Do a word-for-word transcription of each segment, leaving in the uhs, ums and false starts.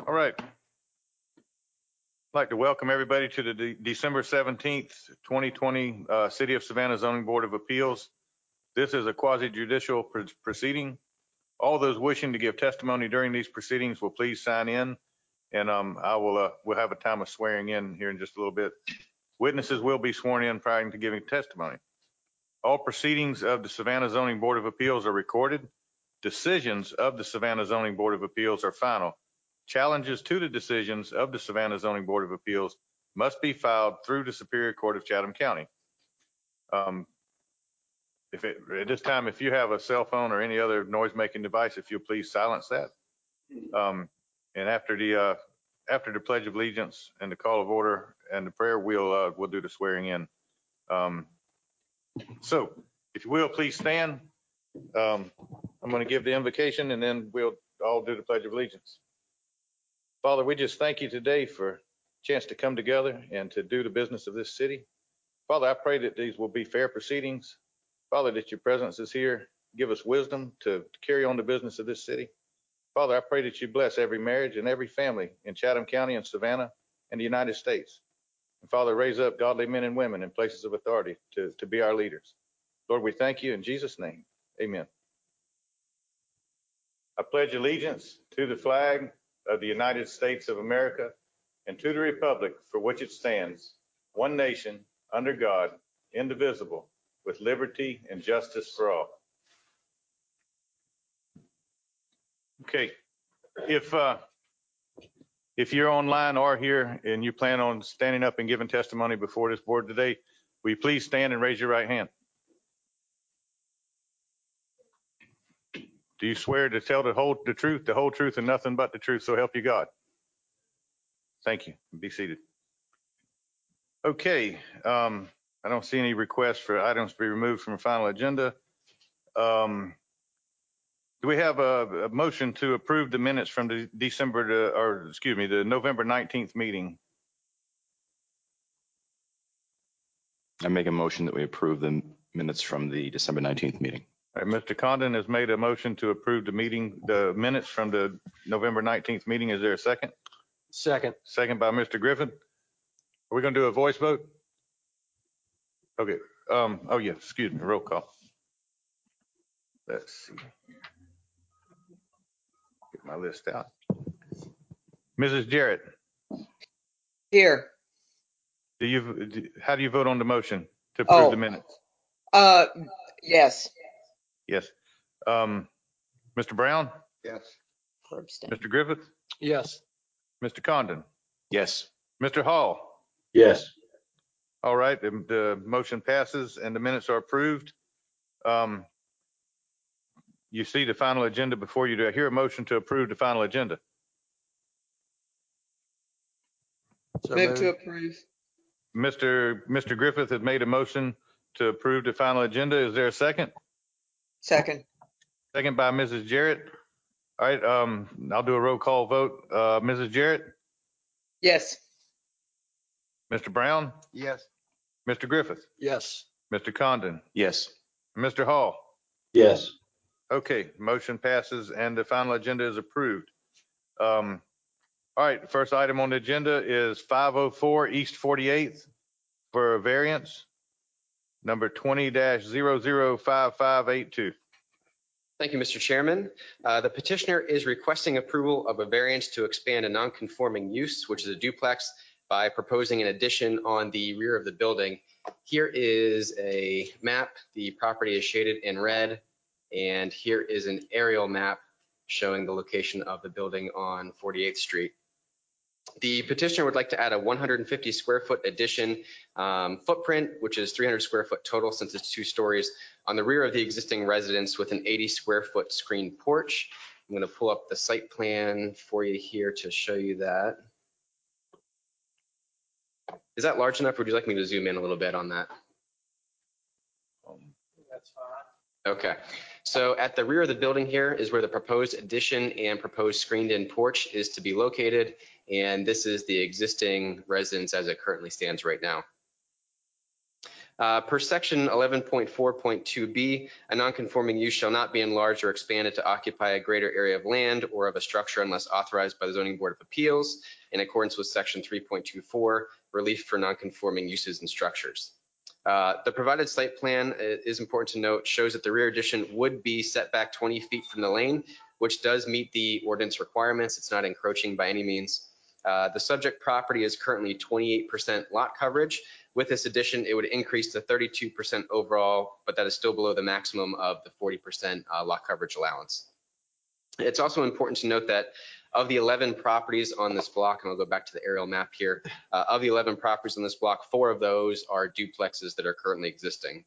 All right. I'd like to welcome everybody to the De December seventeenth, twenty twenty uh, City of Savannah Zoning Board of Appeals. This is a quasi-judicial pr proceeding. All those wishing to give testimony during these proceedings will please sign in, and um, I will uh, we'll have a time of swearing in here in just a little bit. Witnesses will be sworn in prior to giving testimony. All proceedings of the Savannah Zoning Board of Appeals are recorded. Decisions of the Savannah Zoning Board of Appeals are final. Challenges to the decisions of the Savannah Zoning Board of Appeals must be filed through the Superior Court of Chatham County. Um, if it, at this time, if you have a cell phone or any other noise-making device, if you'll please silence that. Um, and after the uh, after the Pledge of Allegiance and the call of order and the prayer, we'll uh, we'll do the swearing in. Um, so, if you will, please stand. Um, I'm going to give the invocation, and then we'll all do the Pledge of Allegiance. Father, we just thank you today for a chance to come together and to do the business of this city. Father, I pray that these will be fair proceedings. Father, that your presence is here. Give us wisdom to, to carry on the business of this city. Father, I pray that you bless every marriage and every family in Chatham County and Savannah and the United States. And Father, raise up godly men and women in places of authority to, to be our leaders. Lord, we thank you in Jesus' name. Amen. I pledge allegiance to the flag of the United States of America and to the republic for which it stands, one nation, under God, indivisible, with liberty and justice for all. Okay, if uh, if you're online or here and you plan on standing up and giving testimony before this board today, will you please stand and raise your right hand? Do you swear to tell the whole the truth, the whole truth, and nothing but the truth, so help you God? Thank you. Be seated. Okay, um, I don't see any requests for items to be removed from the final agenda. Um, do we have a, a motion to approve the minutes from the December, to, or excuse me, the November nineteenth meeting? I make a motion that we approve the minutes from the December nineteenth meeting. All right, Mister Condon has made a motion to approve the meeting, the minutes from the November nineteenth meeting. Is there a second? Second. Second by Mister Griffin. Are we going to do a voice vote? Okay. Um, oh, yeah, excuse me, roll call. Let's see. Get my list out. Missus Jarrett. Here. Do you, how do you vote on the motion to approve Oh, the minutes? Uh, yes. Yes. Um, Mister Brown? Yes. Mister Griffith? Yes. Mister Condon? Yes. Mister Hall? Yes. All right, the, the motion passes and the minutes are approved. Um, you see the final agenda before you. Do I hear a motion to approve the final agenda? So Move moved. to approve. Mister Mister Griffith has made a motion to approve the final agenda. Is there a second? Second. Second by Missus Jarrett. All right, um, I'll do a roll call vote. Uh, Missus Jarrett? Yes. Mister Brown? Yes. Mister Griffith? Yes. Mister Condon? Yes. Mister Hall? Yes. Okay, motion passes and the final agenda is approved. Um, all right, the first item on the agenda is five oh four East forty-eighth for a variance, number twenty dash zero zero five five eight two. Thank you, Mister Chairman. Uh, the petitioner is requesting approval of a variance to expand a non-conforming use, which is a duplex, by proposing an addition on the rear of the building. Here is a map. The property is shaded in red, and here is an aerial map showing the location of the building on forty-eighth Street. The petitioner would like to add a one hundred fifty square foot addition um, footprint, which is three hundred square foot total since it's two stories, on the rear of the existing residence with an eighty square foot screened porch. I'm going to pull up the site plan for you here to show you that. Is that large enough, or would you like me to zoom in a little bit on that? That's fine. Okay. So at the rear of the building here is where the proposed addition and proposed screened-in porch is to be located, and this is the existing residence as it currently stands right now. Uh, per section eleven point four point two B, a non-conforming use shall not be enlarged or expanded to occupy a greater area of land or of a structure unless authorized by the Zoning Board of Appeals in accordance with section three point two four, relief for non-conforming uses and structures. Uh, the provided site plan, it is important to note, shows that the rear addition would be set back twenty feet from the lane, which does meet the ordinance requirements. It's not encroaching by any means. Uh, the subject property is currently twenty-eight percent lot coverage. With this addition, it would increase to thirty-two percent overall, but that is still below the maximum of the forty percent uh, lot coverage allowance. It's also important to note that of the eleven properties on this block, and I'll go back to the aerial map here, uh, of the eleven properties on this block, four of those are duplexes that are currently existing.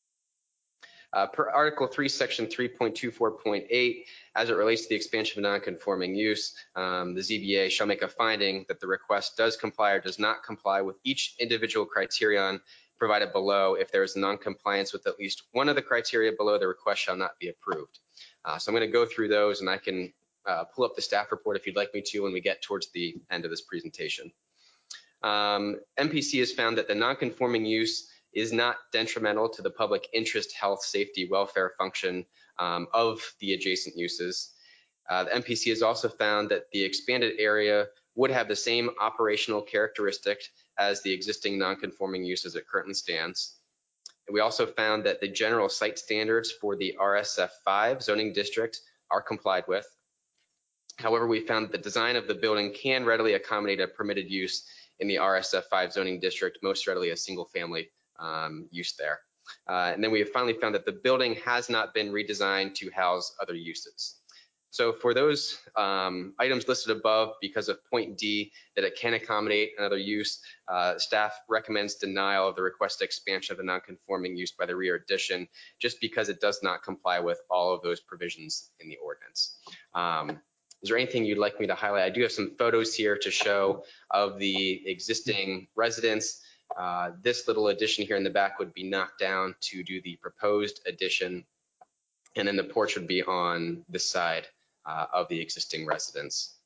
Uh, per Article three, Section three point two four point eight, as it relates to the expansion of non-conforming use, um, the Z B A shall make a finding that the request does comply or does not comply with each individual criterion provided below. If there is non-compliance with at least one of the criteria below, the request shall not be approved. Uh, so I'm going to go through those, and I can uh, pull up the staff report if you'd like me to when we get towards the end of this presentation. Um, M P C has found that the non-conforming use is not detrimental to the public interest, health, safety, welfare function um, of the adjacent uses. Uh, the M P C has also found that the expanded area would have the same operational characteristics as the existing non-conforming use as it currently stands. And we also found that the general site standards for the R S F five zoning district are complied with. However, we found that the design of the building can readily accommodate a permitted use in the R S F five zoning district, most readily a single family um, use there. Uh, and then we have finally found that the building has not been redesigned to house other uses. So for those um, items listed above, because of point D, that it can accommodate another use, uh, staff recommends denial of the requested expansion of the non-conforming use by the rear addition, just because it does not comply with all of those provisions in the ordinance. Um, Is there anything you'd like me to highlight? I do have some photos here to show of the existing residence. Uh, this little addition here in the back would be knocked down to do the proposed addition, and then the porch would be on this side uh, of the existing residence.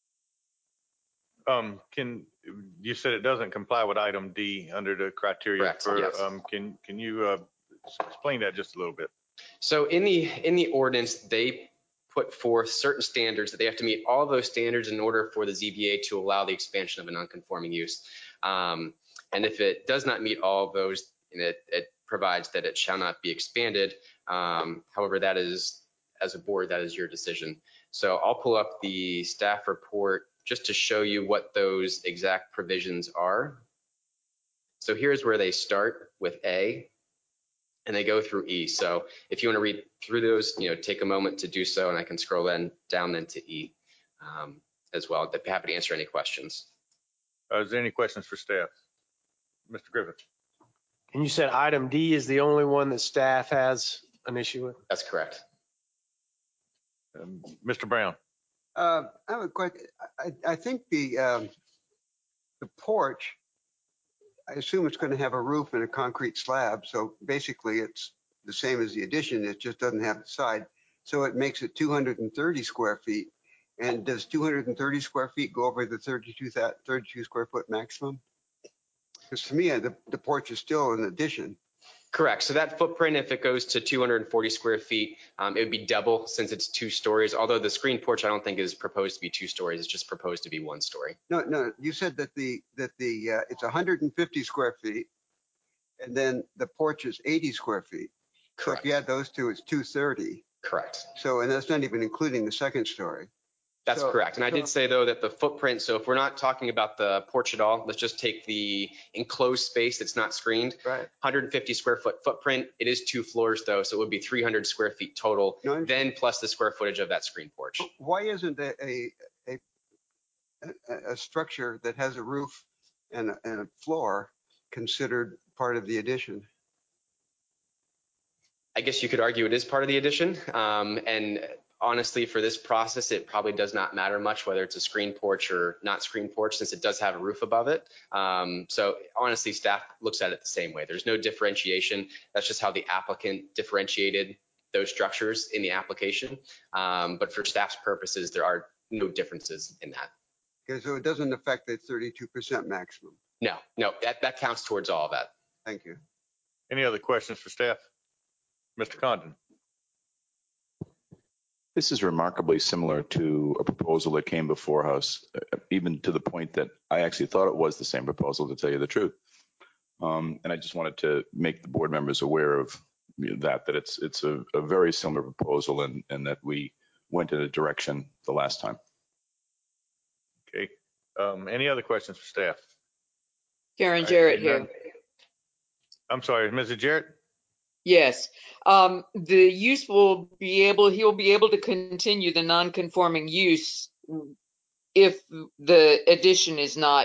Um, can, you said it doesn't comply with item D under the criteria. Correct, for, yes. um, can, can you uh, explain that just a little bit? So in the in the ordinance, they put forth certain standards that they have to meet all those standards in order for the Z B A to allow the expansion of a non-conforming use. Um, and if it does not meet all of those, it, it provides that it shall not be expanded. Um, however, that is, as a board, that is your decision. So I'll pull up the staff report just to show you what those exact provisions are. So here's where they start with A, and they go through E. So if you want to read through those, you know, take a moment to do so, and I can scroll then down then to E um, as well. I'd be happy to answer any questions. Uh, is there any questions for staff? Mister Griffin? And you said item D is the only one that staff has an issue with? That's correct. Um, Mister Brown? Uh, I have a question. I, I think the, um, the porch, I assume it's going to have a roof and a concrete slab. So basically it's the same as the addition. It just doesn't have the side. So it makes it two hundred thirty square feet. And does two hundred thirty square feet go over the thirty-two, thirty-two square foot maximum? Because to me, the, the porch is still an addition. Correct. So that footprint, if it goes to two hundred forty square feet, um, it would be double since it's two stories. Although the screen porch, I don't think is proposed to be two stories. It's just proposed to be one story. No, no, you said that the, that the, uh, it's one hundred fifty square feet. And then the porch is eighty square feet. So Correct. if you add those two, it's two thirty. Correct. So, and that's not even including the second story. That's So- correct. And I so- did say, though, that the footprint, so if we're not talking about the porch at all, let's just take the enclosed space that's not screened. Right. one hundred fifty square foot footprint. It is two floors, though, so it would be three hundred square feet total, No, I then plus the square footage of that screen porch. Why isn't a, a, a, a, a structure that has a roof and a, and a floor considered part of the addition? I guess you could argue it is part of the addition. Um, and honestly, for this process, it probably does not matter much whether it's a screen porch or not screen porch, since it does have a roof above it. Um, so honestly, staff looks at it the same way. There's no differentiation. That's just how the applicant differentiated those structures in the application. Um, but for staff's purposes, there are no differences in that. Okay, so it doesn't affect the thirty-two percent maximum. No, no, that, that counts towards all of that. Thank you. Any other questions for staff? Mister Condon? This is remarkably similar to a proposal that came before us, uh, even to the point that I actually thought it was the same proposal, to tell you the truth. Um, and I just wanted to make the board members aware of that, that it's it's a, a very similar proposal, and, and that we went in a direction the last time. Okay. Um, any other questions for staff? Karen I Jarrett see none. here. I'm sorry, Missus Jarrett? Yes. Um, the use will be able, he will be able to continue the non-conforming use if the addition is not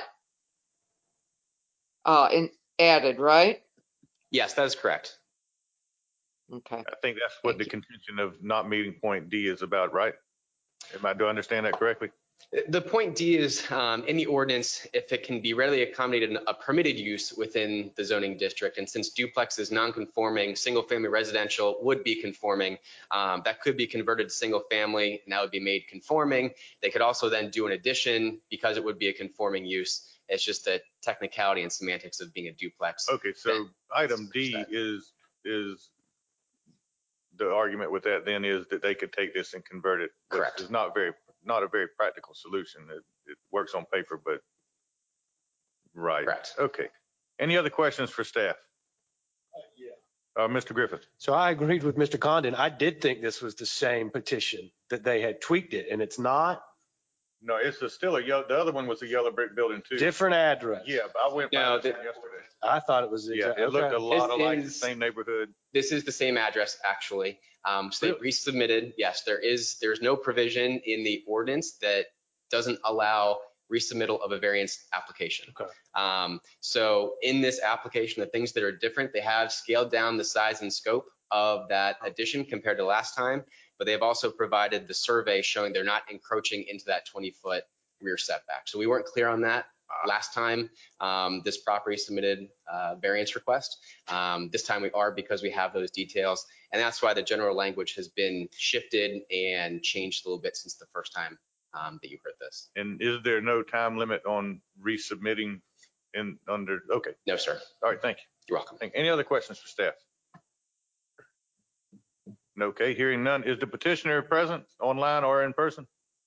uh, in, added, right? Yes, that is correct. Okay. I think that's what Thank the you. contention of not meeting point D is about, right? Am I, do I understand that correctly? The point D is um, in the ordinance, if it can be readily accommodated in a permitted use within the zoning district. And since duplex is non-conforming, single-family residential would be conforming. Um, that could be converted to single-family, and that would be made conforming. They could also then do an addition because it would be a conforming use. It's just the technicality and semantics of being a duplex. Okay, so that item D that. is, is the argument with that then is that they could take this and convert it. which Correct. is not very, not a very practical solution. It, it works on paper, but right. Correct. Okay. Any other questions for staff? Uh, Mister Griffith? So I agreed with Mister Condon. I did think this was the same petition, that they had tweaked it, and it's not. No, it's a, still a yellow, the other one was a yellow brick building too. Different address. Yeah, but I went by No, this the- one yesterday. I thought it was Yeah, exact- it looked a okay. lot This alike, is- same neighborhood. This is the same address, actually. Um, so they resubmitted. Yes, there is, there's no provision in the ordinance that doesn't allow resubmittal of a variance application. Okay. Um, so in this application, the things that are different, they have scaled down the size and scope of that addition compared to last time, but they've also provided the survey showing they're not encroaching into that twenty foot rear setback. So we weren't clear on that last time. Um, this property submitted a variance request. Um, this time we are, because we have those details. And that's why the general language has been shifted and changed a little bit since the first time um, that you heard this. And is there no time limit on resubmitting in under, okay. No, sir. All right, thank you. You're welcome. Thank- Any other questions for staff? No, okay, hearing none. Is the petitioner present online or in person?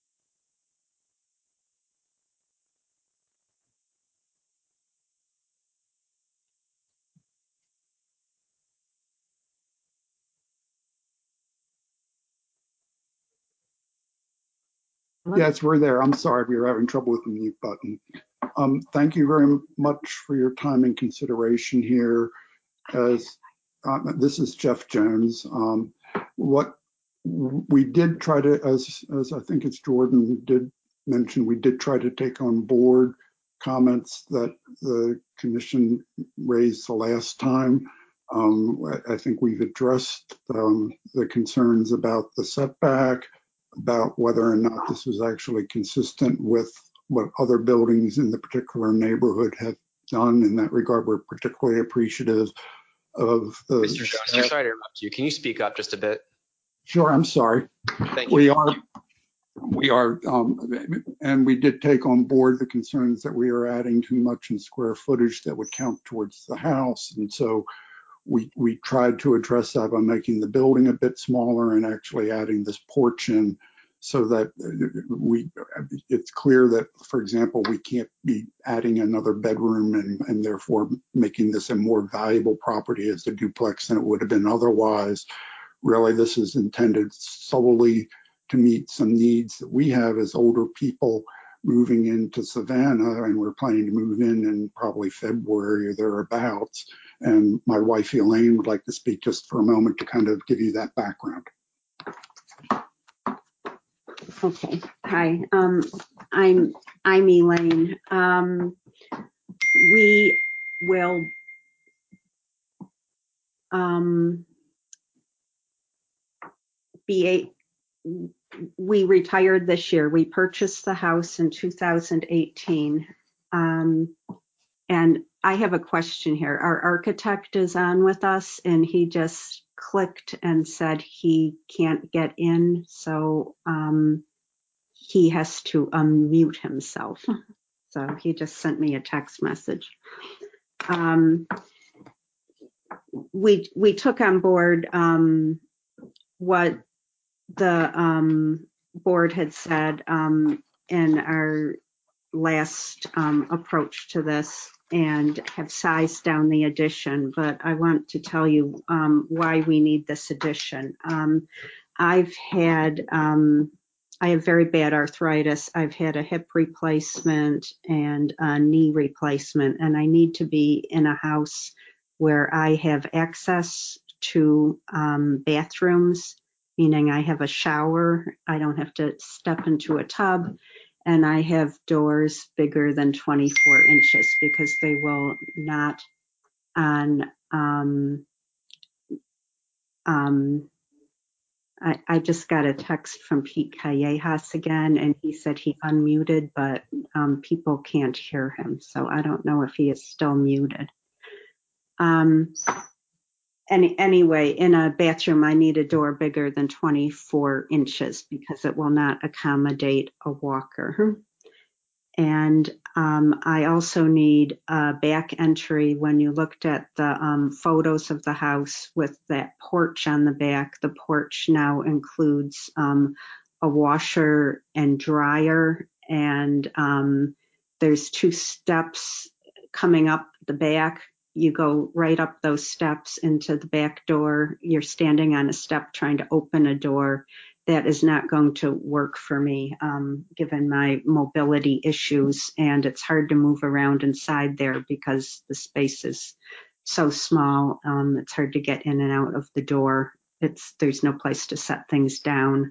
Yes, we're there. I'm sorry, we were having trouble with the mute button. Um, thank you very much for your time and consideration here. As uh, this is Jeff Jones. Um, what we did try to, as as I think it's Jordan did mention, we did try to take on board comments that the commission raised the last time. Um, I, I think we've addressed um, the concerns about the setback, about whether or not this was actually consistent with what other buildings in the particular neighborhood have done. In that regard, we're particularly appreciative of the. Mister Jones, sorry to interrupt you. Can you speak up just a bit? Sure, I'm sorry. Thank you. We are, we are, um, and we did take on board the concerns that we are adding too much in square footage that would count towards the house. And so we, we tried to address that by making the building a bit smaller and actually adding this porch in, so that we, it's clear that, for example, we can't be adding another bedroom and, and therefore making this a more valuable property as a duplex than it would have been otherwise. Really, this is intended solely to meet some needs that we have as older people moving into Savannah, and we're planning to move in in probably February or thereabouts. And my wife Elaine would like to speak just for a moment to kind of give you that background. Okay, hi, um, I'm, I'm Elaine. Um, we will, um, be a, we retired this year. We purchased the house in two thousand eighteen. Um, and I have a question here. Our architect is on with us and he just clicked and said he can't get in. So, um, he has to unmute himself. So he just sent me a text message. Um, we, we took on board, um, what the, um, board had said, um, in our last, um, approach to this, and have sized down the addition, but I want to tell you, um, why we need this addition. Um, I've had, um, I have very bad arthritis. I've had a hip replacement and a knee replacement, and I need to be in a house where I have access to um, bathrooms, meaning I have a shower. I don't have to step into a tub, and I have doors bigger than twenty-four inches because they will not on um, um, I, I just got a text from Pete Callejas again, and he said he unmuted, but um, people can't hear him. So I don't know if he is still muted. Um, any, anyway, in a bathroom, I need a door bigger than twenty-four inches because it will not accommodate a walker. And um, I also need a back entry. When you looked at the um, photos of the house with that porch on the back, the porch now includes um, a washer and dryer, and um, there's two steps coming up the back. You go right up those steps into the back door. You're standing on a step trying to open a door. That is not going to work for me, um, given my mobility issues, and it's hard to move around inside there because the space is so small. Um, it's hard to get in and out of the door. It's there's no place to set things down,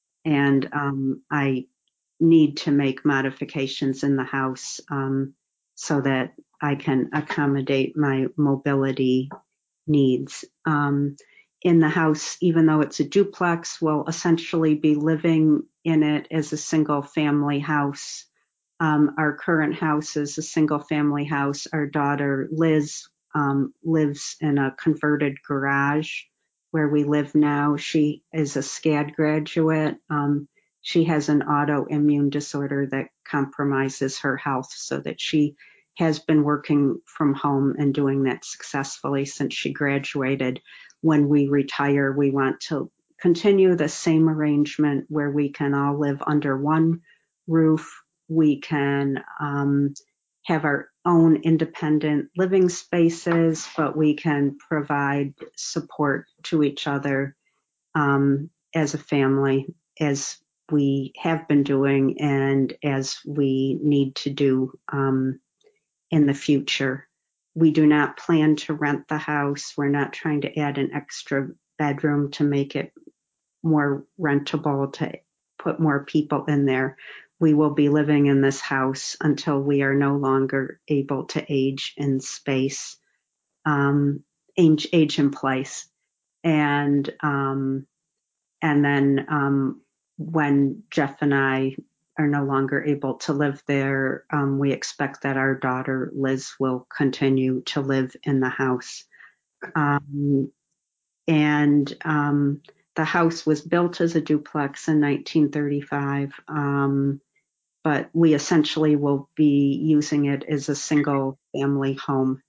and um, I need to make modifications in the house um, so that I can accommodate my mobility needs. Um, in the house, even though it's a duplex, we'll essentially be living in it as a single family house. Um, our current house is a single family house. Our daughter Liz um, lives in a converted garage where we live now. She is a SCAD graduate. Um, she has an autoimmune disorder that compromises her health, so that she has been working from home and doing that successfully since she graduated. When we retire, we want to continue the same arrangement where we can all live under one roof. We can um, have our own independent living spaces, but we can provide support to each other um, as a family, as we have been doing and as we need to do um, in the future. We do not plan to rent the house. We're not trying to add an extra bedroom to make it more rentable, to put more people in there. We will be living in this house until we are no longer able to age in space, um, age, age in place. And, um, and then um, when Jeff and I are no longer able to live there, um, we expect that our daughter Liz will continue to live in the house. Um, and um, the house was built as a duplex in nineteen thirty-five, um, but we essentially will be using it as a single family home.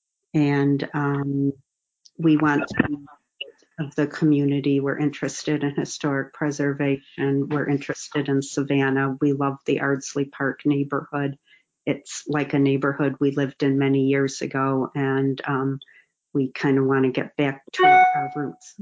And um, we want to be of the community. We're interested in historic preservation. We're interested in Savannah. We love the Ardsley Park neighborhood. It's like a neighborhood we lived in many years ago, and um, we kind of want to get back to our roots.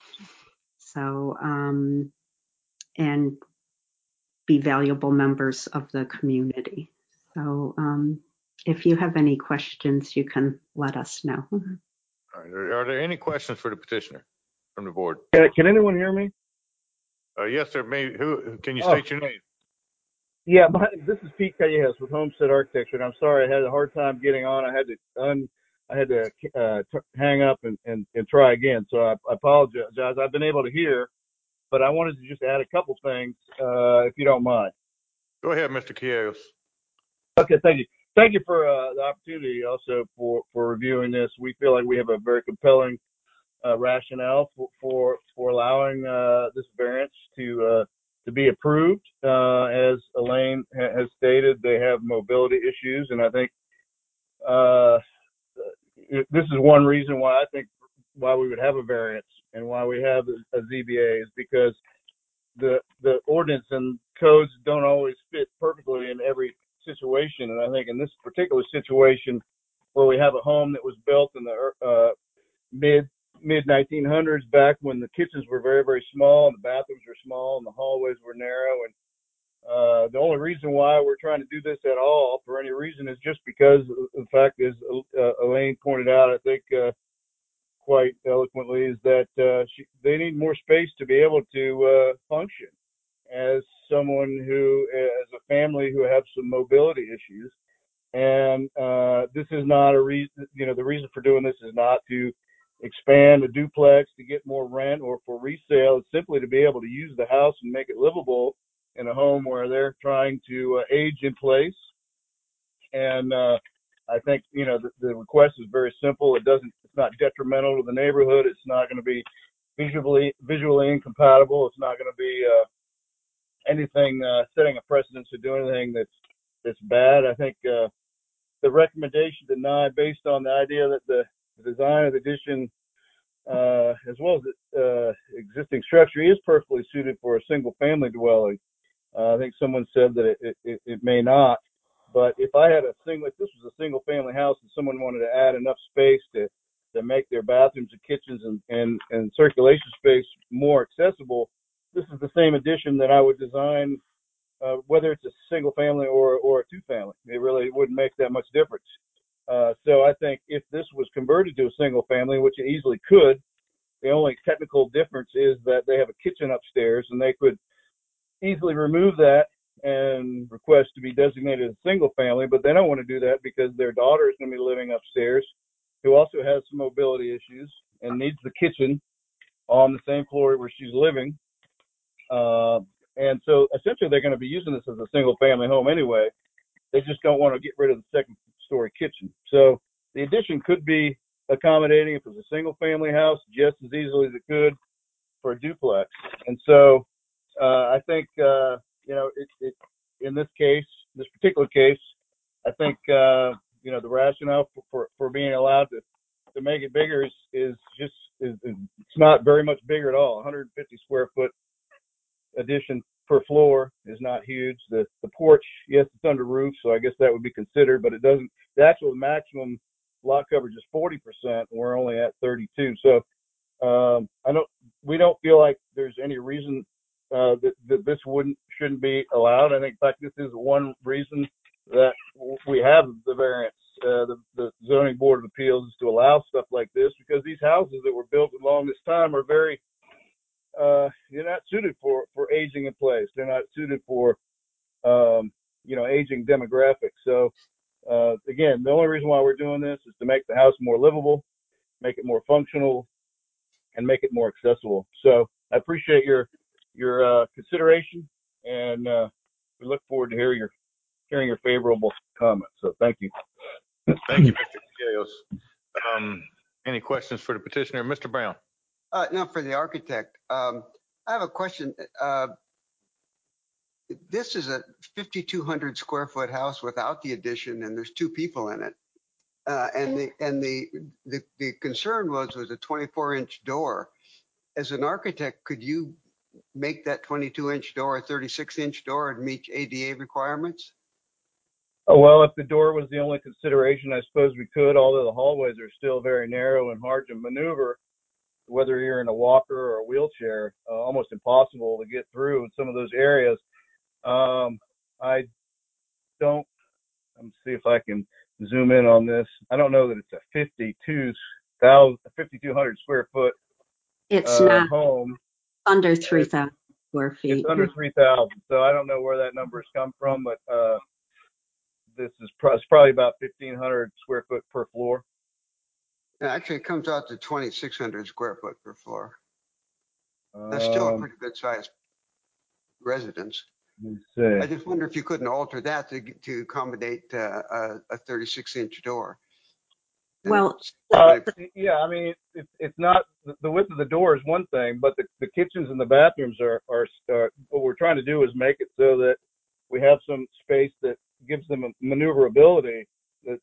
So, um, and be valuable members of the community. So, um, if you have any questions, you can let us know. All right. Are, are there any questions for the petitioner from the board? Can, can anyone hear me? Uh, yes, sir. May, who, can you Oh. state your name? Yeah, my, this is Pete Callejas with Homestead Architecture, and I'm sorry I had a hard time getting on. I had to un, I had to uh, t- hang up and, and, and try again. So I, I apologize. I've been able to hear, but I wanted to just add a couple things, uh, if you don't mind. Go ahead, Mister Kios. Okay, thank you. Thank you for uh, the opportunity also for, for reviewing this. We feel like we have a very compelling uh, rationale for, for, for allowing uh, this variance to uh, to be approved. Uh, as Elaine ha- has stated, they have mobility issues, and I think uh, this is one reason why I think why we would have a variance and why we have a, a Z B A is because the the ordinance and codes don't always fit perfectly in every situation. And I think in this particular situation, where we have a home that was built in the uh, mid mid nineteen hundreds, back when the kitchens were very very small and the bathrooms were small and the hallways were narrow, and uh, the only reason why we're trying to do this at all for any reason is just because the fact is, uh, Elaine pointed out, I think uh, quite eloquently, is that uh, she, they need more space to be able to uh, function as someone who, as a family who have some mobility issues. And uh, this is not a reason, you know, the reason for doing this is not to expand a duplex to get more rent or for resale. It's simply to be able to use the house and make it livable in a home where they're trying to uh, age in place. And uh, I think, you know, the, the request is very simple. It doesn't, it's not detrimental to the neighborhood. It's not going to be visually, visually incompatible. It's not going to be uh, anything, uh, setting a precedence to do anything that's, that's bad. I think uh, the recommendation denied based on the idea that the, the design of the addition, uh, as well as the uh, existing structure, is perfectly suited for a single family dwelling. Uh, I think someone said that it, it, it may not, but if I had a single, if this was a single family house and someone wanted to add enough space to, to make their bathrooms and kitchens and, and, and circulation space more accessible, this is the same addition that I would design, uh, whether it's a single family or, or a two family. It really wouldn't make that much difference. Uh, so I think if this was converted to a single family, which it easily could, the only technical difference is that they have a kitchen upstairs, and they could easily remove that and request to be designated as a single family, but they don't want to do that because their daughter is going to be living upstairs, who also has some mobility issues and needs the kitchen on the same floor where she's living. Uh, and so essentially they're going to be using this as a single family home anyway. They just don't want to get rid of the second story kitchen. So the addition could be accommodating if it was a single family house just as easily as it could for a duplex. And so uh, I think, uh, you know, it, it, in this case, this particular case, I think, uh, you know, the rationale for, for, for being allowed to, to make it bigger is, is just, is, is, it's not very much bigger at all. one hundred fifty square foot addition per floor is not huge. The the porch, yes, it's under roof, so I guess that would be considered, but it doesn't, the actual maximum lot coverage is forty percent, and we're only at thirty-two. So um, I don't, we don't feel like there's any reason uh, that, that this wouldn't, shouldn't be allowed. I think, in fact, this is one reason that we have the variance, uh, the, the zoning board of appeals, is to allow stuff like this, because these houses that were built along this time are very, uh, you're not suited for, for aging in place. They're not suited for, um, you know, aging demographics. So, uh, again, the only reason why we're doing this is to make the house more livable, make it more functional, and make it more accessible. So I appreciate your, your, uh, consideration, and, uh, we look forward to hear your, hearing your favorable comments. So thank you. Thank you, Mister Gales. Um, any questions for the petitioner? Mister Brown? Uh, no, for the architect. Um, I have a question. Uh, this is a fifty-two hundred square foot house without the addition, and there's two people in it. Uh, and the and the, the the concern was was a twenty-four inch door. As an architect, could you make that twenty-two inch door a thirty-six inch door and meet A D A requirements? Oh, well, if the door was the only consideration, I suppose we could, although the hallways are still very narrow and hard to maneuver, whether you're in a walker or a wheelchair, uh, almost impossible to get through in some of those areas. Um, I don't, let me see if I can zoom in on this. I don't know that it's a fifty-two thousand, fifty-two hundred square foot It's uh, not home. under three thousand square feet. It's under three thousand. So I don't know where that number has come from, but uh, this is pro- it's probably about fifteen hundred square foot per floor. Actually, it comes out to twenty-six hundred square foot per floor. That's still a Um, pretty good sized residence. let me see. I just wonder if you couldn't alter that to to accommodate uh, a, a thirty-six inch door. And Well, Uh, yeah, I mean, it's it's not, the width of the door is one thing, but the, the kitchens and the bathrooms are, are, are, what we're trying to do is make it so that we have some space that gives them a maneuverability. The, the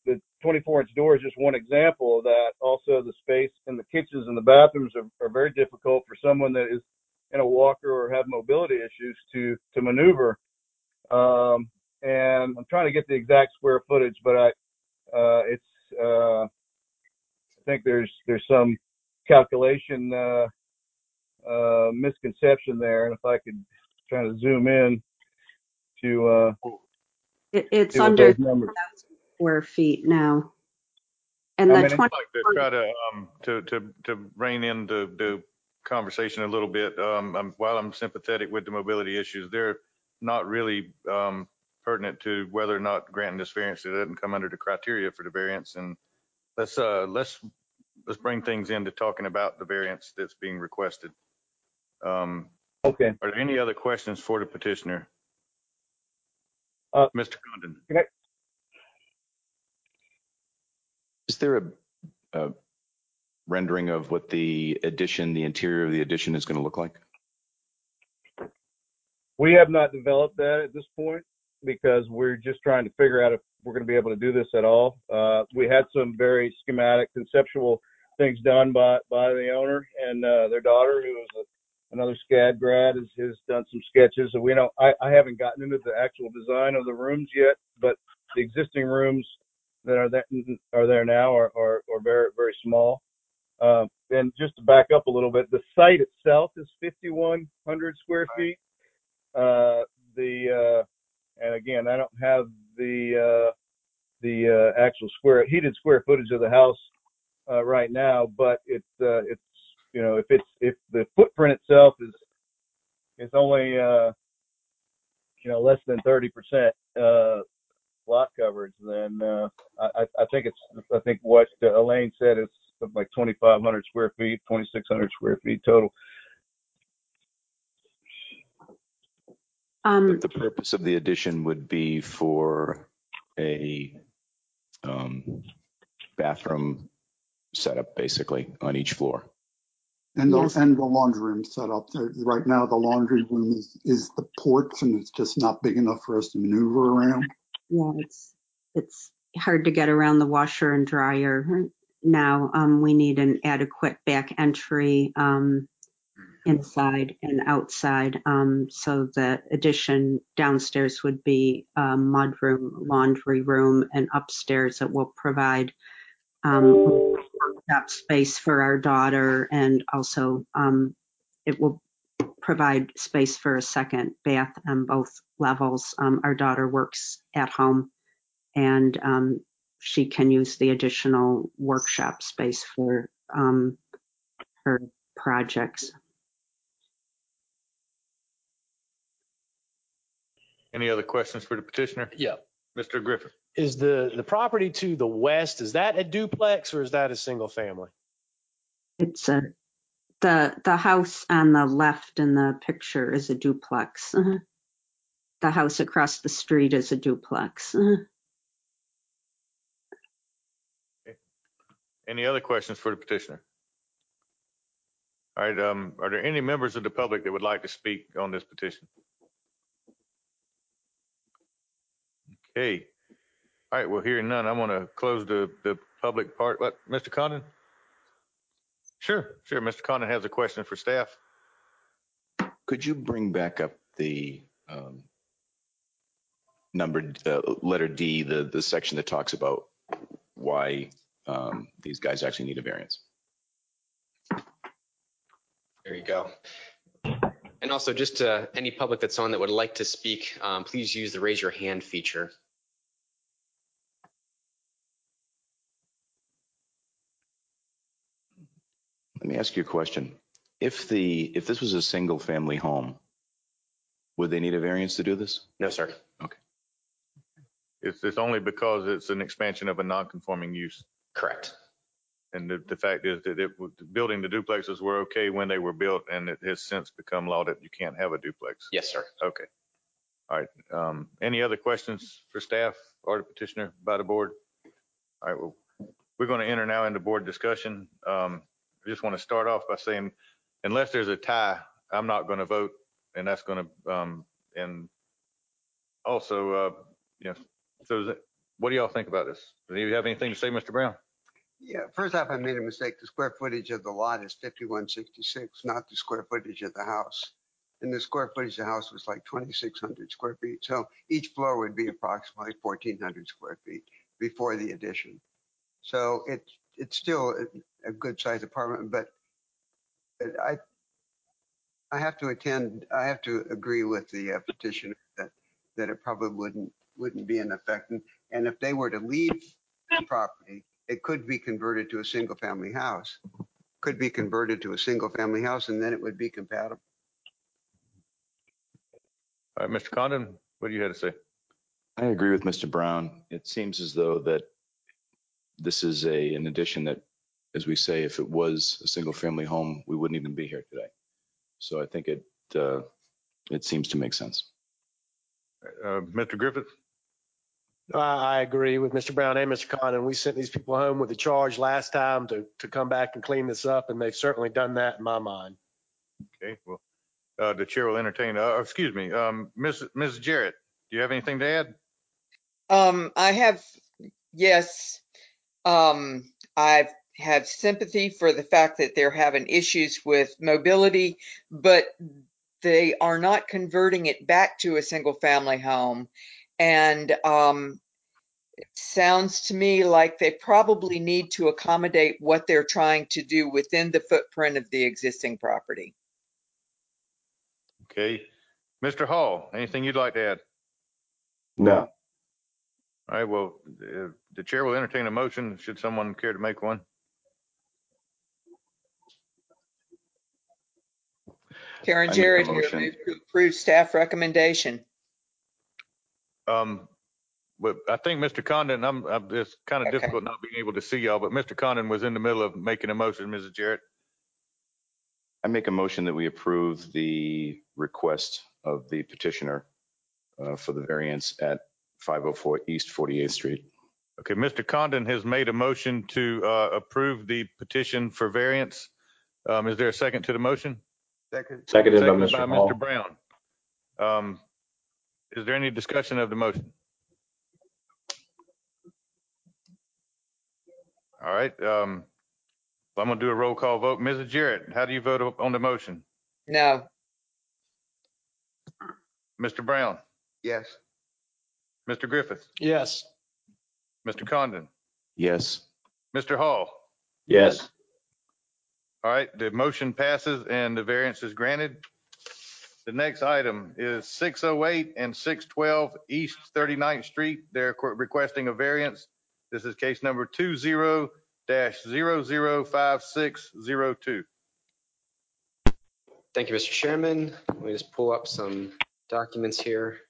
twenty-four inch door is just one example of that. Also, the space in the kitchens and the bathrooms are, are very difficult for someone that is in a walker or have mobility issues to to maneuver. Um, and I'm trying to get the exact square footage, but I uh, it's uh, I think there's there's some calculation uh, uh, misconception there, and if I could try to zoom in to uh, It, it's see what under those numbers. square feet now. And How the many? twenty, I'd like to try to, um, to, to, to rein in the, the conversation a little bit. Um, I'm, while I'm sympathetic with the mobility issues, they're not really, um, pertinent to whether or not granting this variance. It doesn't come under the criteria for the variance. And let's, uh, let's, let's bring things into talking about the variance that's being requested. Um, Okay. are there any other questions for the petitioner? Uh, Mister Condon. Can I, Is there a, a rendering of what the addition, the interior of the addition is going to look like? we have not developed that at this point because we're just trying to figure out if we're going to be able to do this at all. Uh, we had some very schematic, conceptual things done by, by the owner and uh, their daughter, who is a, another SCAD grad, has, has done some sketches. And we don't, I, I haven't gotten into the actual design of the rooms yet, but the existing rooms that are there, are there now are, are, are very, very small. Uh, and just to back up a little bit, the site itself is fifty-one hundred square feet. Uh, the, uh, and again, I don't have the, uh, the, uh, actual square, heated square footage of the house, uh, right now, but it's, uh, it's, you know, if it's, if the footprint itself is, it's only, uh, you know, less than thirty percent, uh, lot coverage, then, uh, I, I think it's, I think what Elaine said is like twenty-five hundred square feet, twenty-six hundred square feet total. um, But the purpose of the addition would be for a um, bathroom setup, basically, on each floor. And the, Yes. and the laundry room set up there. Right now, the laundry room is, is the porch, and it's just not big enough for us to maneuver around. yeah, it's, it's hard to get around the washer and dryer. Now, um, we need an adequate back entry, um, inside and outside. Um, so the addition downstairs would be a mudroom, laundry room, and upstairs it will provide um, workshop space for our daughter, and also um, it will provide space for a second bath on both levels. Um, our daughter works at home, and um, she can use the additional workshop space for um, her projects. Any other questions for the petitioner? Yeah. Mister Griffith. Is the, the property to the west, is that a duplex or is that a single family? It's a the the house on the left in the picture is a duplex. Uh-huh. The house across the street is a duplex. Uh-huh. Any other questions for the petitioner? All right, um, are there any members of the public that would like to speak on this petition? Okay. All right, well, hearing none, I'm going to close the, the public part. What, Mister Condon? Sure, sure. Mister Condon has a question for staff. Could you bring back up the um, number, uh, letter D, the, the section that talks about why um, these guys actually need a variance? There you go. And also, just uh, any public that's on that would like to speak, um, please use the raise your hand feature. Let me ask you a question. If the, if this was a single family home, would they need a variance to do this? No, sir. Okay. It's, it's only because it's an expansion of a non-conforming use. Correct. And the, the fact is that it, building the duplexes were okay when they were built, and it has since become law that you can't have a duplex. Yes, sir. Okay. All right. Um, any other questions for staff or the petitioner by the board? All right. Well, we're going to enter now into board discussion. Um, I just want to start off by saying, unless there's a tie, I'm not going to vote, and that's going to, um, and also, uh, you know, so what do y'all think about this? Do you have anything to say, Mister Brown? Yeah, first off, I made a mistake. The square footage of the lot is fifty-one sixty-six, not the square footage of the house. And the square footage of the house was like twenty-six hundred square feet. So each floor would be approximately fourteen hundred square feet before the addition. So it's, it's still a, a good sized apartment, but I, I have to attend, I have to agree with the uh, petitioner that, that it probably wouldn't, wouldn't be in effect. And, and if they were to leave the property, it could be converted to a single family house, could be converted to a single family house, and then it would be compatible. All right, Mister Condon, what do you have to say? I agree with Mister Brown. It seems as though that this is a, an addition that, as we say, if it was a single family home, we wouldn't even be here today. So I think it, uh, it seems to make sense. Uh, Mister Griffith? I, I agree with Mister Brown and Mister Condon. We sent these people home with a charge last time to, to come back and clean this up, and they've certainly done that in my mind. Okay, well, uh, the chair will entertain, uh, excuse me, um, Miz Miz Jarrett, do you have anything to add? Um, I have, yes, um, I have sympathy for the fact that they're having issues with mobility, but they are not converting it back to a single family home. And um, it sounds to me like they probably need to accommodate what they're trying to do within the footprint of the existing property. Okay, Mister Hall, anything you'd like to add? No. All right, well, uh, the chair will entertain a motion. Should someone care to make one? Karen I make a Jarrett here, motion. move to approve staff recommendation. Um, but I think Mister Condon, I'm, I'm, it's kind of Okay. difficult not being able to see y'all, but Mister Condon was in the middle of making a motion, Missus Jarrett. I make a motion that we approve the request of the petitioner uh, for the variance at five oh four East forty-eighth Street. Okay, Mister Condon has made a motion to uh, approve the petition for variance. Um, is there a second to the motion? Second. Seconded by Seconded Mister by Hall. Mister Brown. Um, is there any discussion of the motion? All right. Um, I'm going to do a roll call vote. Missus Jarrett, how do you vote on the motion? No. Mister Brown, Yes. Mister Griffith, Yes. Mister Condon, Yes. Mister Hall. Yes. All right, the motion passes and the variance is granted. The next item is six oh eight and six twelve East thirty-ninth Street. They're requesting a variance. This is case number two zero dash zero zero five six zero two. Thank you, Mister Chairman. Let me just pull up some documents here.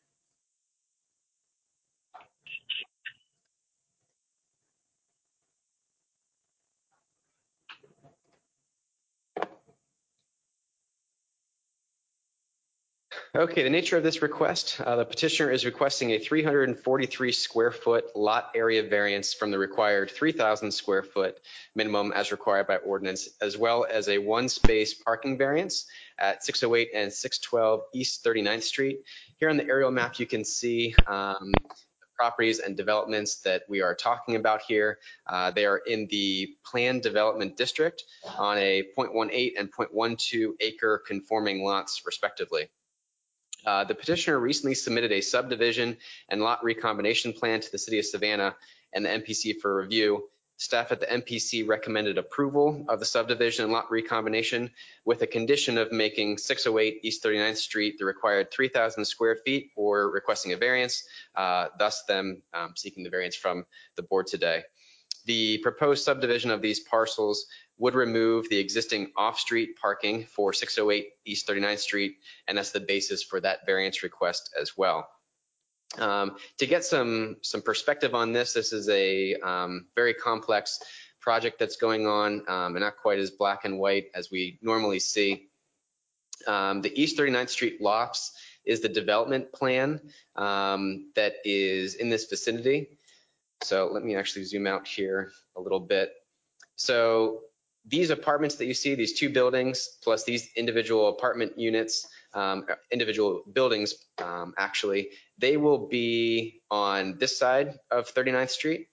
Okay, the nature of this request, uh, the petitioner is requesting a three hundred forty-three square foot lot area variance from the required three thousand square foot minimum as required by ordinance, as well as a one space parking variance at six oh eight and six twelve East thirty-ninth Street. Here on the aerial map, you can see um, properties and developments that we are talking about here. Uh, they are in the planned development district on a zero point one eight and zero point one two acre conforming lots respectively. Uh, the petitioner recently submitted a subdivision and lot recombination plan to the city of Savannah and the M P C for review. Staff at the M P C recommended approval of the subdivision and lot recombination with a condition of making six oh eight East thirty-ninth Street the required three thousand square feet or requesting a variance, uh, thus them um, seeking the variance from the board today. The proposed subdivision of these parcels would remove the existing off-street parking for six oh eight East thirty-ninth Street, and that's the basis for that variance request as well. Um, to get some, some perspective on this, this is a um, very complex project that's going on um, and not quite as black and white as we normally see. Um, the East thirty-ninth Street lofts is the development plan um, that is in this vicinity. So let me actually zoom out here a little bit. So these apartments that you see, these two buildings, plus these individual apartment units um, individual buildings, um, actually, they will be on this side of thirty-ninth Street.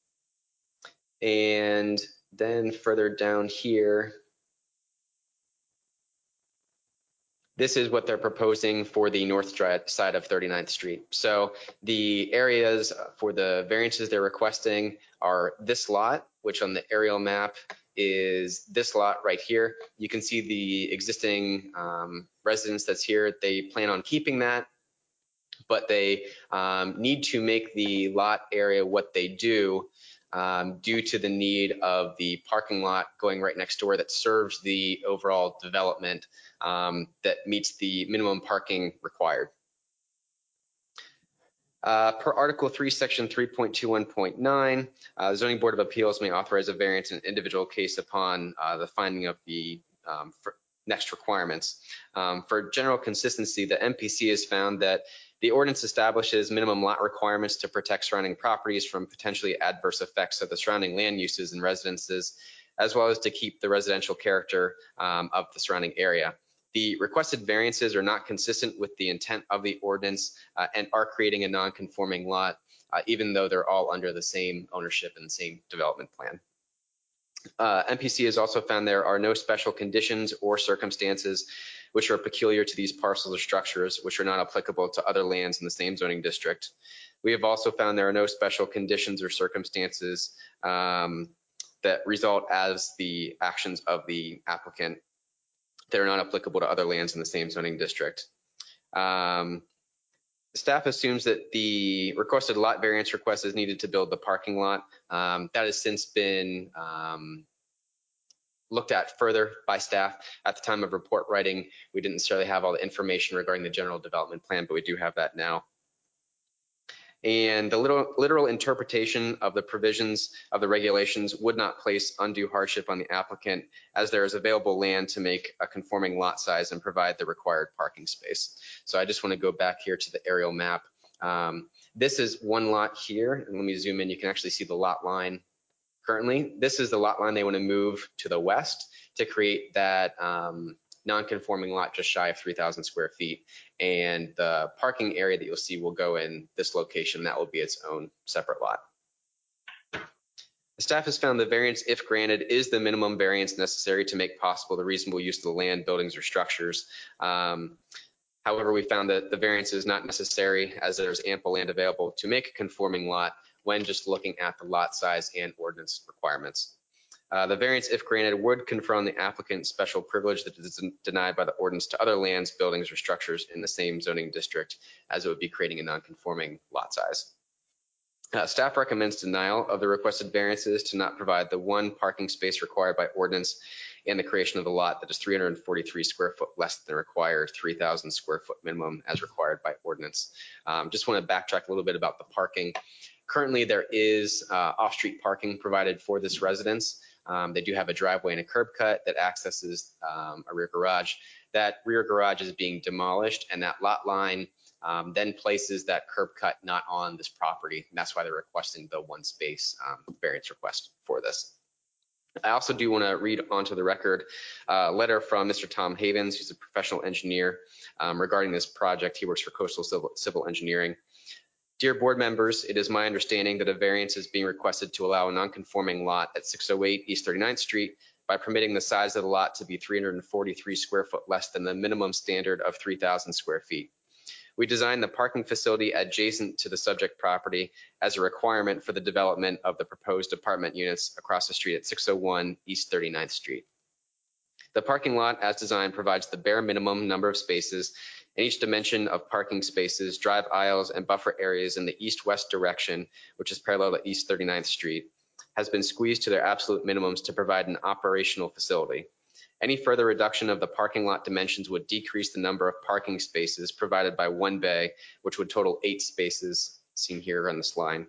And then further down here, this is what they're proposing for the north side of thirty-ninth Street. So the areas for the variances they're requesting are this lot, which on the aerial map is this lot right here. You can see the existing um, residence that's here. They plan on keeping that, but they um, need to make the lot area what they do um, due to the need of the parking lot going right next door that serves the overall development um, that meets the minimum parking required. Uh, per Article three, Section three point two one point nine, uh, the Zoning Board of Appeals may authorize a variance in an individual case upon uh, the finding of the um, next requirements. Um, for general consistency, the M P C has found that the ordinance establishes minimum lot requirements to protect surrounding properties from potentially adverse effects of the surrounding land uses and residences, as well as to keep the residential character um, of the surrounding area. The requested variances are not consistent with the intent of the ordinance uh, and are creating a non-conforming lot, uh, even though they're all under the same ownership and the same development plan. Uh, M P C has also found there are no special conditions or circumstances which are peculiar to these parcels or structures, which are not applicable to other lands in the same zoning district. We have also found there are no special conditions or circumstances um, that result as the actions of the applicant that are not applicable to other lands in the same zoning district. Um, Staff assumes that the requested lot variance request is needed to build the parking lot. Um, that has since been um, looked at further by staff. At the time of report writing, we didn't necessarily have all the information regarding the general development plan, but we do have that now. And the literal, literal interpretation of the provisions of the regulations would not place undue hardship on the applicant, as there is available land to make a conforming lot size and provide the required parking space. So I just want to go back here to the aerial map. Um, this is one lot here, and let me zoom in. You can actually see the lot line currently. This is the lot line they want to move to the west to create that um, non-conforming lot just shy of three thousand square feet. And the parking area that you'll see will go in this location. That will be its own separate lot. The staff has found the variance, if granted, is the minimum variance necessary to make possible the reasonable use of the land, buildings, or structures. Um, however, we found that the variance is not necessary, as there's ample land available to make a conforming lot when just looking at the lot size and ordinance requirements. Uh, the variance, if granted, would confer on the applicant special privilege that is denied by the ordinance to other lands, buildings, or structures in the same zoning district, as it would be creating a non-conforming lot size. Uh, staff recommends denial of the requested variances to not provide the one parking space required by ordinance and the creation of a lot that is three hundred forty-three square foot less than the required three thousand square foot minimum as required by ordinance. Um, just want to backtrack a little bit about the parking. Currently, there is uh, off-street parking provided for this residence. Um, they do have a driveway and a curb cut that accesses um, a rear garage. That rear garage is being demolished, and that lot line um, then places that curb cut not on this property. And that's why they're requesting the one space um, variance request for this. I also do want to read onto the record a letter from Mister Tom Havens, who's a professional engineer um, regarding this project. He works for Coastal Civil, Civil Engineering. Dear board members, it is my understanding that a variance is being requested to allow a non-conforming lot at six oh eight East thirty-ninth Street by permitting the size of the lot to be three hundred forty-three square foot less than the minimum standard of three thousand square feet. We designed the parking facility adjacent to the subject property as a requirement for the development of the proposed apartment units across the street at six oh one East thirty-ninth Street. The parking lot as designed provides the bare minimum number of spaces and each dimension of parking spaces, drive aisles, and buffer areas in the east-west direction, which is parallel to East thirty-ninth Street, has been squeezed to their absolute minimums to provide an operational facility. Any further reduction of the parking lot dimensions would decrease the number of parking spaces provided by one bay, which would total eight spaces, seen here on this line,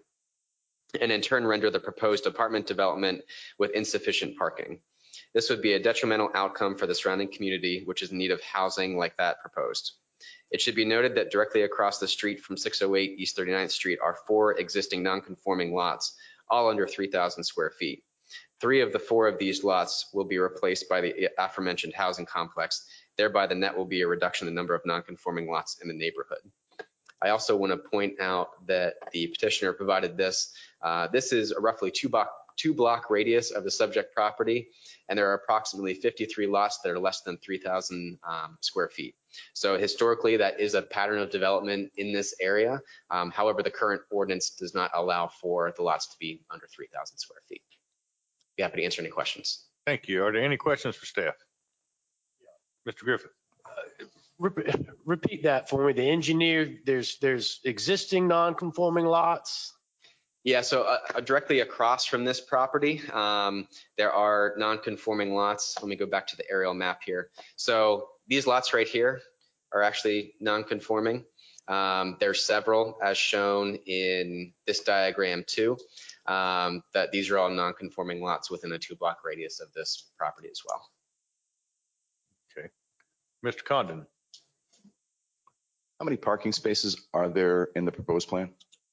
and in turn render the proposed apartment development with insufficient parking. This would be a detrimental outcome for the surrounding community, which is in need of housing like that proposed. It should be noted that directly across the street from six oh eight East thirty-ninth Street are four existing non-conforming lots, all under three thousand square feet. Three of the four of these lots will be replaced by the aforementioned housing complex, Thereby, the net will be a reduction in the number of non-conforming lots in the neighborhood. I also want to point out that the petitioner provided this. Uh, this is a roughly two block, two block radius of the subject property, and there are approximately fifty-three lots that are less than three thousand um, square feet. So historically, that is a pattern of development in this area. Um, however, the current ordinance does not allow for the lots to be under three thousand square feet. Be happy to answer any questions. Thank you. Are there any questions for staff? Mister Griffith. Repeat repeat that for me. The engineer, there's, there's existing non-conforming lots. Yeah, so uh, directly across from this property, um, there are non-conforming lots. Let me go back to the aerial map here. So these lots right here are actually non-conforming. Um, there's several as shown in this diagram too. Um, that these are all non-conforming lots within a two block radius of this property as well. Okay. Mister Condon. How many parking spaces are there in the proposed plan?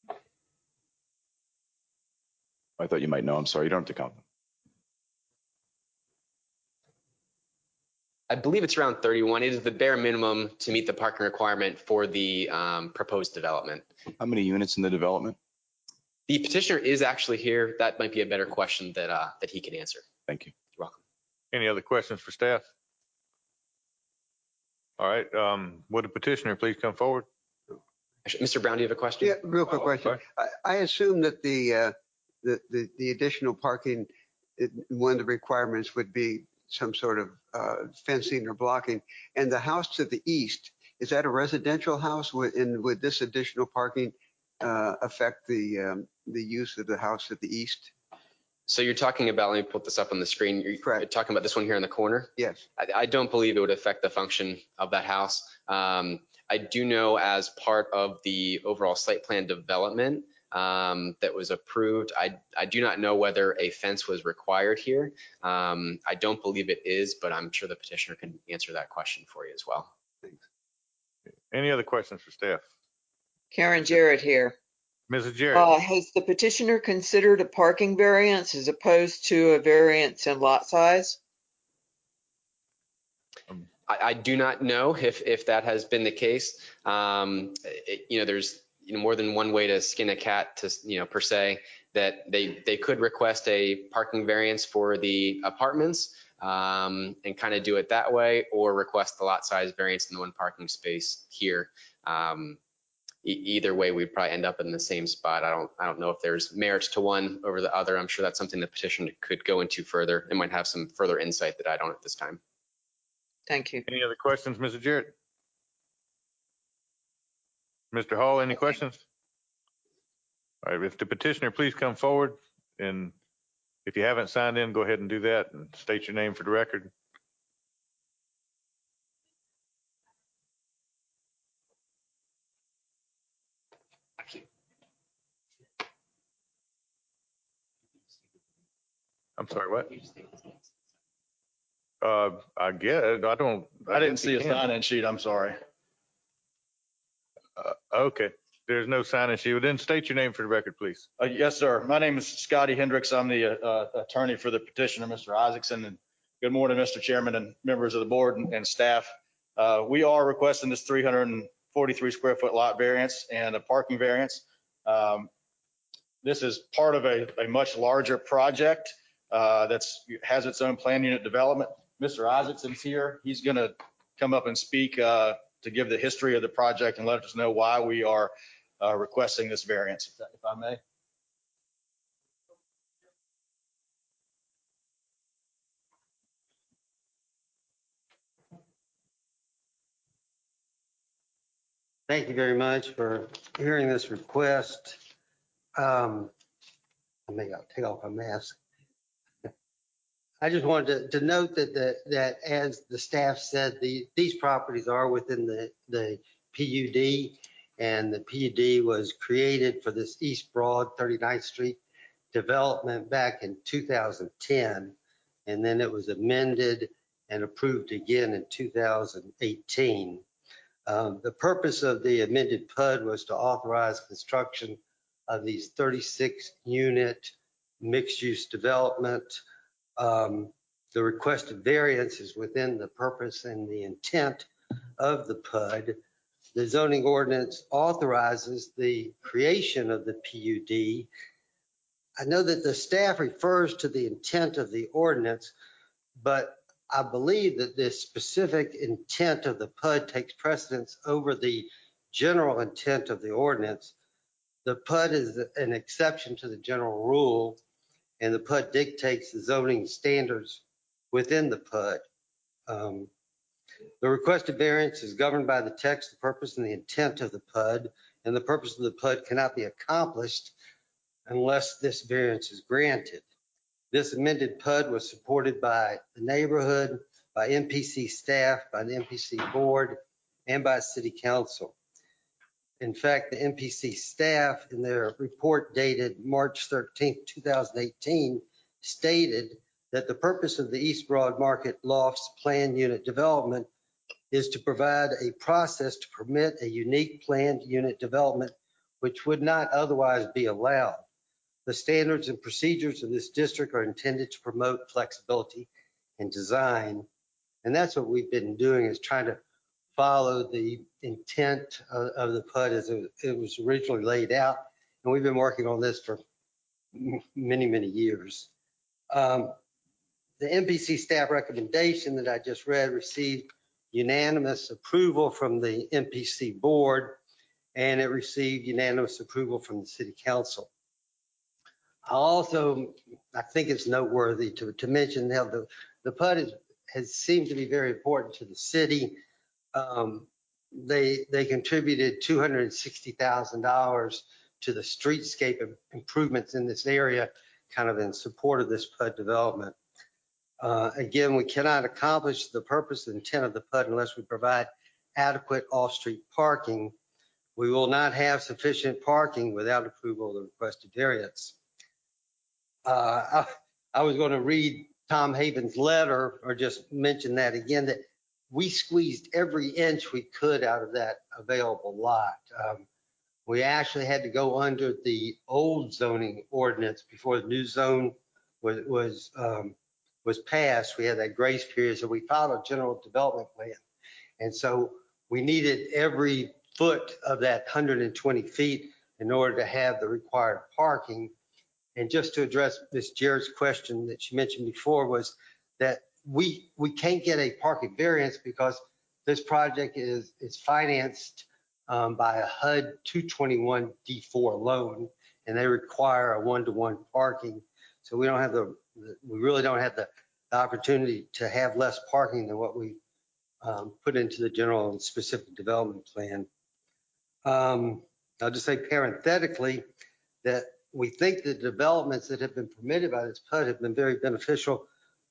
I thought you might know. I'm sorry. You don't have to count them. I believe it's around thirty-one. It is the bare minimum to meet the parking requirement for the um, proposed development. How many units in the development? The petitioner is actually here. That might be a better question that uh, that he can answer. Thank you. You're welcome. Any other questions for staff? All right. Um, would the petitioner please come forward? Mister Brown, do you have a question? Yeah, real quick Oh, question. sorry. I, I assume that the, uh, the, the, the additional parking, it- one of the requirements would be some sort of uh, fencing or blocking. And the house to the east, is that a residential house? Would- And would this additional parking uh, affect the, um, the use of the house to the east? So you're talking about, let me put this up on the screen. You're, Correct. you're talking about this one here in the corner? Yes. I, I don't believe it would affect the function of that house. Um, I do know as part of the overall site plan development um, that was approved, I, I do not know whether a fence was required here. Um, I don't believe it is, but I'm sure the petitioner can answer that question for you as well. Thanks. Any other questions for staff? Karen Jarrett here. Missus Jarrett. Uh, has the petitioner considered a parking variance as opposed to a variance in lot size? I, I do not know if, if that has been the case. Um, it, you know, there's you know, more than one way to skin a cat to, you know, per se, that they, they could request a parking variance for the apartments um, and kind of do it that way, or request the lot size variance in the one parking space here. Um, e either way, we'd probably end up in the same spot. I don't, I don't know if there's merits to one over the other. I'm sure that's something the petitioner could go into further. It might have some further insight that I don't at this time. Thank you. Any other questions, Missus Jarrett? Mister Hall, any questions? All right, if the petitioner please come forward, and if you haven't signed in, go ahead and do that and state your name for the record. I'm sorry, what? Uh, I get it. I don't. I didn't guess see you a can. sign-in sheet. I'm sorry. Uh, okay, there's no sign-in sheet. Well, then state your name for the record, please. Uh, yes, sir. My name is Scotty Hendricks. I'm the uh, attorney for the petitioner, Mister Isaacson. And good morning, Mister Chairman and members of the board and, and staff. Uh, we are requesting this three hundred forty-three square foot lot variance and a parking variance. Um, this is part of a, a much larger project uh, that's has its own plan unit development. Mister Isaacson's here. He's going to come up and speak uh, to give the history of the project and let us know why we are uh, requesting this variance, if, if I may. Thank you very much for hearing this request. Um, I may I'll take off my mask. I just wanted to, to note that, the, that as the staff said, the, these properties are within the, the P U D, and the P U D was created for this East Broad thirty-ninth Street development back in two thousand ten, and then it was amended and approved again in two thousand eighteen. Um, the purpose of the amended P U D was to authorize construction of these thirty-six unit mixed use development. Um, the requested variance is within the purpose and the intent of the P U D. The zoning ordinance authorizes the creation of the P U D. I know that the staff refers to the intent of the ordinance, but I believe that this specific intent of the P U D takes precedence over the general intent of the ordinance. The P U D is an exception to the general rule, and the P U D dictates the zoning standards within the P U D. Um, the requested variance is governed by the text, the purpose, and the intent of the P U D, and the purpose of the P U D cannot be accomplished unless this variance is granted. This amended P U D was supported by the neighborhood, by M P C staff, by the M P C board, and by City Council. In fact, the M P C staff in their report dated March thirteenth, two thousand eighteen stated that the purpose of the East Broad Market Lofts Planned Unit Development is to provide a process to permit a unique planned unit development which would not otherwise be allowed. The standards and procedures of this district are intended to promote flexibility in design. And that's what we've been doing, is trying to follow the intent of, of the P U D as it, it was originally laid out. And we've been working on this for many, many years. Um, the M P C staff recommendation that I just read received unanimous approval from the M P C board, and it received unanimous approval from the City Council. I also, I think it's noteworthy to, to mention how the, the P U D is, has seemed to be very important to the city. Um, they, they contributed two hundred sixty thousand dollars to the streetscape improvements in this area, kind of in support of this P U D development. Uh, again, we cannot accomplish the purpose and intent of the P U D unless we provide adequate off-street parking. We will not have sufficient parking without approval of the requested variance. Uh, I, I was going to read Tom Haven's letter, or just mention that again, that we squeezed every inch we could out of that available lot. Um, we actually had to go under the old zoning ordinance before the new zone was, was, um, was passed. We had that grace period, so we filed a general development plan. And so we needed every foot of that one hundred twenty feet in order to have the required parking. And just to address Miz Jarrett's question that she mentioned before, was that we we can't get a parking variance because this project is is financed um, by a H U D two twenty-one D four loan, and they require a one-to-one parking. So we don't have the, we really don't have the, the opportunity to have less parking than what we um, put into the general and specific development plan. Um, I'll just say parenthetically that we think the developments that have been permitted by this P U D have been very beneficial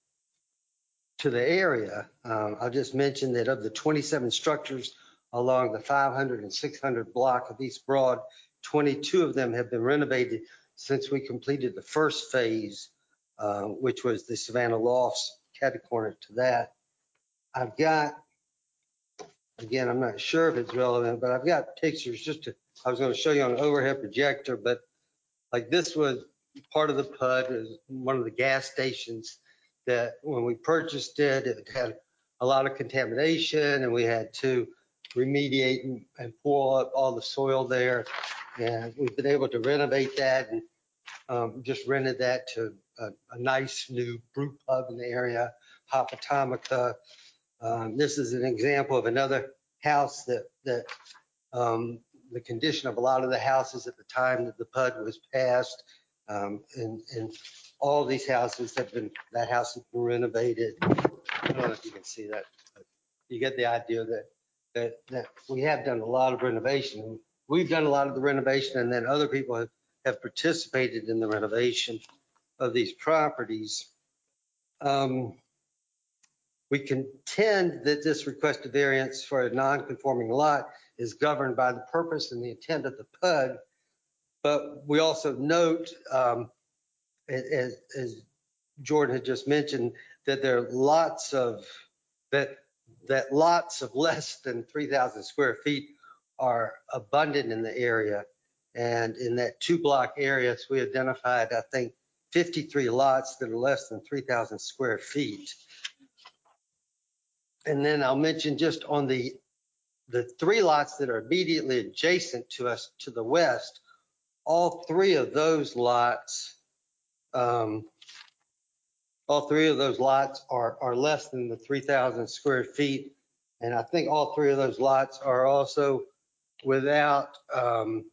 to the area. Um, I'll just mention that of the twenty-seven structures along the five hundred and six hundred block of East Broad, twenty-two of them have been renovated since we completed the first phase, uh, which was the Savannah Lofts catacorner to that. I've got, again, I'm not sure if it's relevant, but I've got pictures just to, I was going to show you on an overhead projector, but like this was part of the P U D, is one of the gas stations that when we purchased it, it had a lot of contamination, and we had to remediate and, and pull up all the soil there. And we've been able to renovate that, and um, just rented that to a, a nice new brew pub in the area, Hopatomica. Um, this is an example of another house that, that um, the condition of a lot of the houses at the time that the P U D was passed, um, and, and all these houses have been, that house has been renovated. I don't know if you can see that, but you get the idea that, that, that we have done a lot of renovation. We've done a lot of the renovation, and then other people have, have participated in the renovation of these properties. Um, we contend that this requested variance for a non-conforming lot is governed by the purpose and the intent of the P U D, but we also note, um, as, as Jordan had just mentioned, that there are lots of, that, that lots of less than three thousand square feet are abundant in the area. And in that two block area, so we identified, I think, fifty-three lots that are less than three thousand square feet. And then I'll mention just on the, the three lots that are immediately adjacent to us to the west, all three of those lots, um, all three of those lots are, are less than the three thousand square feet. And I think all three of those lots are also without, um,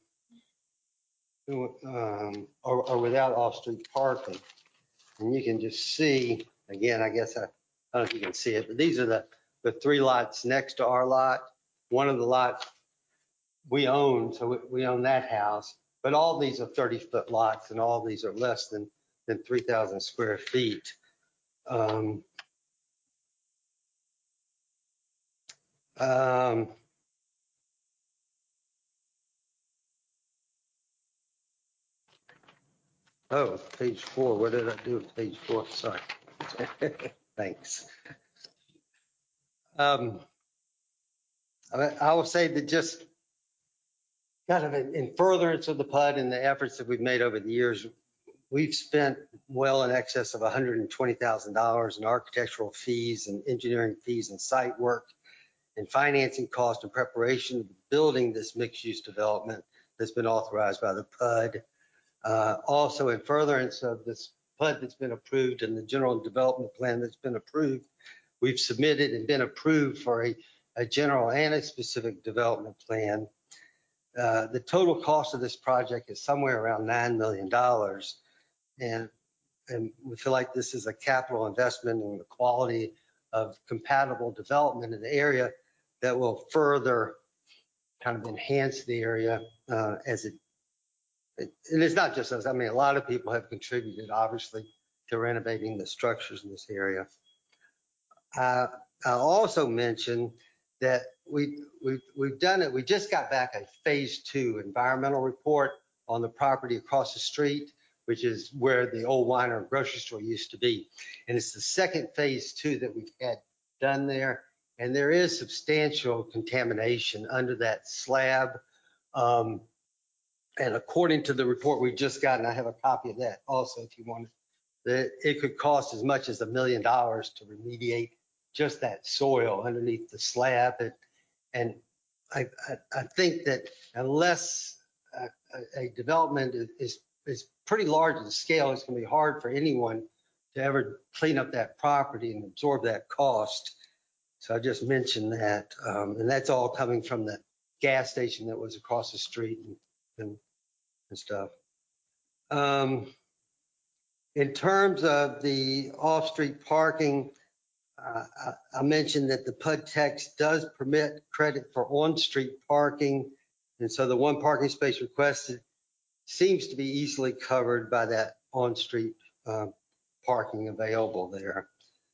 um, or, or without off-street parking. And you can just see, again, I guess, I, I don't know if you can see it, but these are the, the three lots next to our lot. One of the lots we own, so we, we own that house, but all these are thirty foot lots and all these are less than, than three thousand square feet. Um, um, oh, page four, what did I do with page four? Sorry. Thanks. Um, I, I will say that just kind of in, in furtherance of the P U D and the efforts that we've made over the years, we've spent well in excess of one hundred twenty thousand dollars in architectural fees and engineering fees and site work and financing cost and preparation of building this mixed-use development that's been authorized by the P U D. Uh, also, in furtherance of this P U D that's been approved and the general development plan that's been approved, we've submitted and been approved for a, a general and a specific development plan. Uh, the total cost of this project is somewhere around nine million dollars. And, and we feel like this is a capital investment in the quality of compatible development in the area that will further kind of enhance the area uh, as it, it, and it's not just us. I mean, a lot of people have contributed, obviously, to renovating the structures in this area. Uh, I'll also mention that we, we, we've done it. We just got back a phase two environmental report on the property across the street, which is where the old Weiner grocery store used to be. And it's the second phase two that we've had done there. And there is substantial contamination under that slab. Um, and according to the report we just got, and I have a copy of that also if you want, that it could cost as much as a million dollars to remediate just that soil underneath the slab. And, and I, I, I think that unless a, a development is, is pretty large in scale, it's going to be hard for anyone to ever clean up that property and absorb that cost. So I just mentioned that. Um, and that's all coming from the gas station that was across the street and, and, and stuff. Um, in terms of the off-street parking, Uh, I, I mentioned that the P U D text does permit credit for on-street parking. And so the one parking space requested seems to be easily covered by that on-street uh, parking available there.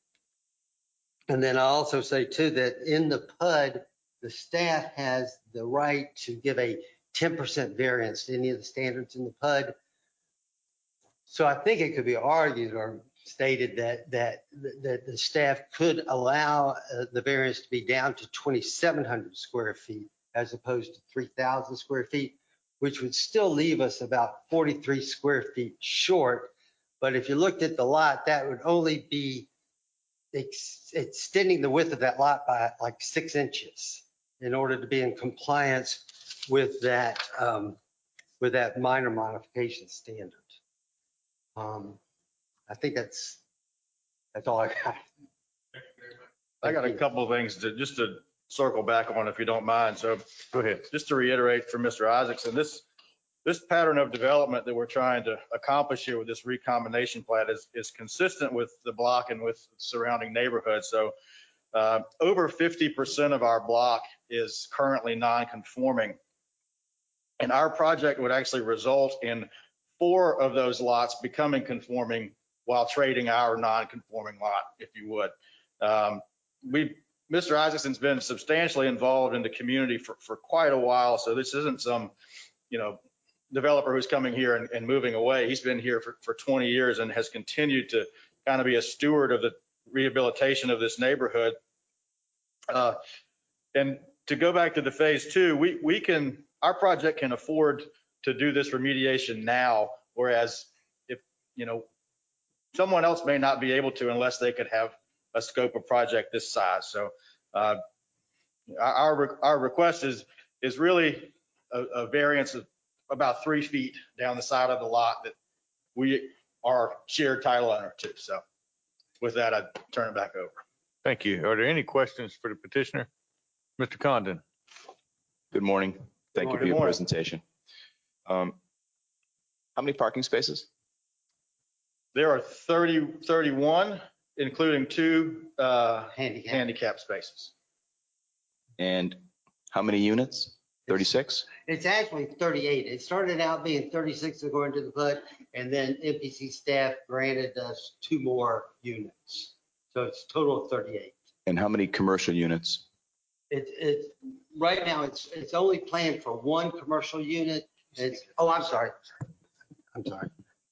And then I also say too that in the P U D, the staff has the right to give a ten percent variance to any of the standards in the P U D. So I think it could be argued or stated that that that the staff could allow uh, the variance to be down to twenty-seven hundred square feet as opposed to three thousand square feet, which would still leave us about forty-three square feet short. But if you looked at the lot, that would only be ex extending the width of that lot by like six inches in order to be in compliance with that um, with that minor modification standard. Um, I think that's that's all I got. I got a couple of things to just to circle back on, if you don't mind. So go ahead. Just to reiterate for Mister Isaacson, this this pattern of development that we're trying to accomplish here with this recombination plat is is consistent with the block and with surrounding neighborhoods. So uh, over fifty percent of our block is currently non-conforming, and our project would actually result in four of those lots becoming conforming while trading our non-conforming lot, if you would. Um, we, Mister Isaacson's been substantially involved in the community for, for quite a while, so this isn't some, you know, developer who's coming here and, and moving away. He's been here for, for twenty years and has continued to kind of be a steward of the rehabilitation of this neighborhood. Uh, and to go back to the phase two, we, we can, our project can afford to do this remediation now, whereas if, you know, someone else may not be able to unless they could have a scope of project this size. So uh, our, our request is, is really a, a variance of about three feet down the side of the lot that we are shared title owner to. So with that, I turn it back over. Thank you. Are there any questions for the petitioner? Mister Condon. Good morning. Thank you for your morning. presentation. Um, how many parking spaces? There are thirty, thirty-one, including two uh, Handicap. handicap spaces. And how many units? thirty-six? It's actually thirty-eight. It started out being thirty-six according to the P U D, and then M P C staff granted us two more units. So it's a total of thirty-eight. And how many commercial units? It, it, right now, it's, it's only planned for one commercial unit. It's, oh, I'm sorry. I'm sorry.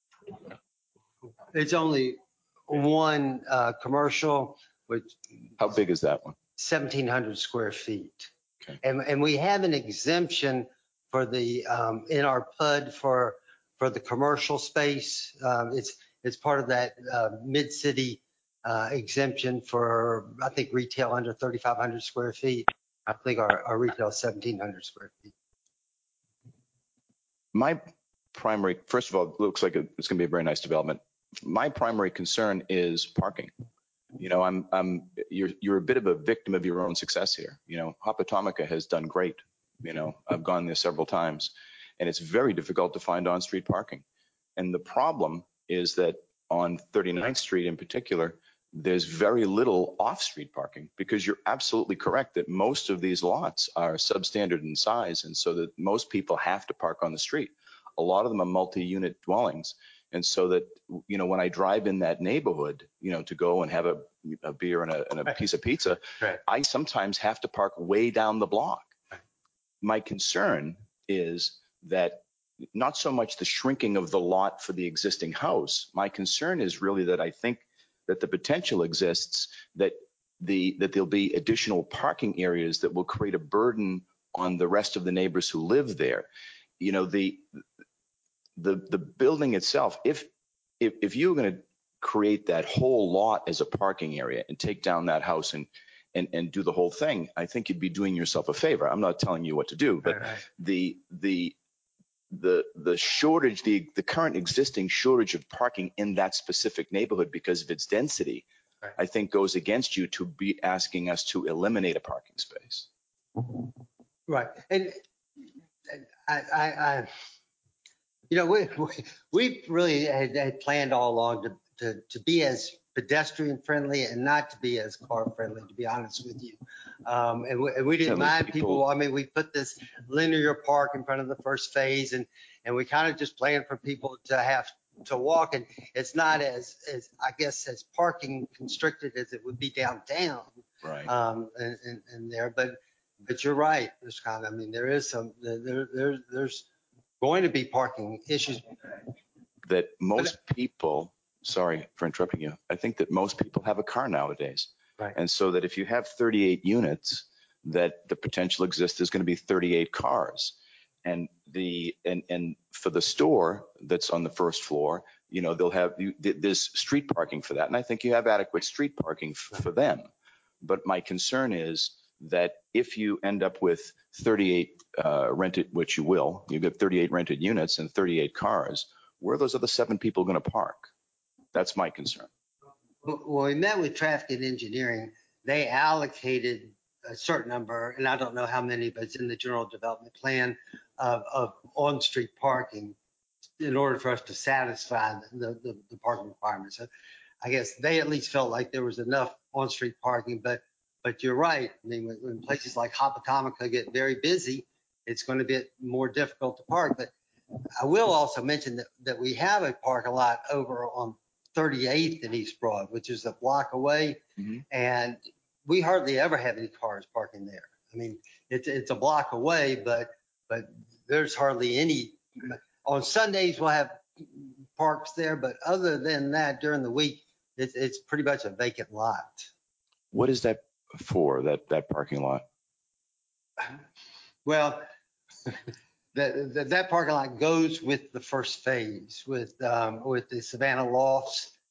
It's only one uh, commercial with How big is that one? seventeen hundred square feet. Okay. And, and we have an exemption for the, um, in our P U D for, for the commercial space. Um, it's, it's part of that uh, mid-city uh, exemption for, I think, retail under thirty-five hundred square feet. I think our, our retail is seventeen hundred square feet. My primary, first of all, it looks like it's going to be a very nice development. My primary concern is parking. You know, I'm, I'm, you're, you're a bit of a victim of your own success here. You know, Hopotomica has done great. You know, I've gone there several times, and it's very difficult to find on-street parking. And the problem is that on thirty-ninth Street in particular, there's very little off-street parking, because you're absolutely correct that most of these lots are substandard in size, and so that most people have to park on the street. A lot of them are multi-unit dwellings. And so that, you know, when I drive in that neighborhood, you know, to go and have a, a beer and a, and a piece of pizza, Right. I sometimes have to park way down the block. Right. My concern is that not so much the shrinking of the lot for the existing house. My concern is really that I think that the potential exists that the that there'll be additional parking areas that will create a burden on the rest of the neighbors who live there. You know, the the the building itself, if if, if you were going to create that whole lot as a parking area and take down that house and and and do the whole thing, I think you'd be doing yourself a favor. I'm not telling you what to do, but Right, right. the the the the shortage, the the current existing shortage of parking in that specific neighborhood because of its density, Right. I think goes against you to be asking us to eliminate a parking space. Right. And and I, I, I, you know, we, we, we really had, had planned all along to, to, to be as pedestrian friendly and not to be as car friendly, to be honest with you. Um, and, we, and we didn't Yeah, mind people- people, I mean, we put this linear park in front of the first phase, and, and we kind of just planned for people to have to walk. And it's not as, as, I guess, as parking constricted as it would be downtown. Right. Um, and, and, and there, but, but you're right, Mister Khan. I mean, there is some, there, there, there's going to be parking issues. That most people, sorry for interrupting you, I think that most people have a car nowadays. Right. And so that if you have thirty-eight units, that the potential exists is going to be thirty-eight cars. And the and and for the store that's on the first floor, you know, they'll have you, there's street parking for that, and I think you have adequate street parking f- for them. But my concern is that if you end up with thirty-eight uh, rented, which you will, you get thirty-eight rented units and thirty-eight cars, where are those other seven people going to park? That's my concern. Well, we met with traffic and engineering. They allocated a certain number, and I don't know how many, but it's in the general development plan of, of on-street parking in order for us to satisfy the, the, the parking requirements. So I guess they at least felt like there was enough on-street parking, but but you're right. I mean, when, when places like Hopotomica get very busy, it's going to be more difficult to park. But I will also mention that, that we have a parking lot over on thirty-eighth and East Broad, which is a block away. Mm-hmm. And we hardly ever have any cars parking there. I mean, it's, it's a block away, but, but there's hardly any. On Sundays, we'll have parks there, but other than that, during the week, it's, it's pretty much a vacant lot. What is that for, that, that parking lot? Well, that, that, that parking lot goes with the first phase with, um, with the Savannah Lofts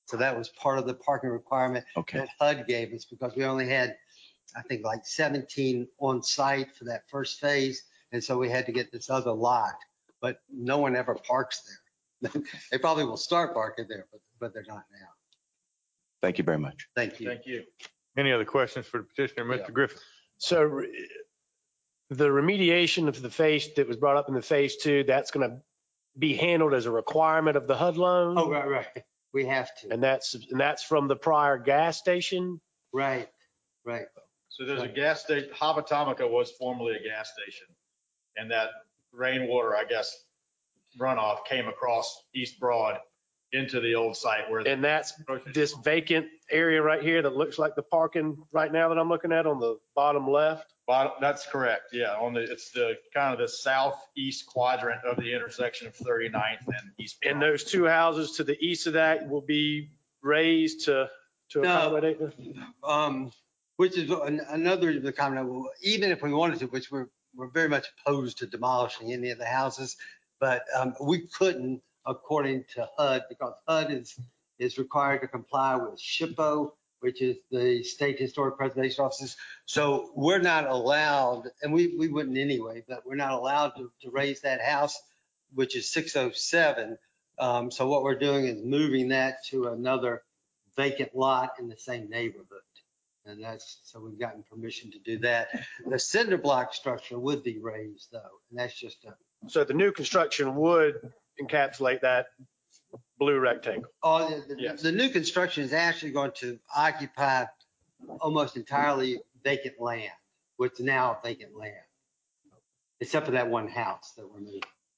So that was part of the parking requirement Okay. that H U D gave us because we only had, I think, like seventeen on site for that first phase. And so we had to get this other lot, but no one ever parks there. They probably will start parking there, but, but they're not now. Thank you very much. Thank you. Thank you. Any other questions for the petitioner, Mister Yeah. Griffin? So re- the remediation of the phase that was brought up in the phase two, that's going to be handled as a requirement of the H U D loan? Oh, right, right. We have to. And that's, and that's from the prior gas station? Right, right. So there's a gas station, Havatomica was formerly a gas station. And that rainwater, I guess, runoff came across East Broad into the old site where. And that's this vacant area right here that looks like the parking right now that I'm looking at on the bottom left? Bottom, that's correct. Yeah, on the, it's the kind of the southeast quadrant of the intersection of thirty-ninth and East. And Broad. those two houses to the east of that will be raised to, to No. accommodate them? Um, which is an- another of the comment, even if we wanted to, which we're, we're very much opposed to demolishing any of the houses, but um, we couldn't according to H U D because H U D is, is required to comply with SHPO, which is the State Historic Preservation Offices. So we're not allowed, and we, we wouldn't anyway, but we're not allowed to, to raise that house, which is six oh seven. Um, so what we're doing is moving that to another vacant lot in the same neighborhood. And that's, so we've gotten permission to do that. The cinder block structure would be raised though, and that's just a, So the new construction would encapsulate that blue rectangle? oh, the, the- Yes. the new construction is actually going to occupy almost entirely vacant land, what's now vacant land, except for that one house that we're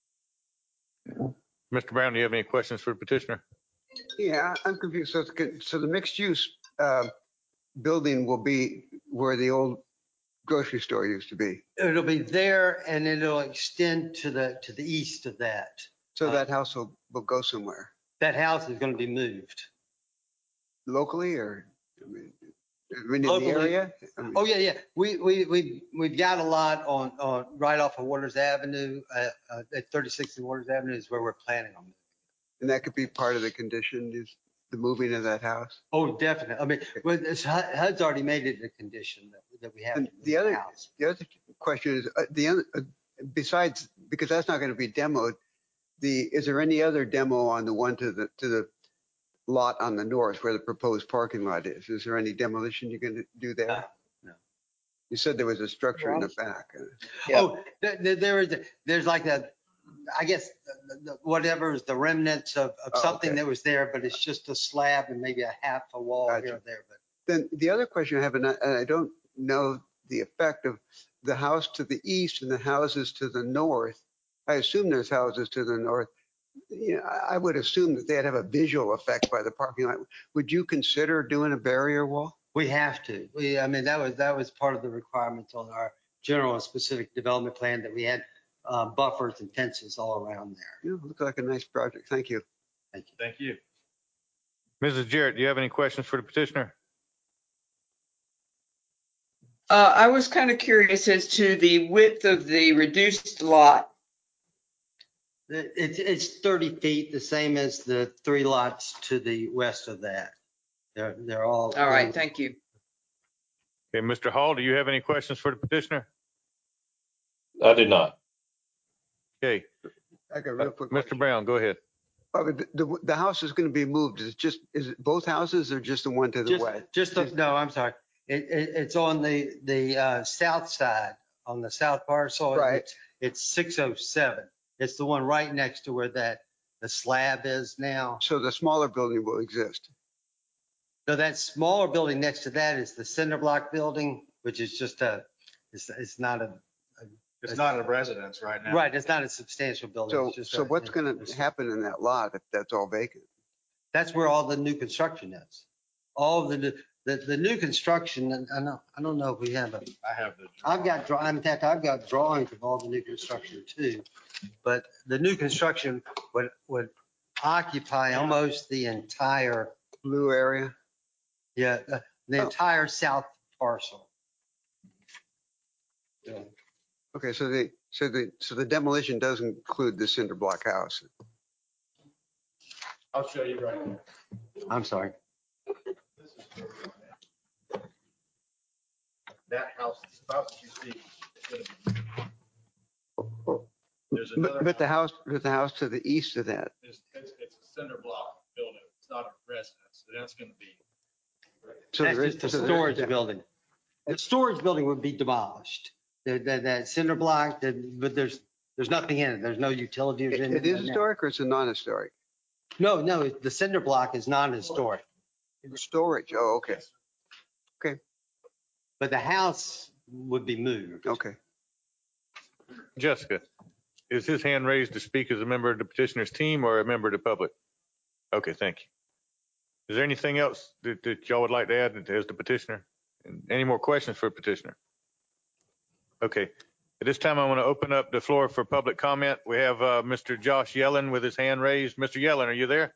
moving. Mister Brown, do you have any questions for the petitioner? Yeah, I'm confused. So, it's good- so the mixed use uh, building will be where the old grocery store used to be. It'll be there and it'll extend to the, to the east of that. So Uh, that house will, will go somewhere That house is going to be moved. locally or, I mean, I mean, in the Locally. area? I mean, Oh, yeah, yeah. We, we, we, we've got a lot on, on, right off of Waters Avenue, uh, uh, at thirty-six and Waters Avenue is where we're planning on. And that could be part of the condition is the moving of that house. Oh, definitely. I mean, well, this, H U D's already made it a condition that, that we have to And move the the other- house. The other question is, uh, the other, uh, besides, because that's not going to be demoed, the, is there any other demo on the one to the, to the lot on the north where the proposed parking lot is? Is there any demolition you're going to do there? No, no. You said there was a structure in the back. uh, Yeah. Oh, there, there- there is, there's like a, I guess, the- the- whatever is the remnants of, of Oh, something okay. that was there, but it's just a slab and maybe a half a wall Gotcha. here or there, but. Then the other question I have, and I, and I don't know the effect of the house to the east and the houses to the north. I assume there's houses to the north. You know, I I would assume that they'd have a visual effect by the parking lot. Would you consider doing a barrier wall? We have to. We, I mean, that was, that was part of the requirements on our general and specific development plan that we had uh, buffers and fences all around there. You know, looks like a nice project. Thank you. Thank you. Thank you. Missus Jarrett, do you have any questions for the petitioner? Uh, I was kind of curious as to the width of the reduced lot. It- It's, it's thirty feet, the same as the three lots to the west of that. They're, they're all. All right, thank you. Okay, Mister Hall, do you have any questions for the petitioner? I did not. Okay, I got a uh, real quick Mister question. Brown, go ahead. Oh, but The, the, the house is going to be moved. Is it just, is it both houses or just the one to the Just, west? just, the- no, I'm sorry. It, it, it's on the, the uh, south side, on the south parcel. Right. It's- It's six oh seven. It's the one right next to where that, the slab is now. So the smaller building will exist. So that smaller building next to that is the cinder block building, which is just a, it's, it's not a, It's not a residence right now. right, it's not a substantial building. So, It's just so a- what's going it's- to happen in that lot if that's all vacant? That's where all the new construction is. All of the, new- the, the new construction, and I know, I don't know if we have a, I have the. I've got, draw- in fact, I've got drawings of all the new construction too. But the new construction would, would occupy almost the entire, Blue area? yeah, the- the Oh. entire south parcel. Yeah. Okay, so the, so the, so the demolition does include the cinder block house. I'll show you right now. I'm sorry. This is where we're at. That house is about what you see. It's gonna be- There's another But, but the house, but the house to the east of that, It's, it's, it's a cinder block building. It's not a residence. So that's going to be. so That's there is, just a so there- storage yeah. building. The storage building would be demolished. That, that, that cinder block, that, but there's, there's nothing in it. There's no utilities It in it. it is right now. historic or it's a non-historic? No, no, the cinder block is non-historic, Storage, oh, okay, but the house would be moved. okay. Jessica, is his hand raised to speak as a member of the petitioner's team or a member of the public? Okay, thank you. Is there anything else that, that y'all would like to add as the petitioner? Any more questions for petitioner? Okay, at this time, I want to open up the floor for public comment. We have uh, Mister Josh Yellen with his hand raised. Mister Yellen, are you there?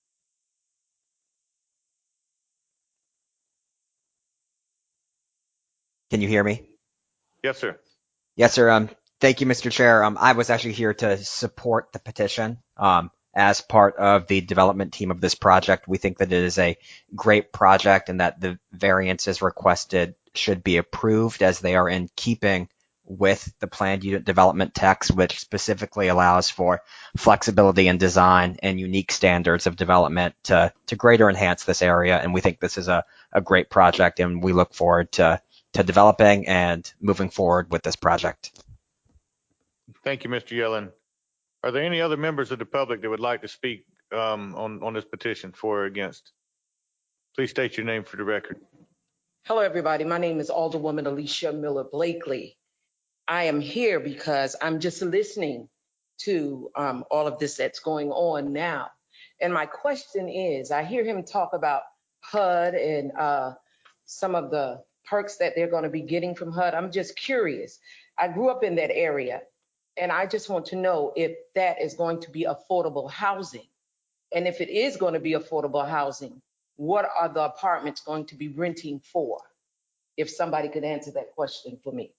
Can you hear me? Yes, sir. Yes, sir. Um, thank you, Mister Chair. Um, I was actually here to support the petition. Um, as part of the development team of this project, we think that it is a great project and that the variances requested should be approved as they are in keeping with the planned unit development text, which specifically allows for flexibility in design and unique standards of development to, to greater enhance this area. And we think this is a, a great project, and we look forward to to developing and moving forward with this project. Thank you, Mister Yellen. Are there any other members of the public that would like to speak um, on, on this petition for or against? Please state your name for the record. Hello, everybody. My name is Alderwoman Alicia Miller Blakely. I am here because I'm just listening to um, all of this that's going on now. And my question is, I hear him talk about H U D and uh, some of the perks that they're going to be getting from H U D. I'm just curious. I grew up in that area, and I just want to know if that is going to be affordable housing. And if it is going to be affordable housing, what are the apartments going to be renting for? If somebody could answer that question for me.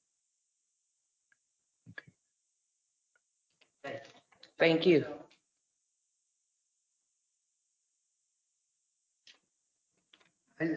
Thank you. And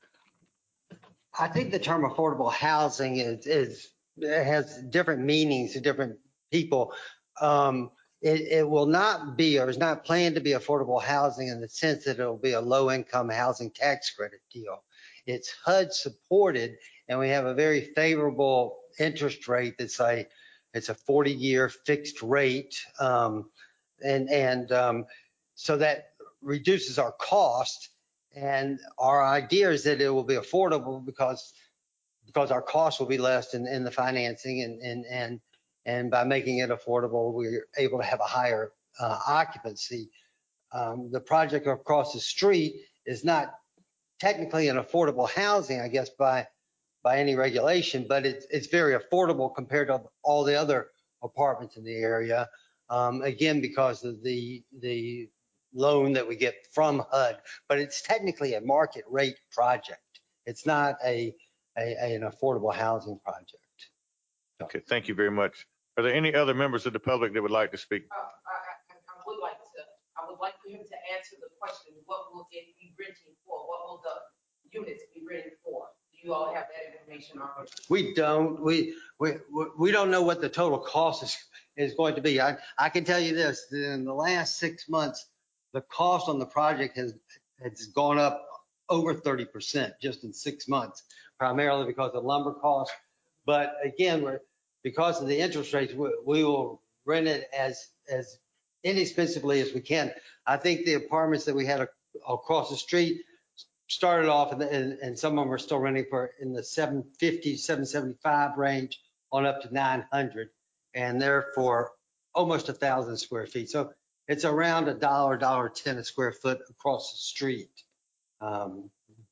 I think the term affordable housing is, is it has different meanings to different people. Um, it, it will not be, or is not planned to be affordable housing in the sense that it'll be a low income housing tax credit deal. It's H U D supported, and we have a very favorable interest rate that's a, it's a forty year fixed rate. Um, and, and, um, so that reduces our cost. And our idea is that it will be affordable because because our costs will be less in, in the financing, and and and and by making it affordable, we're able to have a higher uh, occupancy. Um, the project across the street is not technically an affordable housing, I guess, by by any regulation, but it's it's very affordable compared to all the other apartments in the area. Um, again, because of the the loan that we get from H U D, but it's technically a market rate project. It's not a, a, a an affordable housing project. Okay, thank you very much. Are there any other members of the public that would like to speak? Uh, I, I, I would like to, I would like for him to answer the question, what will it be renting for? What will the units be rented for? Do you all have that information already? We don't, we, we, we don't know what the total cost is, is going to be. I, I can tell you this, in the last six months, the cost on the project has, has gone up over thirty percent just in six months, primarily because of lumber costs. But again, we're, because of the interest rates, we, we will rent it as, as inexpensively as we can. I think the apartments that we had across the street started off and, and, and some of them are still renting for in the seven fifty, seven seventy-five range on up to nine hundred. And they're for almost a thousand square feet. So it's around a dollar, dollar ten a square foot across the street. Um,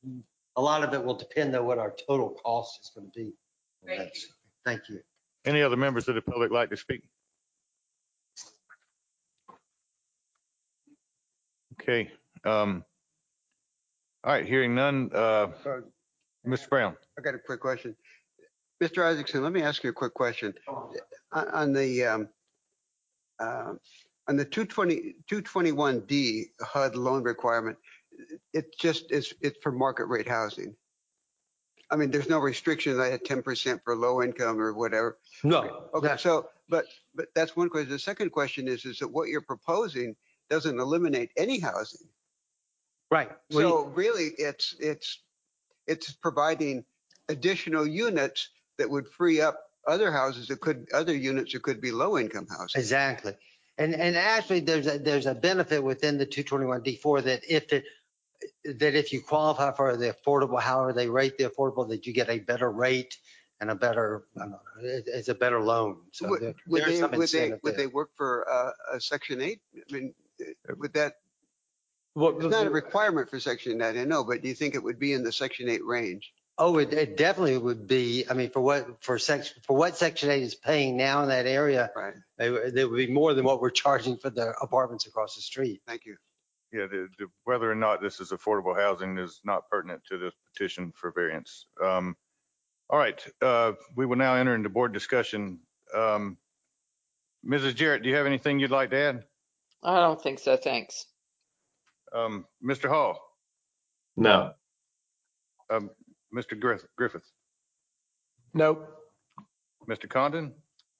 a lot of it will depend on what our total cost is going to be. Thank you. Thank you. Any other members of the public like to speak? Okay. Um, all right, hearing none. Uh, Mister Brown. I got a quick question. Mister Isaacson, let me ask you a quick question. On on the, um, uh, On the two twenty, two twenty-one D H U D loan requirement, it just is, it's for market rate housing. I mean, there's no restriction that at ten percent for low income or whatever. No. Okay, that- so, but, but that's one question. The second question is, is that what you're proposing doesn't eliminate any housing. Right. We- So really, it's, it's, it's providing additional units that would free up other houses that could, other units that could be low income housing. Exactly. And, and actually there's a, there's a benefit within the two twenty-one D four that if it, that if you qualify for the affordable, however they rate the affordable, that you get a better rate and a better, I don't know, it- it's a better loan. So Would, there- would there's they, some would they, incentive would they there. work for uh, a section eight? I mean, would that, Well, it's not a requirement for section eight, I know, but do you think it would be in the section eight range? Oh, it, it definitely would be. I mean, for what, for section, for what section eight is paying now in that area, Right, it, it would be more than what we're charging for the apartments across the street. thank you. Yeah, the, the, whether or not this is affordable housing is not pertinent to this petition for variance. Um, all right, uh, we will now enter into board discussion. Um, Missus Jarrett, do you have anything you'd like to add? I don't think so, thanks. Um, Mister Hall, No. um, Mister Griff- Griffith, Nope. Mister Condon,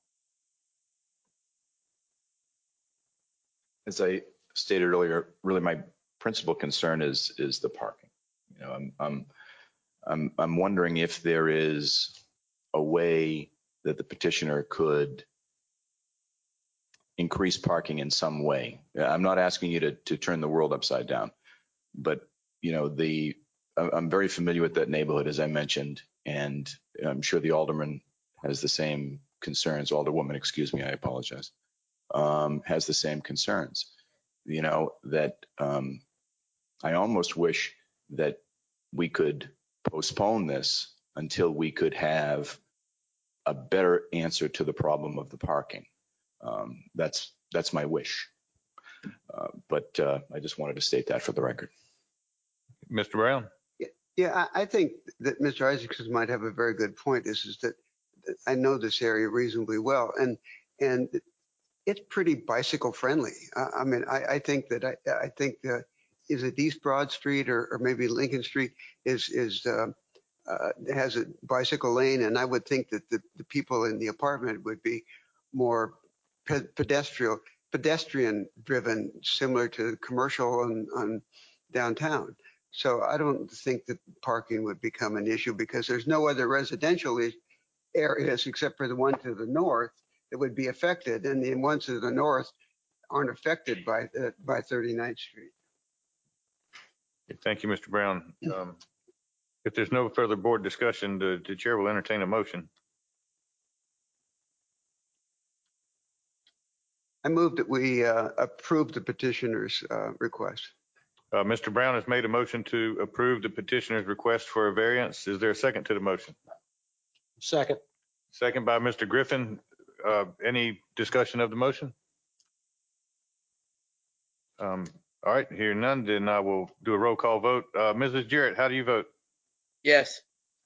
As I stated earlier, really my principal concern is, is the parking. You know, I'm, I'm, I'm, I'm wondering if there is a way that the petitioner could increase parking in some way. I'm not asking you to, to turn the world upside down, but you know, the, I'm very familiar with that neighborhood, as I mentioned, and I'm sure the alderman has the same concerns, alderwoman, excuse me, I apologize, um, has the same concerns. You know, that um, I almost wish that we could postpone this until we could have a better answer to the problem of the parking. Um, that's that's my wish. Uh, but uh, I just wanted to state that for the record. Mister Brown. Yeah, I, I think that Mister Isaacson might have a very good point. This is that that I know this area reasonably well, and and it's pretty bicycle friendly. I, I mean, I, I think that I, I think uh, is it East Broad Street or, or maybe Lincoln Street is is uh, uh, has a bicycle lane, and I would think that the, the people in the apartment would be more pe- pedestrian pedestrian driven, similar to commercial on, on downtown. So I don't think that parking would become an issue because there's no other residential i- areas except for the one to the north that would be affected, and the ones to the north aren't affected by uh, by thirty-ninth Street. Thank you, Mister Brown. Um, if there's no further board discussion, the, the chair will entertain a motion. I move that we uh, approve the petitioner's uh, request. Uh, Mister Brown has made a motion to approve the petitioner's request for a variance. Is there a second to the motion? Second. Second by Mister Griffin. Uh, any discussion of the motion? Um, all right, hearing none, then I will do a roll call vote. Uh, Missus Jarrett, how do you vote? Yes.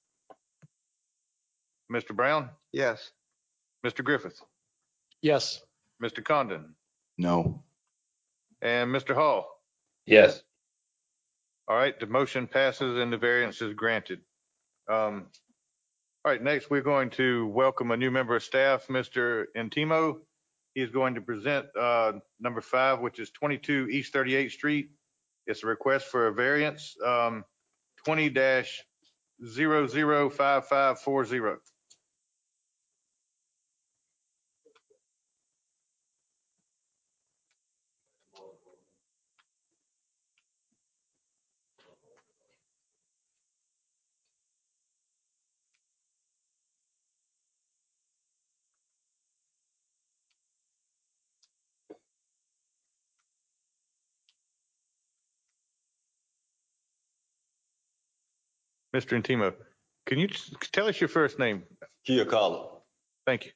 Mister Brown, Yes. Mister Griffith, Yes. Mister Condon, No. and Mister Hall. Yes. All right, the motion passes and the variance is granted. Um, all right, next we're going to welcome a new member of staff, Mister Intimo. He is going to present uh, number five, which is twenty-two East thirty-eighth Street. It's a request for a variance, um, twenty dash zero zero five five four zero. Mister Intimo, can you t- tell us your first name? Giancarlo. Thank you.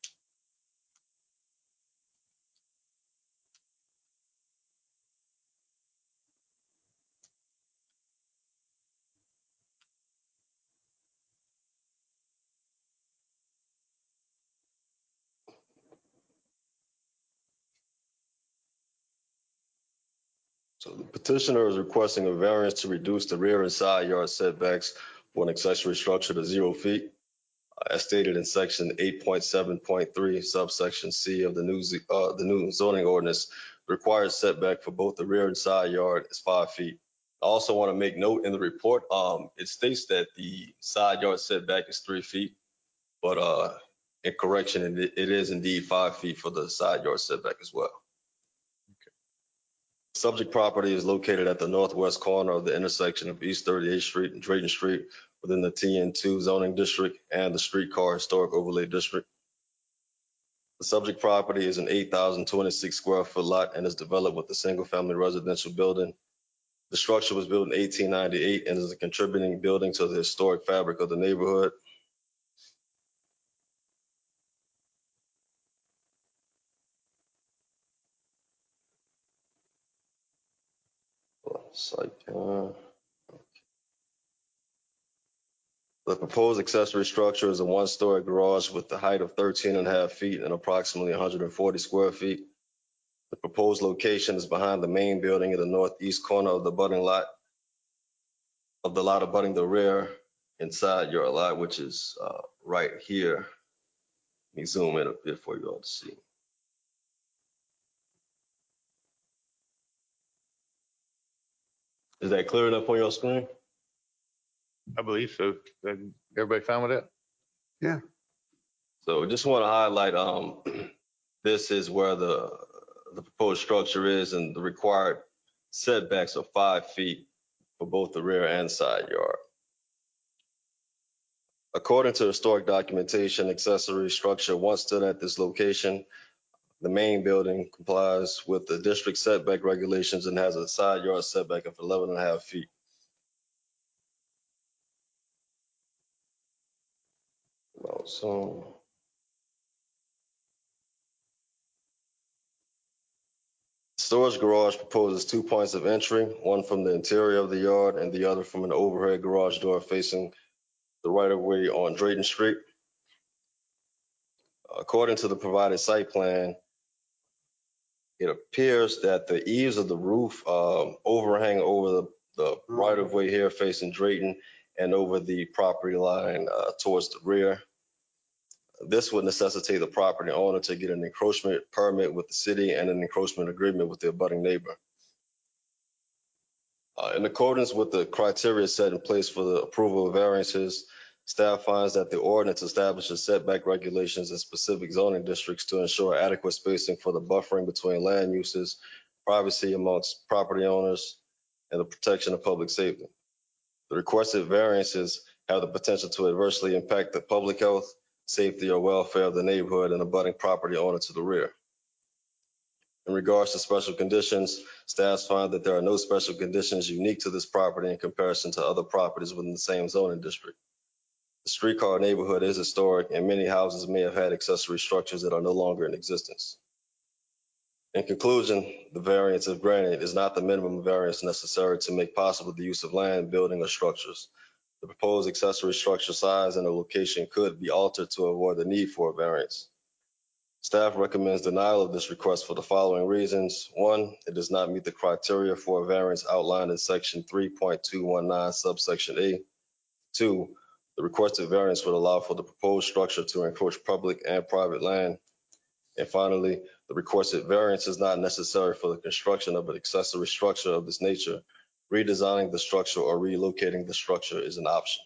So the petitioner is requesting a variance to reduce the rear and side yard setbacks for an accessory structure to zero feet, uh, as stated in section eight point seven point three, subsection C of the new z- uh, the new zoning ordinance. The required setback for both the rear and side yard is five feet. I also want to make note in the report, um, it states that the side yard setback is three feet, but uh, in correction, it, it is indeed five feet for the side yard setback as well. Subject property is located at the northwest corner of the intersection of East thirty-eighth Street and Drayton Street within the T N two zoning district and the streetcar historic overlay district. The subject property is an eight thousand two hundred six square foot lot and is developed with a single family residential building. The structure was built in eighteen ninety-eight and is a contributing building to the historic fabric of the neighborhood. Site plan. The proposed accessory structure is a one-story garage with the height of thirteen and a half feet and approximately one hundred forty square feet. The proposed location is behind the main building in the northeast corner of the abutting lot, of the lot abutting the rear and side yard lot, which is uh, right here. Let me zoom in a bit for you all to see. Is that clear enough on your screen? I believe so. Everybody fine with that? Yeah. So just want to highlight, um, this is where the, the proposed structure is, and the required setbacks are five feet for both the rear and side yard. According to historic documentation, accessory structure once stood at this location. The main building complies with the district setback regulations and has a side yard setback of eleven and a half feet. So storage garage proposes two points of entry, one from the interior of the yard and the other from an overhead garage door facing the right of way on Drayton Street. According to the provided site plan, it appears that the eaves of the roof um, overhang over the, the right of way here facing Drayton and over the property line uh, towards the rear. This would necessitate the property owner to get an encroachment permit with the city and an encroachment agreement with the abutting neighbor. Uh, in accordance with the criteria set in place for the approval of variances, staff finds that the ordinance establishes setback regulations in specific zoning districts to ensure adequate spacing for the buffering between land uses, privacy amongst property owners, and the protection of public safety. The requested variances have the potential to adversely impact the public health, safety, or welfare of the neighborhood and abutting property owner to the rear. In regards to special conditions, staff find that there are no special conditions unique to this property in comparison to other properties within the same zoning district. The streetcar neighborhood is historic and many houses may have had accessory structures that are no longer in existence. In conclusion, the variance, if granted, is not the minimum variance necessary to make possible the use of land, building, or structures. The proposed accessory structure size and the location could be altered to avoid the need for a variance. Staff recommends denial of this request for the following reasons. One, it does not meet the criteria for a variance outlined in section three point two one nine subsection A. Two, the requested variance would allow for the proposed structure to encroach public and private land. And finally, the requested variance is not necessary for the construction of an accessory structure of this nature. Redesigning the structure or relocating the structure is an option.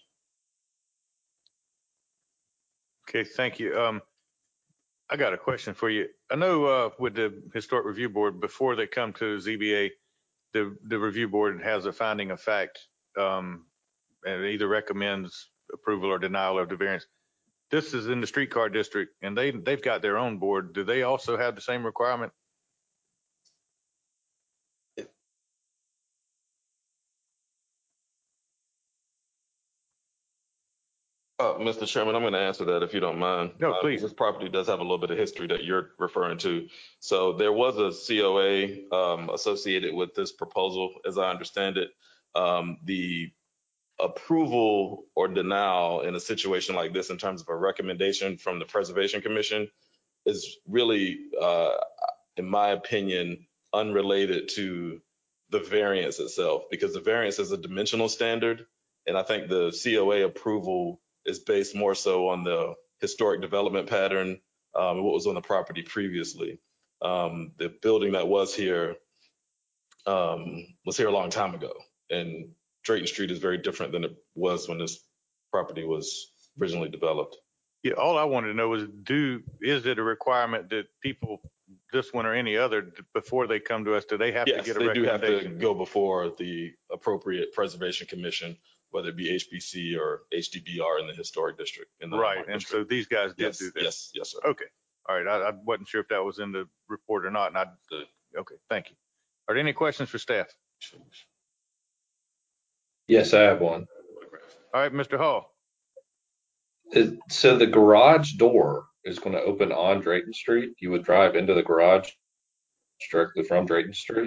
Okay, thank you. Um, I got a question for you. I know uh, with the Historic Review Board, before they come to Z B A, the, the review board has a finding of fact um, and it either recommends approval or denial of the variance. This is in the streetcar district and they, they've got their own board. Do they also have the same requirement? Uh, Mister Chairman, I'm going to answer that if you don't mind. No, please. Uh, this property does have a little bit of history that you're referring to. So there was a C O A um, associated with this proposal, as I understand it. Um, the approval or denial in a situation like this in terms of a recommendation from the Preservation Commission is really, uh, in my opinion, unrelated to the variance itself, because the variance is a dimensional standard. And I think the C O A approval is based more so on the historic development pattern, um, and what was on the property previously. Um, the building that was here um, was here a long time ago, and Drayton Street is very different than it was when this property was originally developed. Yeah, all I wanted to know was, do, is it a requirement that people, this one or any other, before they come to us, do they have to Yes, get a they do have to recommendation? go before the appropriate preservation commission, whether it be H B C or H D B R in the historic district. In the Right, landmark and district. so these guys did Yes, do that? yes, yes, sir. Okay, all right, I, I wasn't sure if that was in the report or not, and I, okay, thank you. Are there any questions for staff? Yes, I have one. All right, Mister Hall. Is- So the garage door is going to open on Drayton Street. You would drive into the garage directly from Drayton Street.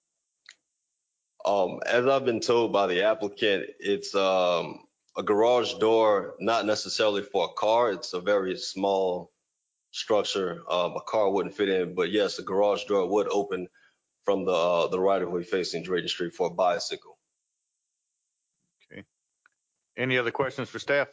Um, as I've been told by the applicant, it's um, a garage door, not necessarily for a car. It's a very small structure. Um, a car wouldn't fit in, but yes, the garage door would open from the uh, the right of way facing Drayton Street for a bicycle. Okay. Any other questions for staff?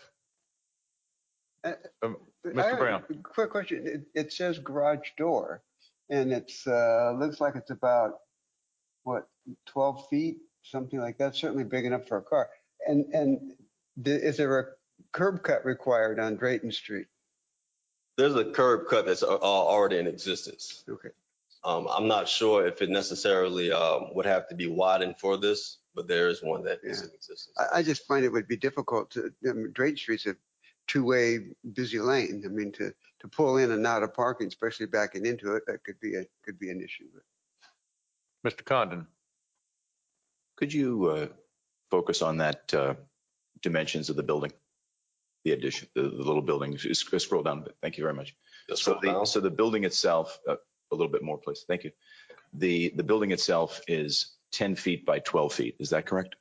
Uh, Um, I Mister have Brown. a Quick question. It, it says garage door, and it's uh, looks like it's about what twelve feet, something like that. Certainly big enough for a car. And and the, is there a curb cut required on Drayton Street? There's a curb cut that's uh, already in existence. Okay. Um, I'm not sure if it necessarily um, would have to be widened for this, but there is one that is Yeah. in existence. I, I just find it would be difficult to. I mean, Drayton Street's a two-way busy lane. I mean, to to pull in and out of parking, especially backing into it, that could be a could be an issue. Mister Condon. Could you uh, focus on that uh, dimensions of the building, the addition, the, the little building? Just scroll down a bit. Thank you very much. Just So scroll the, down. so the building itself, uh, a little bit more, please. Thank you. The the building itself is ten feet by twelve feet. Is that correct?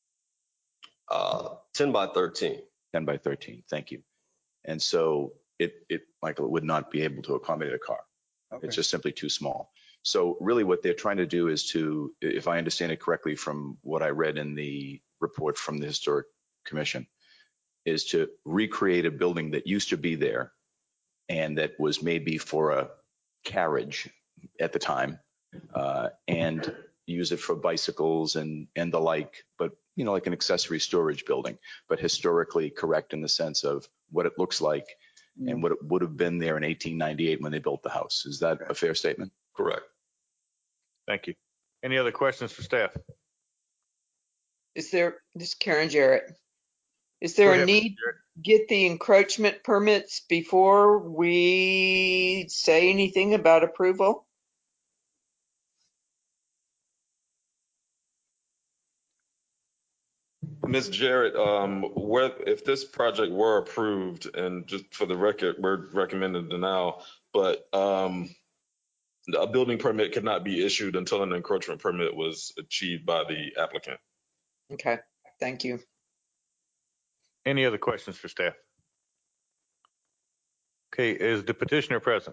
Uh, ten by thirteen. ten by thirteen. Thank you. And so it, it, Michael, it would not be able to accommodate a car. Okay. It's just simply too small. So really what they're trying to do is to, if I understand it correctly from what I read in the report from the Historic Commission, is to recreate a building that used to be there and that was maybe for a carriage at the time, uh, and use it for bicycles and, and the like, but, you know, like an accessory storage building, but historically correct in the sense of what it looks like Mm. and what it would have been there in eighteen ninety-eight when they built the house. Is that a fair statement? Correct. Thank you. Any other questions for staff? Is there, this is Karen Jarrett. Is there Go a ahead, Mister need Jarrett. to get the encroachment permits before we say anything about approval? Miz Jarrett, um, where, if this project were approved, and just for the record, we're recommending denial, but um, a building permit could not be issued until an encroachment permit was achieved by the applicant. Okay, thank you. Any other questions for staff? Okay, is the petitioner present?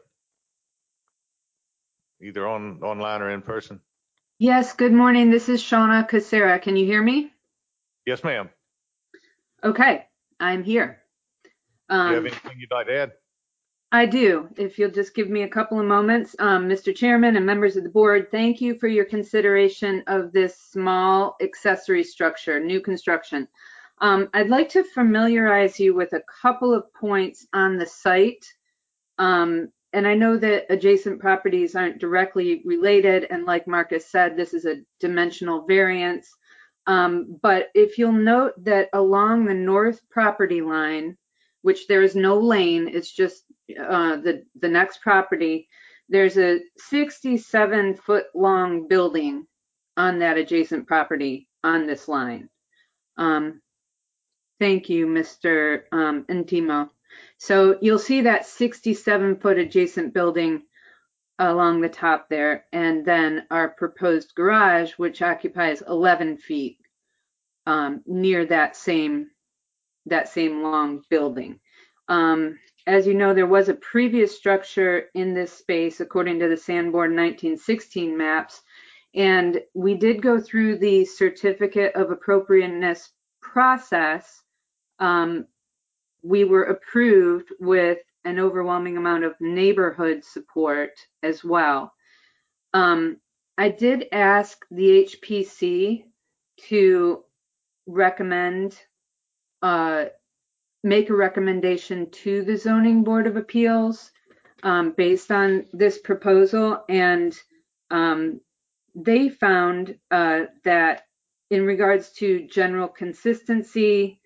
Either on online or in person? Yes, good morning. This is Shauna Casera. Can you hear me? Yes, ma'am. Okay, I'm here. Do you have Um, anything you'd like to add? I do. If you'll just give me a couple of moments. Um, Mister Chairman and members of the board, thank you for your consideration of this small accessory structure, new construction. Um, I'd like to familiarize you with a couple of points on the site. Um, and I know that adjacent properties aren't directly related, and like Marcus said, this is a dimensional variance. Um, but if you'll note that along the north property line, which there is no lane, it's just uh, the, the next property, there's a sixty-seven foot long building on that adjacent property on this line. Um, thank you, Mister Um, Intimo. So you'll see that sixty-seven foot adjacent building along the top there, and then our proposed garage, which occupies eleven feet um, near that same that same long building. Um, as you know, there was a previous structure in this space according to the Sanborn nineteen sixteen maps, And we did go through the certificate of appropriateness process. Um, we were approved with an overwhelming amount of neighborhood support as well. Um, I did ask the H P C to recommend, uh, make a recommendation to the Zoning Board of Appeals um, based on this proposal, and um, they found uh, that in regards to general consistency,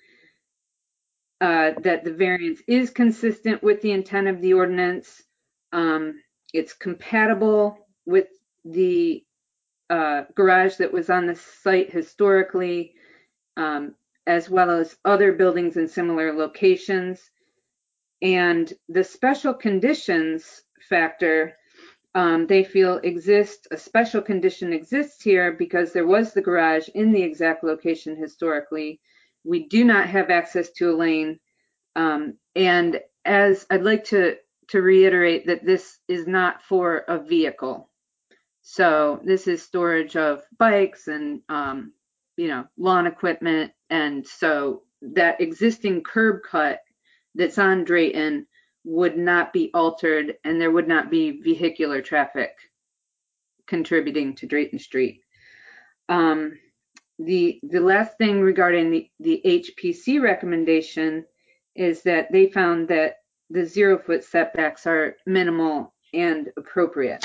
uh, that the variance is consistent with the intent of the ordinance. Um, it's compatible with the uh, garage that was on the site historically, um, as well as other buildings in similar locations. And the special conditions factor, um, they feel exists, a special condition exists here because there was the garage in the exact location historically. We do not have access to a lane. Um, and as I'd like to, to reiterate that this is not for a vehicle. So this is storage of bikes and, um, you know, lawn equipment. And so that existing curb cut that's on Drayton would not be altered, and there would not be vehicular traffic contributing to Drayton Street. Um, the, the last thing regarding the, the H P C recommendation is that they found that the zero foot setbacks are minimal and appropriate.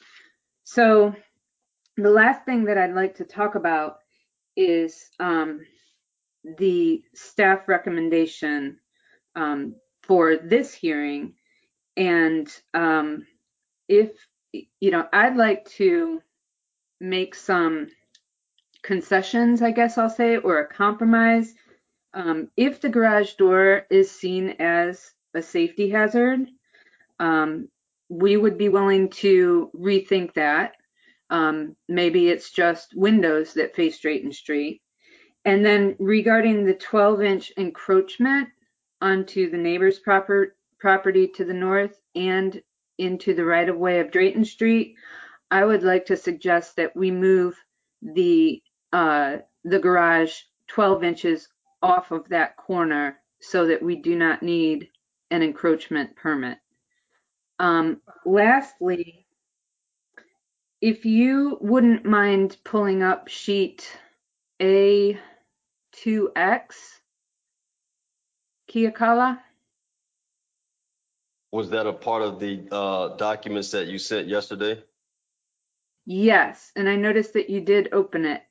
So the last thing that I'd like to talk about is um, the staff recommendation um, for this hearing. And um, if, you know, I'd like to make some concessions, I guess I'll say, or a compromise. Um, if the garage door is seen as a safety hazard, um, we would be willing to rethink that. Um, maybe it's just windows that face Drayton Street. And then regarding the twelve inch encroachment onto the neighbor's proper property to the north and into the right of way of Drayton Street, I would like to suggest that we move the uh, the garage twelve inches off of that corner so that we do not need an encroachment permit. Um, lastly, if you wouldn't mind pulling up sheet A two X, Kiyakala? Was that a part of the uh, documents that you sent yesterday? Yes, and I noticed that you did open it.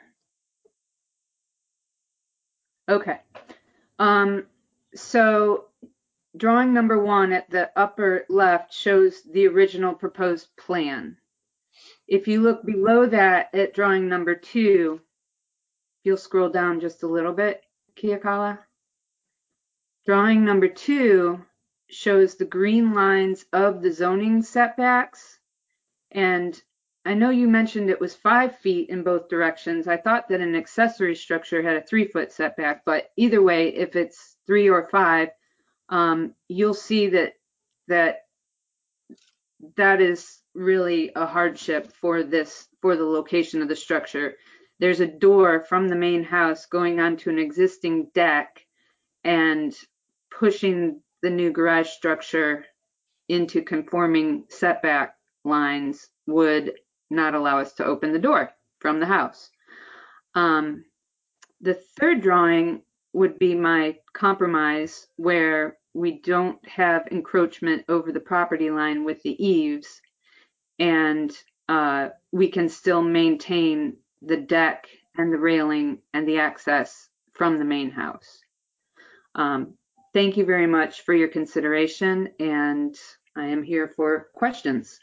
Okay. Um, so drawing number one at the upper left shows the original proposed plan. If you look below that at drawing number two, you'll scroll down just a little bit, Kiyakala. Drawing number two shows the green lines of the zoning setbacks. And I know you mentioned it was five feet in both directions. I thought that an accessory structure had a three foot setback, but either way, if it's three or five, um, you'll see that that that is really a hardship for this, for the location of the structure. There's a door from the main house going onto an existing deck, and pushing the new garage structure into conforming setback lines would not allow us to open the door from the house. Um, the third drawing would be my compromise, where we don't have encroachment over the property line with the eaves, and uh, we can still maintain the deck and the railing and the access from the main house. Um, thank you very much for your consideration, and I am here for questions.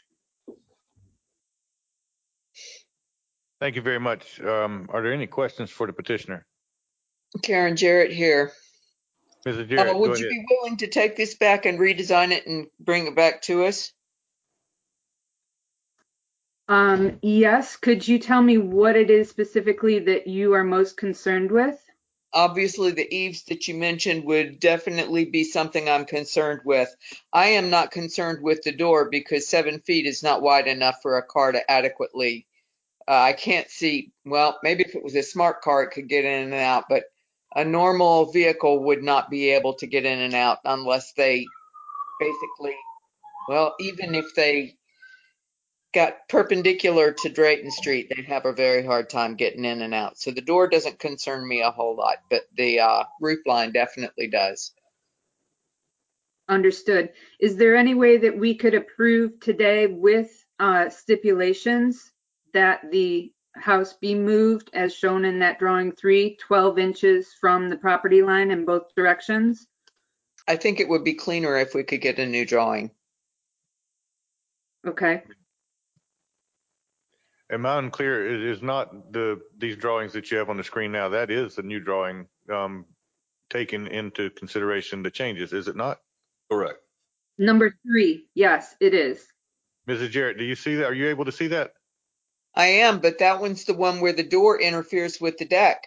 Thank you very much. Um, are there any questions for the petitioner? Karen Jarrett here. Missus Uh, Jarrett, go would you ahead. be willing to take this back and redesign it and bring it back to us? Um, yes, could you tell me what it is specifically that you are most concerned with? Obviously, the eaves that you mentioned would definitely be something I'm concerned with. I am not concerned with the door because seven feet is not wide enough for a car to adequately Uh, I can't see, well, maybe if it was a smart car, it could get in and out, but a normal vehicle would not be able to get in and out unless they basically, well, even if they got perpendicular to Drayton Street, they'd have a very hard time getting in and out. So the door doesn't concern me a whole lot, but the uh, roof line definitely does. Understood. Is there any way that we could approve today with uh, stipulations that the house be moved as shown in that drawing three, twelve inches from the property line in both directions? I think it would be cleaner if we could get a new drawing. Okay. Am I unclear? It is not the, these drawings that you have on the screen now. That is the new drawing, um, taking into consideration the changes, is it not? Correct. Number three, yes, it is. Missus Jarrett, do you see that? Are you able to see that? I am, but that one's the one where the door interferes with the deck.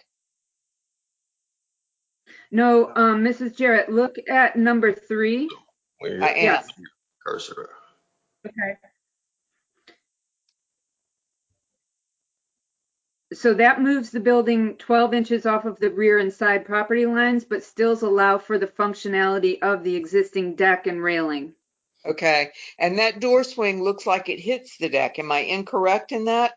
No, um, Missus Jarrett, look at number three. Where I am. Yes. cursor. Okay. So that moves the building twelve inches off of the rear and side property lines, but still allow for the functionality of the existing deck and railing. Okay. And that door swing looks like it hits the deck. Am I incorrect in that?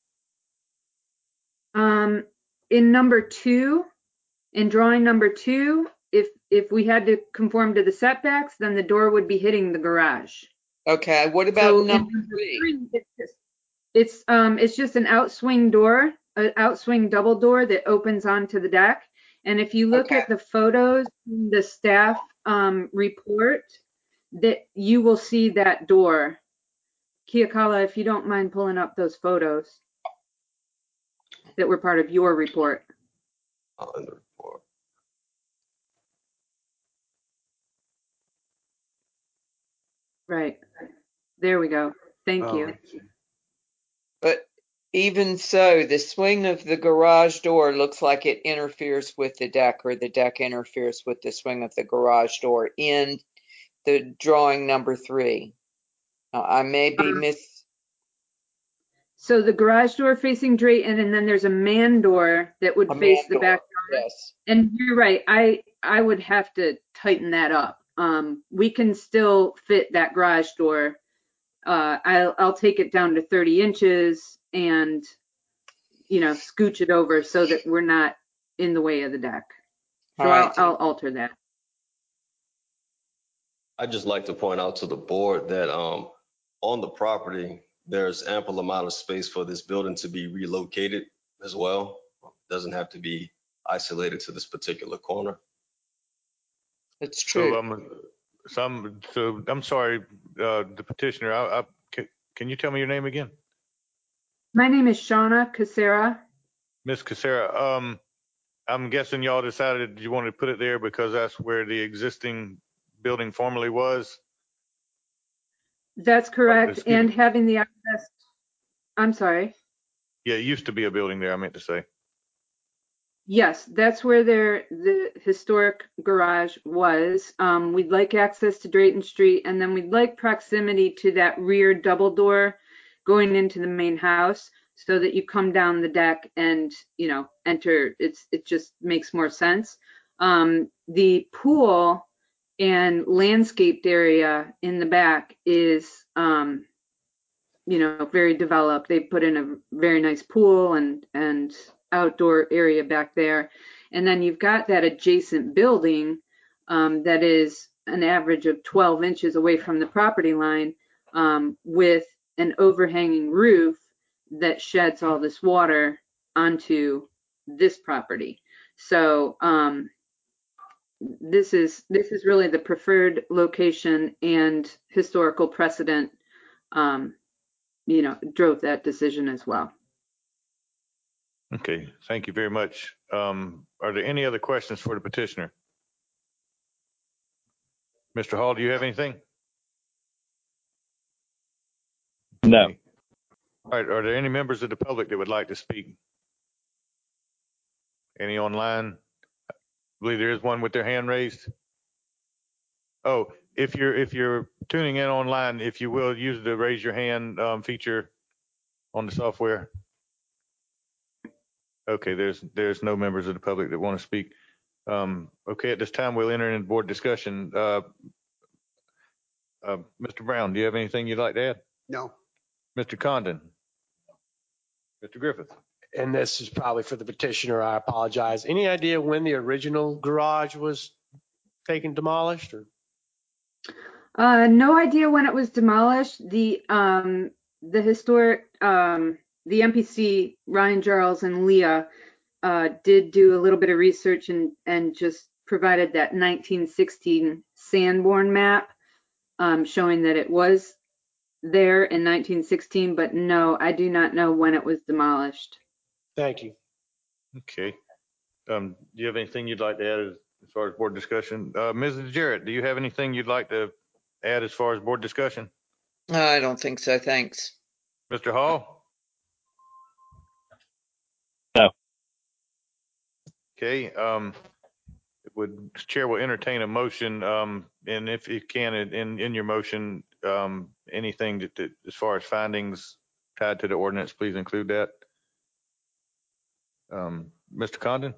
Um, in number two, in drawing number two, if if we had to conform to the setbacks, then the door would be hitting the garage. Okay. What about So in number number three? three, it's just, it's um it's just an outswing door, an outswing double door that opens onto the deck. And if you look Okay. at the photos in the staff um, report, that you will see that door. Kiyakala, if you don't mind pulling up those photos that were part of your report. Uh, in the report. Right. There we go. Thank you. Um, But even so, the swing of the garage door looks like it interferes with the deck, or the deck interferes with the swing of the garage door in the drawing number three. Now, I may be Um, miss. So the garage door facing Drayton, and then there's a man door that would A man face the door. backyard. Yes. And you're right. I I would have to tighten that up. Um, we can still fit that garage door. Uh, I'll I'll take it down to thirty inches and, you know, scooch it over so that we're not in the way of the deck. So All right. I'll I'll alter that. I'd just like to point out to the board that um, on the property, there's ample amount of space for this building to be relocated as well. Doesn't have to be isolated to this particular corner. It's So true. I'm, so I'm, so I'm sorry, uh, the petitioner, I, I, can, can you tell me your name again? My name is Shauna Casera. Miss Casera, um, I'm guessing y'all decided you wanted to put it there because that's where the existing building formerly was? That's correct. Excuse And me. having the access. I'm sorry. Yeah, it used to be a building there, I meant to say. Yes, that's where their the historic garage was. Um, we'd like access to Drayton Street, and then we'd like proximity to that rear double door going into the main house, so that you come down the deck and, you know, enter. It's it just makes more sense. Um, the pool and landscaped area in the back is, um, you know, very developed. They put in a very nice pool and and outdoor area back there. And then you've got that adjacent building um, that is an average of twelve inches away from the property line, um, with an overhanging roof that sheds all this water onto this property. So um, this is this is really the preferred location, and historical precedent um, you know, drove that decision as well. Okay, thank you very much. Um, are there any other questions for the petitioner? Mister Hall, do you have anything? No. Okay. All right, are there any members of the public that would like to speak? Any online? I believe there is one with their hand raised. Oh, if you're if you're tuning in online, if you will use the raise your hand um, feature on the software. Okay, there's, there's no members of the public that want to speak. Um, okay, at this time, we'll enter into board discussion. Uh, uh, Mister Brown, do you have anything you'd like to add? No. Mister Condon? Mister Griffith? And this is probably for the petitioner. I apologize. Any idea when the original garage was taken demolished or? Uh, no idea when it was demolished. The um the historic um the M P C, Ryan Jarls and Leah uh did do a little bit of research and and just provided that nineteen sixteen Sanborn map um showing that it was there in nineteen sixteen, but no, I do not know when it was demolished. Thank you. Okay. Um, do you have anything you'd like to add as, as far as board discussion? Uh, Missus Jarrett, do you have anything you'd like to add as far as board discussion? I don't think so. Thanks. Mister Hall? No. Okay. Um, would chair will entertain a motion. Um, and if you can, in, in your motion, um, anything that, that as far as findings tied to the ordinance, please include that. Um, Mister Condon?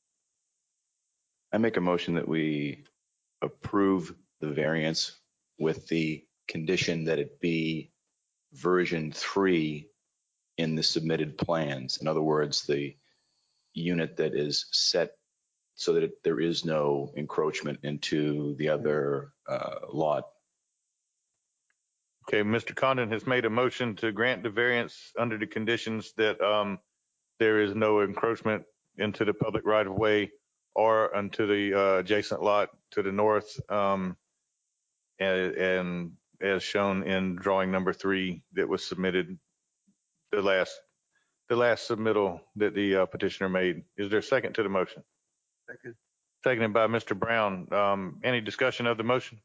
I make a motion that we approve the variance with the condition that it be version three in the submitted plans. In other words, the unit that is set so that it, there is no encroachment into the other uh, lot. Okay, Mister Condon has made a motion to grant the variance under the conditions that um, there is no encroachment into the public right of way or into the uh, adjacent lot to the north, um, and, and as shown in drawing number three that was submitted, the last the last submittal that the uh, petitioner made. Is there a second to the motion? Second. Seconded by Mister Brown. Um, any discussion of the motion?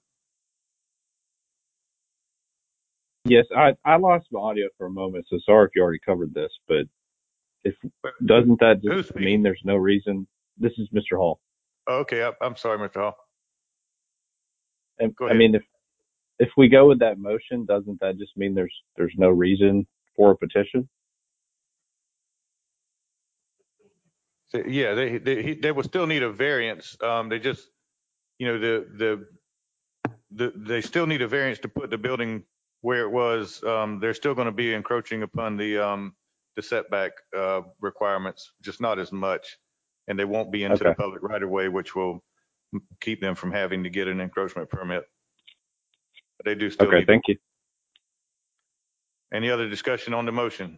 Yes, I, I lost my audio for a moment, so sorry if you already covered this, but if doesn't that just mean there's no reason? This is Mister Hall. Oh, okay, I, I'm sorry, Mister Hall. And, Go I ahead. mean, if if we go with that motion, doesn't that just mean there's there's no reason for a petition? So, yeah, they they, he, they will still need a variance. Um, they just, you know, the the the they still need a variance to put the building where it was. Um, they're still going to be encroaching upon the um the setback uh, requirements, just not as much, and they won't be into Okay. the public right of way, which will keep them from having to get an encroachment permit. But they do still Okay, need. thank you. Any other discussion on the motion?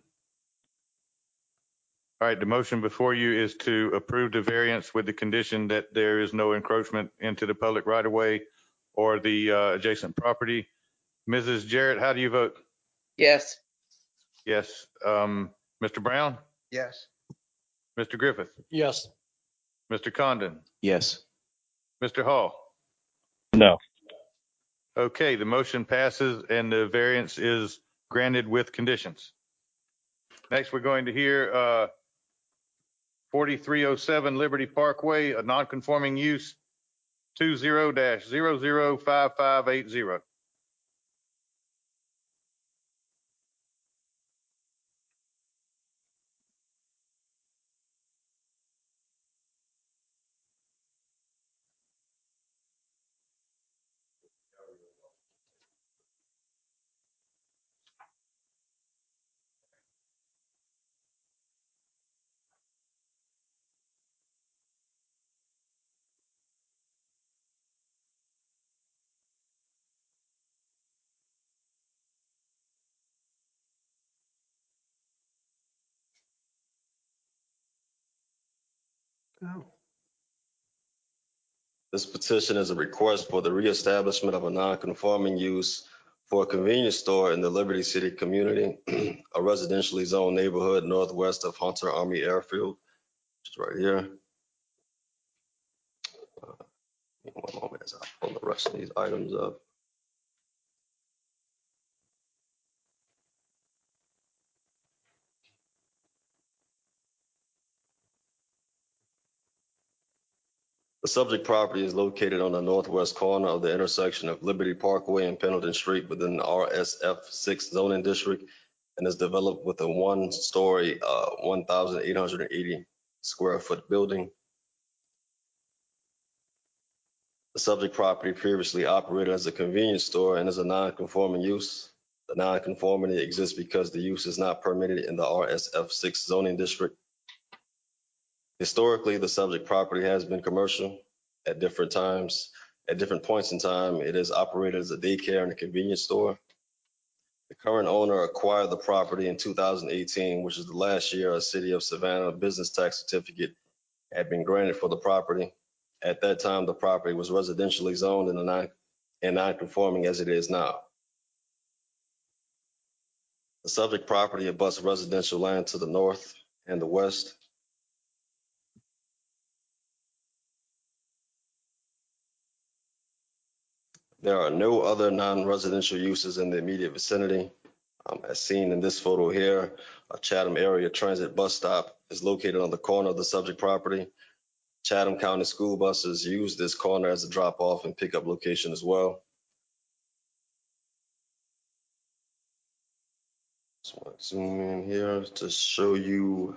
All right, the motion before you is to approve the variance with the condition that there is no encroachment into the public right of way or the uh, adjacent property. Missus Jarrett, how do you vote? Yes. Yes. Um, Mister Brown? Yes. Mister Griffith? Yes. Mister Condon? Yes. Mister Hall? No. Okay, the motion passes and the variance is granted with conditions. Next, we're going to hear uh, forty-three oh seven Liberty Parkway, a non-conforming use, two zero dash zero zero five five eight zero. Oh. This petition is a request for the reestablishment of a non-conforming use for a convenience store in the Liberty City community, a residentially zoned neighborhood northwest of Hunter Army Airfield, which is right here. Uh, One moment as I pull the rest of these items up. The subject property is located on the northwest corner of the intersection of Liberty Parkway and Pendleton Street within the R S F six zoning district and is developed with a one-story, uh, one thousand eight hundred eighty square foot building. The subject property previously operated as a convenience store and is a non-conforming use. The non-conformity exists because the use is not permitted in the R S F six zoning district. Historically, the subject property has been commercial at different times. At different points in time, it is operated as a daycare and a convenience store. The current owner acquired the property in two thousand eighteen, which is the last year a City of Savannah business tax certificate had been granted for the property. At that time, the property was residentially zoned and non and non-conforming as it is now. The subject property abuts residential land to the north and the west. There are no other non-residential uses in the immediate vicinity. Um, as seen in this photo here, a Chatham area transit bus stop is located on the corner of the subject property. Chatham County school buses use this corner as a drop-off and pickup location as well. So I'll zoom in here to show you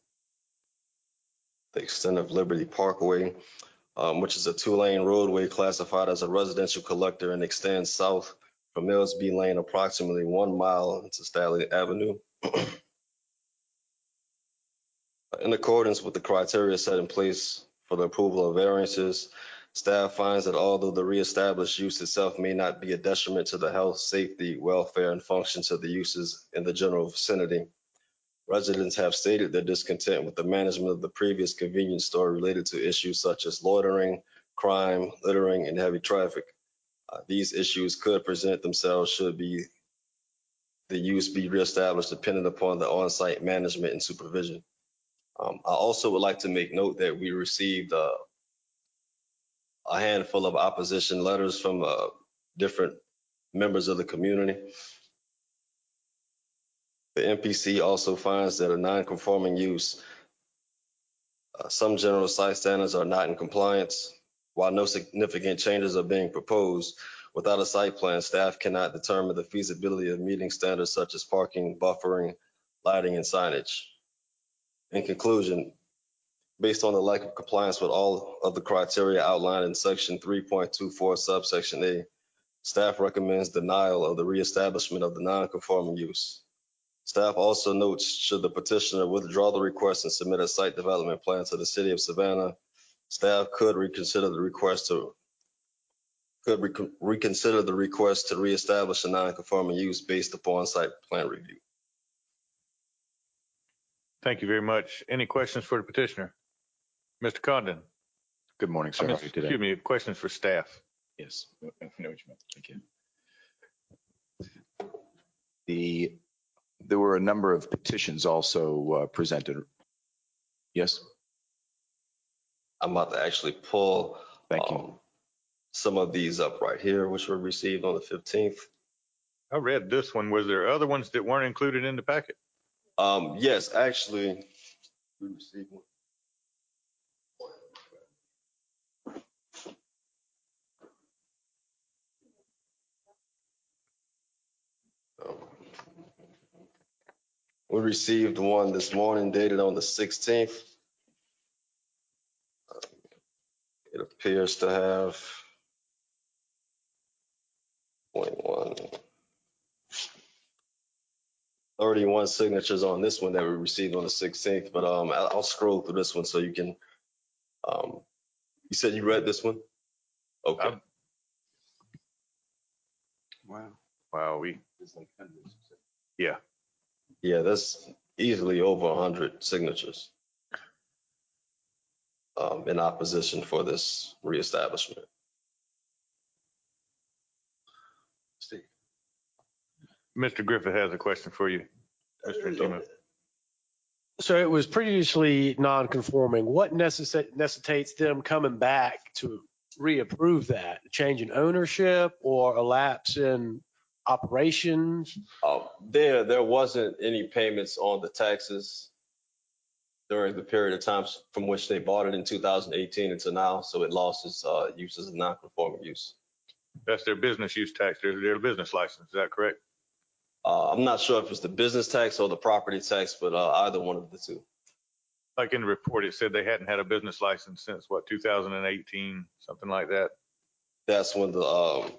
the extent of Liberty Parkway, um, which is a two-lane roadway classified as a residential collector and extends south from Millsby Lane approximately one mile into Stanley Avenue. In accordance with the criteria set in place for the approval of variances, staff finds that although the reestablished use itself may not be a detriment to the health, safety, welfare, and functions of the uses in the general vicinity, residents have stated their discontent with the management of the previous convenience store related to issues such as loitering, crime, littering, and heavy traffic. Uh, these issues could present themselves should be the use be reestablished depending upon the on-site management and supervision. Um, I also would like to make note that we received uh, a handful of opposition letters from uh, different members of the community. The M P C also finds that a non-conforming use, uh, some general site standards are not in compliance. While no significant changes are being proposed, without a site plan, staff cannot determine the feasibility of meeting standards such as parking, buffering, lighting, and signage. In conclusion, based on the lack of compliance with all of the criteria outlined in section three point two four subsection A, staff recommends denial of the reestablishment of the non-conforming use. Staff also notes should the petitioner withdraw the request and submit a site development plan to the City of Savannah, staff could reconsider the request to could rec reconsider the request to reestablish a non-conforming use based upon site plan review. Thank you very much. Any questions for the petitioner? Mister Condon. Good morning, sir. I mean, How are you today? excuse me, questions for staff. Yes, I know what you meant. Thank you. The, there were a number of petitions also uh, presented. Yes? I'm about to actually pull Thank um, you. some of these up right here, which were received on the fifteenth. I read this one. Was there other ones that weren't included in the packet? Um, yes, actually, we received one. Um, we received one this morning dated on the sixteenth. Uh, it appears to have twenty-one, thirty-one signatures on this one that we received on the sixteenth, but um, I'll, I'll scroll through this one so you can, um, you said you read this one? Okay. I'm, Wow. wow, we, yeah. Yeah, that's easily over one hundred signatures um, in opposition for this reestablishment. Steve. Mister Griffith has a question for you. Mister Timo. So it was previously non-conforming. What necess- necessitates them coming back to reapprove that? A change in ownership or a lapse in operations? Uh, there, there wasn't any payments on the taxes during the period of time from which they bought it in two thousand eighteen until now, so it lost its uh, use as a non-conforming use. That's their business use tax, their, their business license. Is that correct? Uh, I'm not sure if it's the business tax or the property tax, but uh, either one of the two. Like in the report, it said they hadn't had a business license since what, two thousand eighteen, something like that. That's when the, um,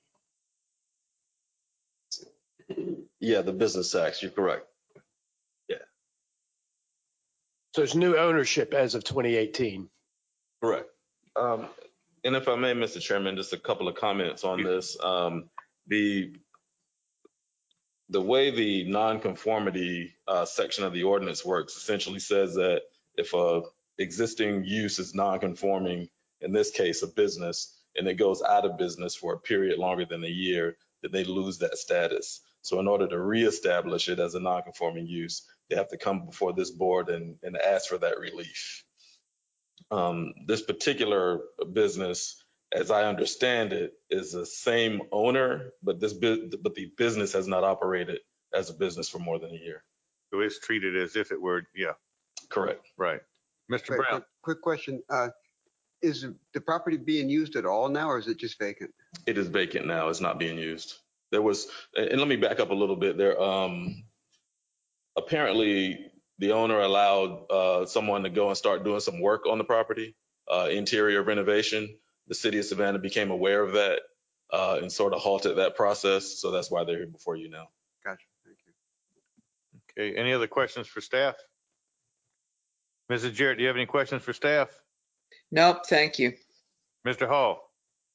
yeah, the business tax, you're correct. So it's new ownership as of twenty eighteen. Correct. Um, and if I may, Mister Chairman, just a couple of comments on this. Um, the the way the nonconformity uh, section of the ordinance works essentially says that if a existing use is nonconforming, in this case a business, and it goes out of business for a period longer than a year, that they lose that status. So in order to reestablish it as a nonconforming use, they have to come before this board and, and ask for that relief. Um, this particular business, as I understand it, is the same owner, but this bu- but the business has not operated as a business for more than a year. So it's treated as if it were, yeah, Correct. right. Mister Quick- Brown. quick- Quick question. Uh, Is the property being used at all now, or is it just vacant? It is vacant now. It's not being used. There was, and let me back up a little bit. There, um, apparently, the owner allowed uh, someone to go and start doing some work on the property, uh, interior renovation. The city of Savannah became aware of that uh, and sort of halted that process. So that's why they're here before you now. Gotcha. Thank you. Okay, any other questions for staff? Missus Jarrett, do you have any questions for staff? Nope, thank you. Mister Hall?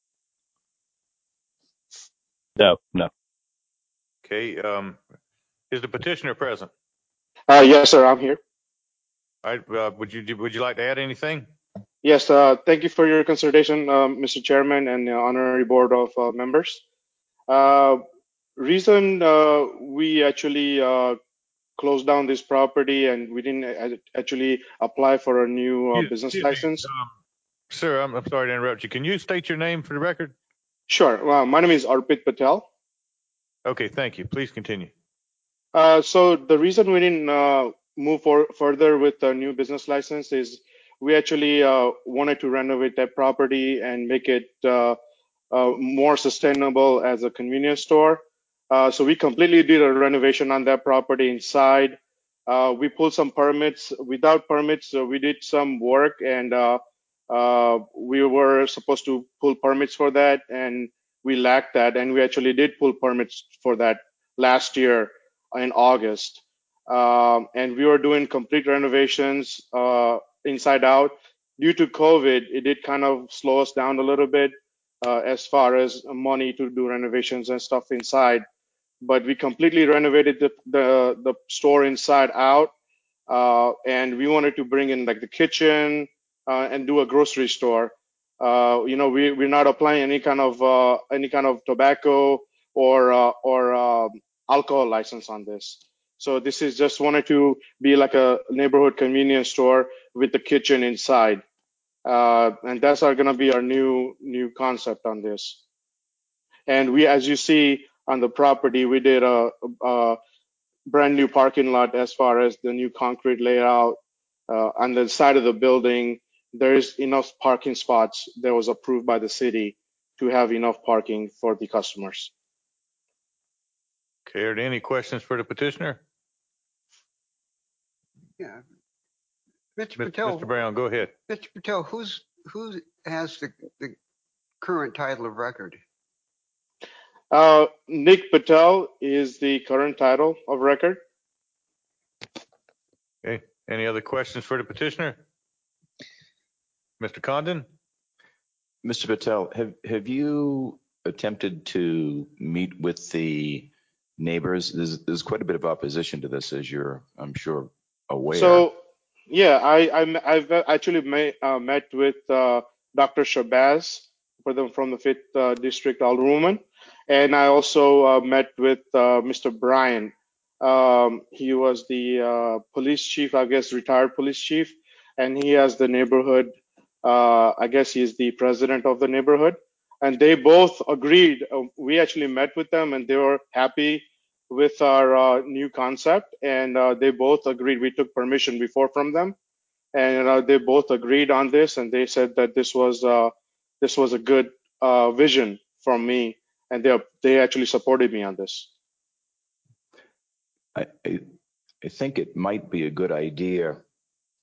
No, no. Okay, um, is the petitioner present? Uh, yes, sir, I'm here. All right, uh, would you, would you like to add anything? Yes, uh, thank you for your consideration, um, Mister Chairman and uh, honorary board of uh, members. Uh, reason uh, we actually uh, closed down this property and we didn't a- actually apply for a new uh, Excuse- business excuse me, license. um, Sir, I'm, I'm sorry to interrupt you. Can you state your name for the record? Sure. Well, my name is Arpit Patel. Okay, thank you. Please continue. Uh, so the reason we didn't uh, move for, further with the new business license is we actually uh, wanted to renovate that property and make it uh, uh, more sustainable as a convenience store. Uh, so we completely did a renovation on that property inside. Uh, we pulled some permits. Without permits, uh, we did some work, and uh, uh, we were supposed to pull permits for that, and we lacked that. And we actually did pull permits for that last year in August. Um, and we were doing complete renovations uh, inside out. Due to COVID, it did kind of slow us down a little bit uh, as far as money to do renovations and stuff inside. But we completely renovated the the, the store inside out, uh, and we wanted to bring in like the kitchen uh, and do a grocery store. Uh, you know, we we're not applying any kind of uh, any kind of tobacco or uh, or um, alcohol license on this. So this is just wanted to be like a neighborhood convenience store with the kitchen inside. Uh, and that's our gonna be our new new concept on this. And we, as you see on the property, we did a, a brand new parking lot as far as the new concrete layout. Uh, on the side of the building, there is enough parking spots that was approved by the city to have enough parking for the customers. Okay, are there any questions for the petitioner? Yeah. Mister Mister Patel. Mister Brown, go ahead. Mister Patel, who's, who has the, the current title of record? Uh, Nick Patel is the current title of record. Okay, any other questions for the petitioner? Mister Condon? Mister Patel, have, have you attempted to meet with the neighbors? There's, there's quite a bit of opposition to this, as you're, I'm sure, aware. So, yeah, I, I, I've actually met, uh, met with uh, Doctor Shabazz for them from the fifth uh, District Alderwoman. And I also uh, met with uh, Mister Bryan. Um, he was the uh, police chief, I guess, retired police chief. And he has the neighborhood, uh, I guess he's the president of the neighborhood. And they both agreed. Uh, we actually met with them and they were happy with our uh, new concept, and uh, they both agreed. We took permission before from them, and uh, they both agreed on this, and they said that this was uh, this was a good uh, vision from me, and they they actually supported me on this. I, I, I think it might be a good idea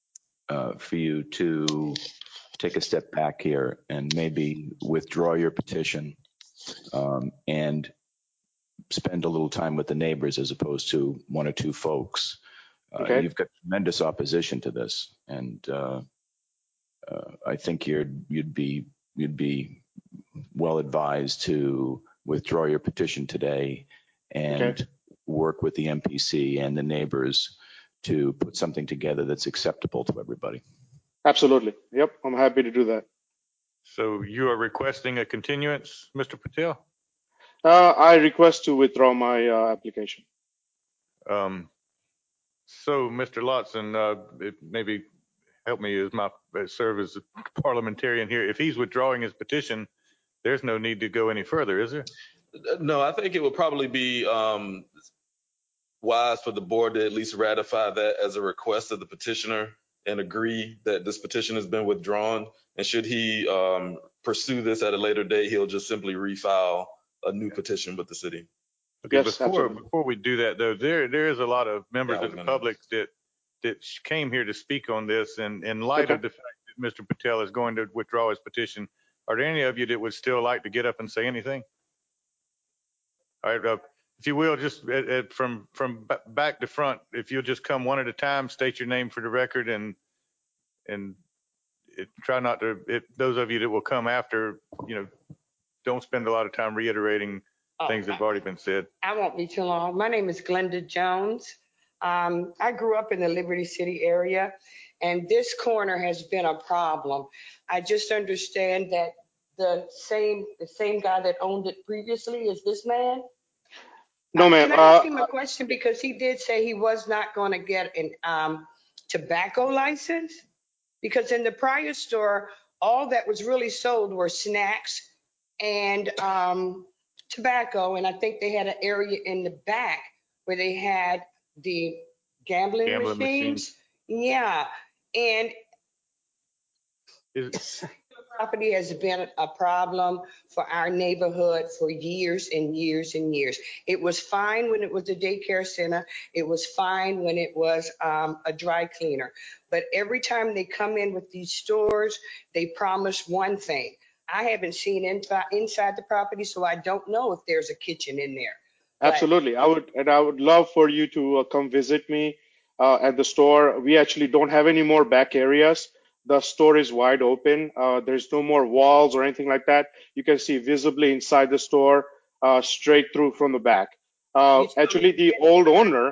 uh, for you to take a step back here and maybe withdraw your petition um, and spend a little time with the neighbors as opposed to one or two folks. Uh, Okay. You've got tremendous opposition to this, and uh, uh, I think you're you'd be you'd be well advised to withdraw your petition today and Okay. work with the M P C and the neighbors to put something together that's acceptable to everybody. Absolutely. Yep. I'm happy to do that. So you are requesting a continuance, Mister Patel? Uh, I request to withdraw my uh, application. Um, so, Mister Lotson, uh, it maybe help me as my as serve as a parliamentarian here. If he's withdrawing his petition, there's no need to go any further, is there? No, I think it would probably be um, wise for the board to at least ratify that as a request of the petitioner and agree that this petition has been withdrawn. And should he um, pursue this at a later date, he'll just simply refile a new petition with the city. Okay, Yes, before absolutely. before we do that though, there there is a lot of members Yeah, of the I'm public that that came here to speak on this, and in light Okay. of the fact that Mister Patel is going to withdraw his petition, are there any of you that would still like to get up and say anything? All right, uh, if you will, just uh, uh, from from b- back to front, if you'll just come one at a time, state your name for the record, and and it, try not to. It, those of you that will come after, you know, don't spend a lot of time reiterating Oh, things that have already been said. I won't be too long. My name is Glenda Jones. Um, I grew up in the Liberty City area, and this corner has been a problem. I just understand that the same the same guy that owned it previously is this man. No, Uh, ma'am. Can I Uh, ask him a question? Because he did say he was not going to get an um, tobacco license. Because in the prior store, all that was really sold were snacks and um, tobacco. And I think they had an area in the back where they had the gambling Gambling machines. machines. Yeah. And Is, property has been a problem for our neighborhood for years and years and years. It was fine when it was a daycare center. It was fine when it was um, a dry cleaner. But every time they come in with these stores, they promise one thing. I haven't seen inside, inside the property, so I don't know if there's a kitchen in there. But Absolutely. I would, and I would love for you to uh, come visit me uh, at the store. We actually don't have any more back areas. The store is wide open. Uh, there's no more walls or anything like that. You can see visibly inside the store, uh, straight through from the back. Uh, you told actually, me the old owner.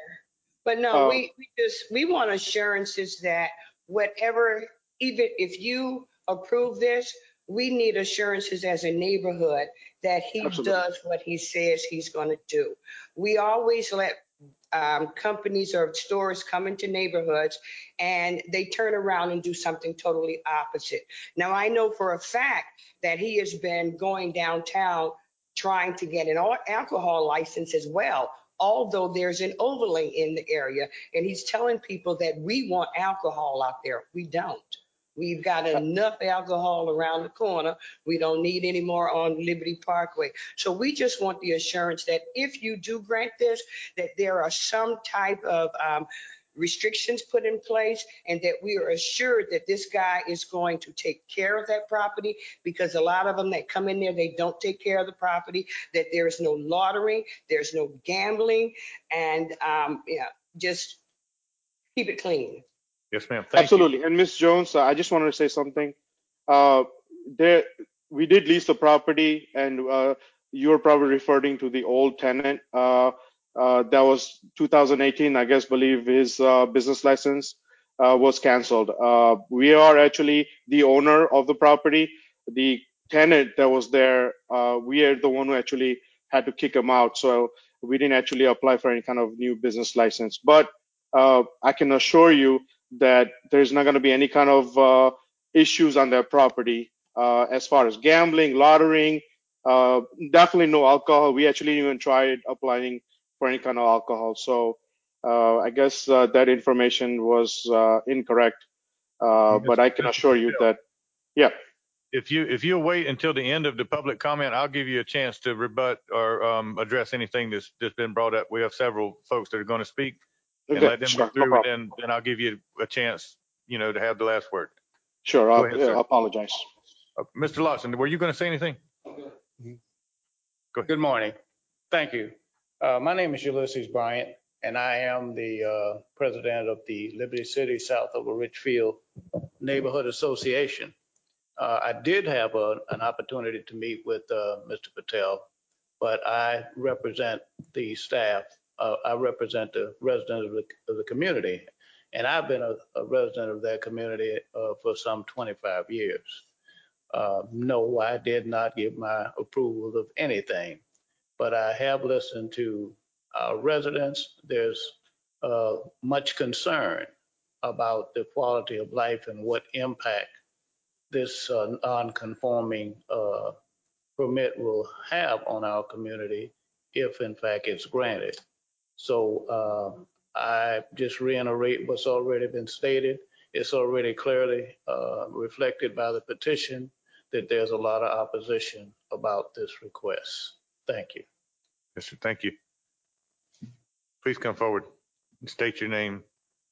But no, Uh, we, we just, we want assurances that whatever, even if you approve this, we need assurances as a neighborhood that he absolutely. does what he says he's going to do. We always let um, companies or stores come into neighborhoods and they turn around and do something totally opposite. Now, I know for a fact that he has been going downtown trying to get an al- alcohol license as well, although there's an overlay in the area. And he's telling people that we want alcohol out there. We don't. We've got enough alcohol around the corner. We don't need any more on Liberty Parkway. So we just want the assurance that if you do grant this, that there are some type of um, restrictions put in place and that we are assured that this guy is going to take care of that property, because a lot of them that come in there, they don't take care of the property, that there's no lottery, there's no gambling, and um, yeah, just keep it clean. yes, ma'am. Thank Absolutely. you. And Miss Jones, uh, I just wanted to say something. Uh, there, we did lease the property, and uh, you're probably referring to the old tenant. Uh, uh, that was two thousand eighteen, I guess. Believe his uh, business license uh, was canceled. Uh, we are actually the owner of the property. The tenant that was there, uh, we are the one who actually had to kick him out. So we didn't actually apply for any kind of new business license. But uh, I can assure you that there's not going to be any kind of uh, issues on their property uh, as far as gambling, lottering, uh, definitely no alcohol. We actually even tried applying for any kind of alcohol. So uh, I guess uh, that information was uh, incorrect. Uh, but I can assure you that, yeah. If you if you'll wait until the end of the public comment, I'll give you a chance to rebut or um, address anything that's that's been brought up. We have several folks that are going to speak, and Okay, let them sure, get no through, and problem. then then I'll give you a chance you know, to have the last word. Sure, Go I ahead, sir. I apologize. Uh, Mister Lawson, were you going to say anything? Good morning. Thank you. Uh, my name is Ulysses Bryant, and I am the uh, president of the Liberty City South Over Richfield Neighborhood Association. Uh, I did have a, an opportunity to meet with uh, Mister Patel, but I represent the staff. Uh, I represent the residents of the, of the community, and I've been a, a resident of that community uh, for some twenty-five years. Uh, no, I did not give my approval of anything, but I have listened to our residents. There's uh, much concern about the quality of life and what impact this uh, non-conforming uh, permit will have on our community if in fact it's granted. So uh, I just reiterate what's already been stated. It's already clearly uh, reflected by the petition that there's a lot of opposition about this request. Thank you. Yes, sir. Thank you. Please come forward and state your name.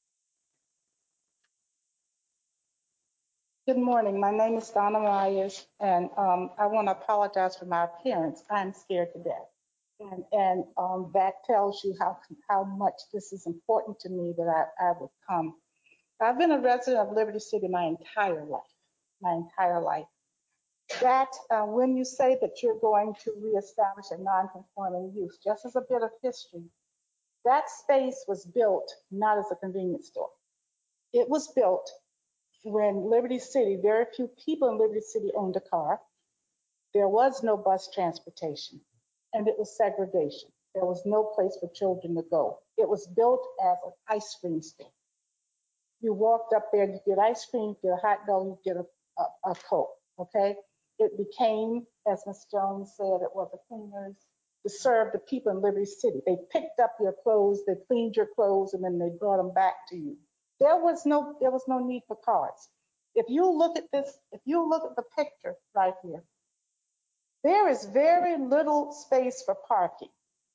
Good morning. My name is Donna Myers, and um, I want to apologize for my appearance. I'm scared to death. And, and um, that tells you how, how much this is important to me that I, I would come. I've been a resident of Liberty City my entire life, my entire life. That uh, when you say that you're going to reestablish a non-conforming use, just as a bit of history, that space was built not as a convenience store. It was built when Liberty City, very few people in Liberty City owned a car. There was no bus transportation, and it was segregation. There was no place for children to go. It was built as an ice cream store. You walked up there, you get ice cream, you get a hot dog, you get a, a, a Coke, okay? It became, as Miz Jones said, it was the cleaners to serve the people in Liberty City. They picked up your clothes, they cleaned your clothes, and then they brought them back to you. There was no, there was no need for cars. If you look at this, if you look at the picture right here, there is very little space for parking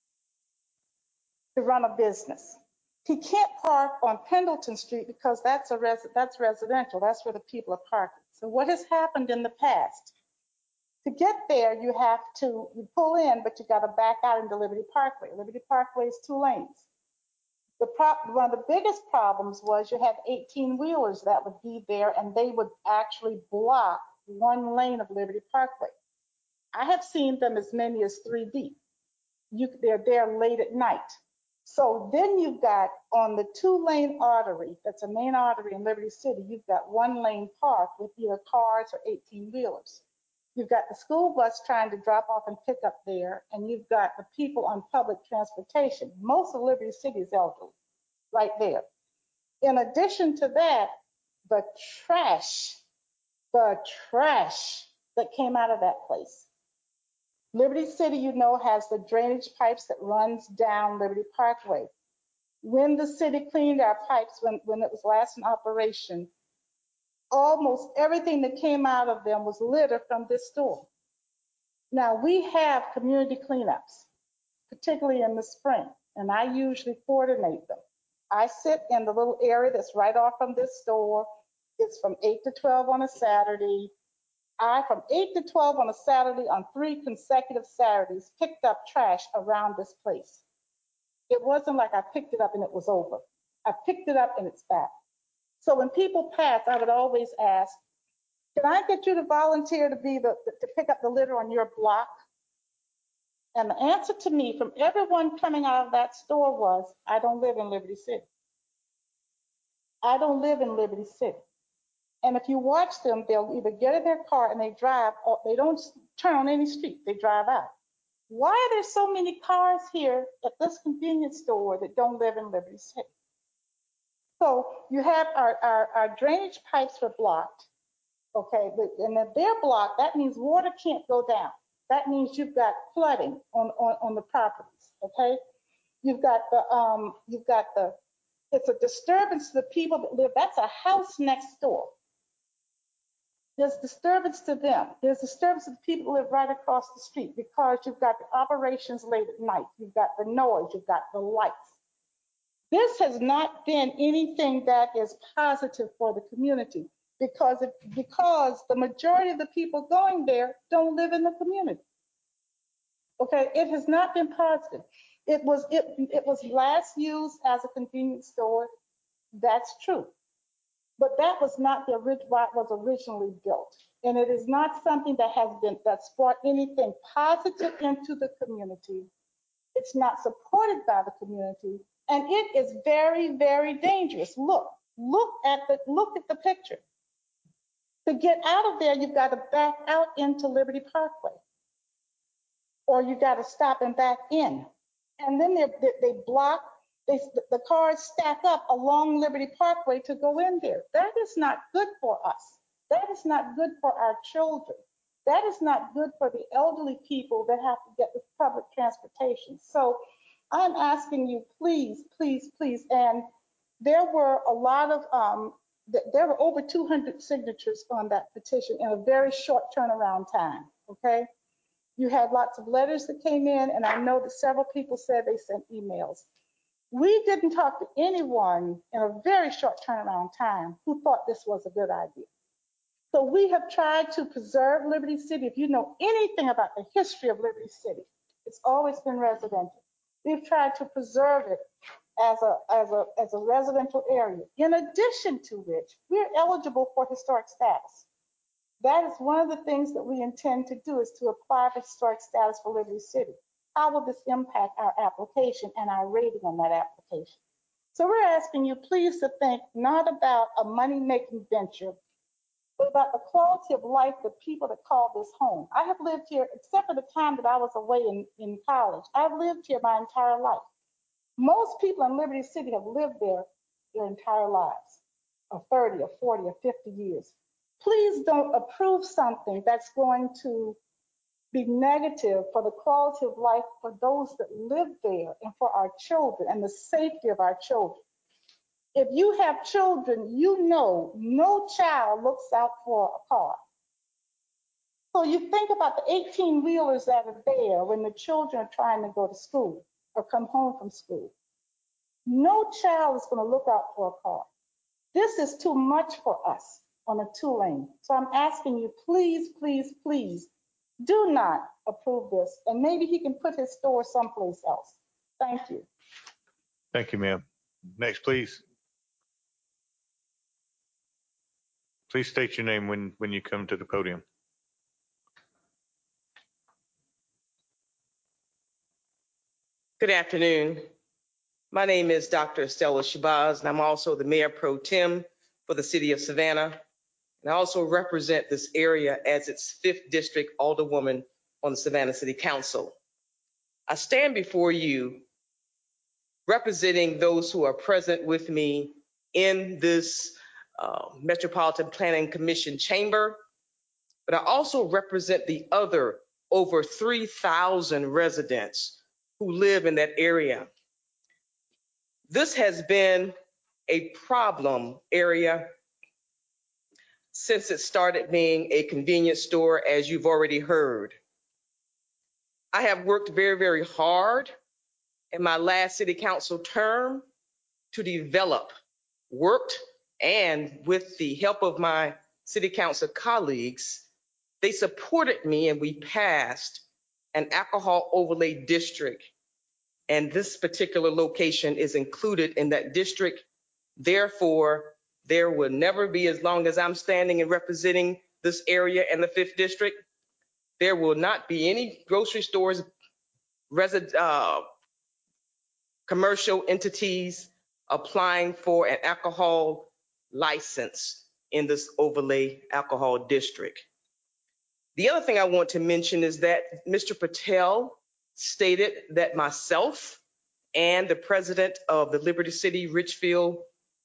to run a business. He can't park on Pendleton Street because that's a res that's residential. That's where the people are parking. So what has happened in the past? To get there, you have to you pull in, but you got to back out into Liberty Parkway. Liberty Parkway is two lanes. The prop, one of the biggest problems was you had eighteen wheelers that would be there, and they would actually block one lane of Liberty Parkway. I have seen them as many as three deep. You, they're there late at night. So then you've got on the two lane artery, that's a main artery in Liberty City, you've got one lane park with either cars or eighteen wheelers. You've got the school bus trying to drop off and pick up there, and you've got the people on public transportation. Most of Liberty City is elderly, right there. In addition to that, the trash, the trash that came out of that place. Liberty City, you know, has the drainage pipes that runs down Liberty Parkway. When the city cleaned our pipes, when, when it was last in operation, almost everything that came out of them was litter from this store. Now, we have community cleanups, particularly in the spring, and I usually coordinate them. I sit in the little area that's right off from this store. It's from eight to twelve on a Saturday. I, from eight to twelve on a Saturday, on three consecutive Saturdays, picked up trash around this place. It wasn't like I picked it up and it was over. I picked it up and it's back. So when people pass, I would always ask, can I get you to volunteer to be the, to pick up the litter on your block? And the answer to me from everyone coming out of that store was, I don't live in Liberty City. I don't live in Liberty City. And if you watch them, they'll either get in their car and they drive, or they don't turn on any street, they drive out. Why are there so many cars here at this convenience store that don't live in Liberty City? So you have our, our, our drainage pipes were blocked, okay, and if they're blocked, that means water can't go down. That means you've got flooding on, on, on the properties, okay? You've got the, um, you've got the, it's a disturbance to the people that live, that's a house next door. There's disturbance to them. There's disturbance to the people who live right across the street because you've got the operations late at night. You've got the noise, you've got the lights. This has not been anything that is positive for the community because it, because the majority of the people going there don't live in the community. Okay, it has not been positive. It was it it was last used as a convenience store. That's true, but that was not the original why it was originally built, and it is not something that has been that's brought anything positive into the community. It's not supported by the community, and it is very, very dangerous. Look, look at the look at the picture. To get out of there, you've got to back out into Liberty Parkway, or you got to stop and back in. And then they, they, they block, they, the cars stack up along Liberty Parkway to go in there. That is not good for us. That is not good for our children. That is not good for the elderly people that have to get the public transportation. So I'm asking you, please, please, please. And there were a lot of, um, th there were over two hundred signatures on that petition in a very short turnaround time, okay? You had lots of letters that came in, and I know that several people said they sent emails. We didn't talk to anyone in a very short turnaround time who thought this was a good idea. So we have tried to preserve Liberty City. If you know anything about the history of Liberty City, it's always been residential. We've tried to preserve it as a, as a, as a residential area. In addition to which, we're eligible for historic status. That is one of the things that we intend to do, is to apply for historic status for Liberty City. How will this impact our application and our rating on that application? So we're asking you please to think not about a money-making venture, but about the quality of life of the people that call this home. I have lived here, except for the time that I was away in, in college, I've lived here my entire life. Most people in Liberty City have lived there their entire lives, of thirty or forty or fifty years. Please don't approve something that's going to be negative for the quality of life for those that live there and for our children and the safety of our children. If you have children, you know no child looks out for a car. So you think about the eighteen wheelers that are there when the children are trying to go to school or come home from school. No child is going to look out for a car. This is too much for us on a two lane. So I'm asking you, please, please, please do not approve this. And maybe he can put his store someplace else. Thank you. Thank you, ma'am. Next, please. Please state your name when, when you come to the podium. Good afternoon. My name is Doctor Estella Shabazz, and I'm also the Mayor Pro Tem for the City of Savannah. And I also represent this area as its fifth District Alderwoman on the Savannah City Council. I stand before you representing those who are present with me in this uh, Metropolitan Planning Commission chamber, but I also represent the other over three thousand residents who live in that area. This has been a problem area since it started being a convenience store, as you've already heard. I have worked very, very hard in my last city council term to develop, worked, and with the help of my city council colleagues, they supported me and we passed an alcohol overlay district. And this particular location is included in that district. Therefore, there will never be, as long as I'm standing and representing this area and the fifth district, there will not be any grocery stores, resident, uh, commercial entities applying for an alcohol license in this overlay alcohol district. The other thing I want to mention is that Mister Patel stated that myself and the president of the Liberty City Richfield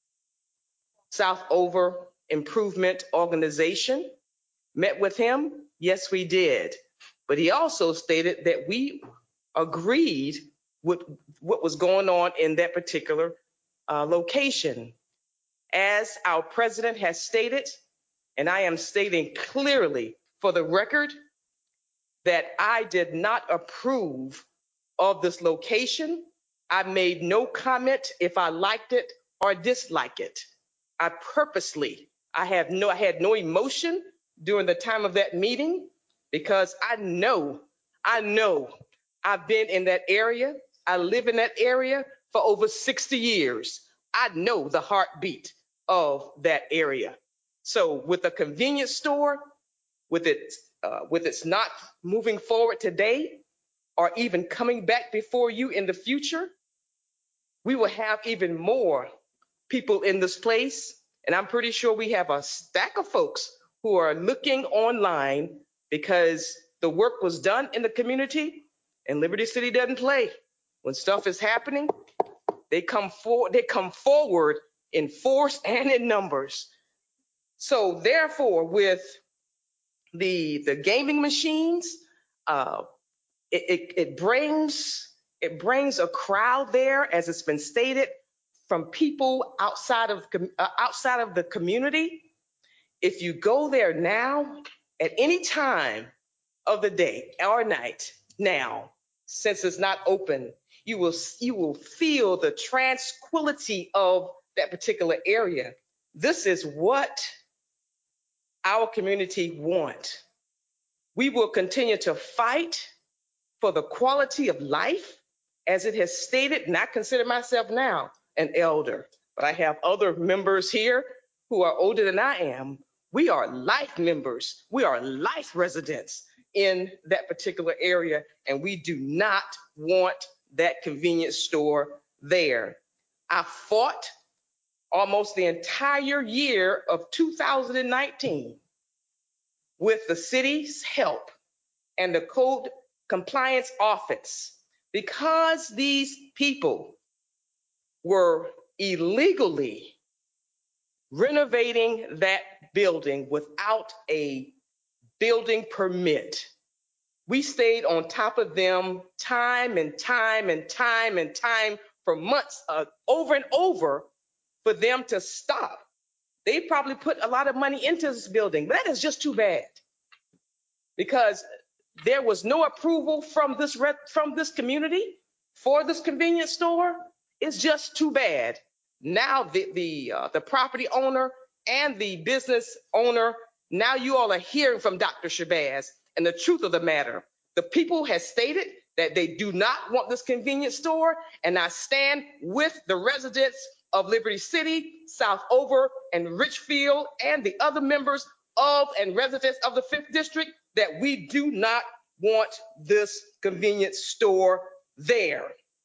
South Over Improvement Organization met with him. Yes, we did. But he also stated that we agreed with what was going on in that particular uh, location. As our president has stated, and I am stating clearly for the record, that I did not approve of this location. I made no comment if I liked it or disliked it. I purposely, I have no, I had no emotion during the time of that meeting because I know, I know I've been in that area. I live in that area for over sixty years. I know the heartbeat of that area. So with a convenience store, with its, uh, with its not moving forward today or even coming back before you in the future, we will have even more people in this place. And I'm pretty sure we have a stack of folks who are looking online because the work was done in the community and Liberty City doesn't play. When stuff is happening, they come forward, they come forward in force and in numbers. So therefore, with the the gaming machines, uh, it, it, it brings it brings a crowd there, as it's been stated, from people outside of uh, outside of the community. If you go there now, at any time of the day or night, now, since it's not open, you will you will feel the tranquility of that particular area. This is what our community want. We will continue to fight for the quality of life, as it has stated, and I consider myself now an elder, but I have other members here who are older than I am. We are life members. We are life residents in that particular area, and we do not want that convenience store there. I fought almost the entire year of two thousand nineteen with the city's help and the code compliance office because these people were illegally renovating that building without a building permit. We stayed on top of them time and time and time and time for months, uh, over and over, for them to stop. They probably put a lot of money into this building, but that is just too bad, because there was no approval from this rep, from this community for this convenience store. It's just too bad. Now the the uh, the property owner and the business owner, now you all are hearing from Doctor Shabazz and the truth of the matter. The people have stated that they do not want this convenience store, and I stand with the residents of Liberty City, South Over, and Richfield, and the other members of and residents of the fifth District that we do not want this convenience store there.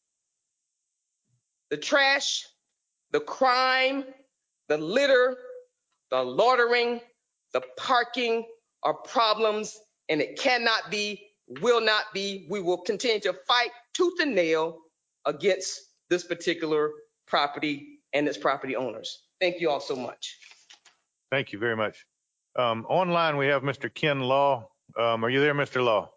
The trash, the crime, the litter, the loitering, the parking are problems, and it cannot be, will not be. We will continue to fight tooth and nail against this particular property and its property owners. Thank you all so much. Thank you very much. Um, online, we have Mister Ken Law. Um, are you there, Mister Law?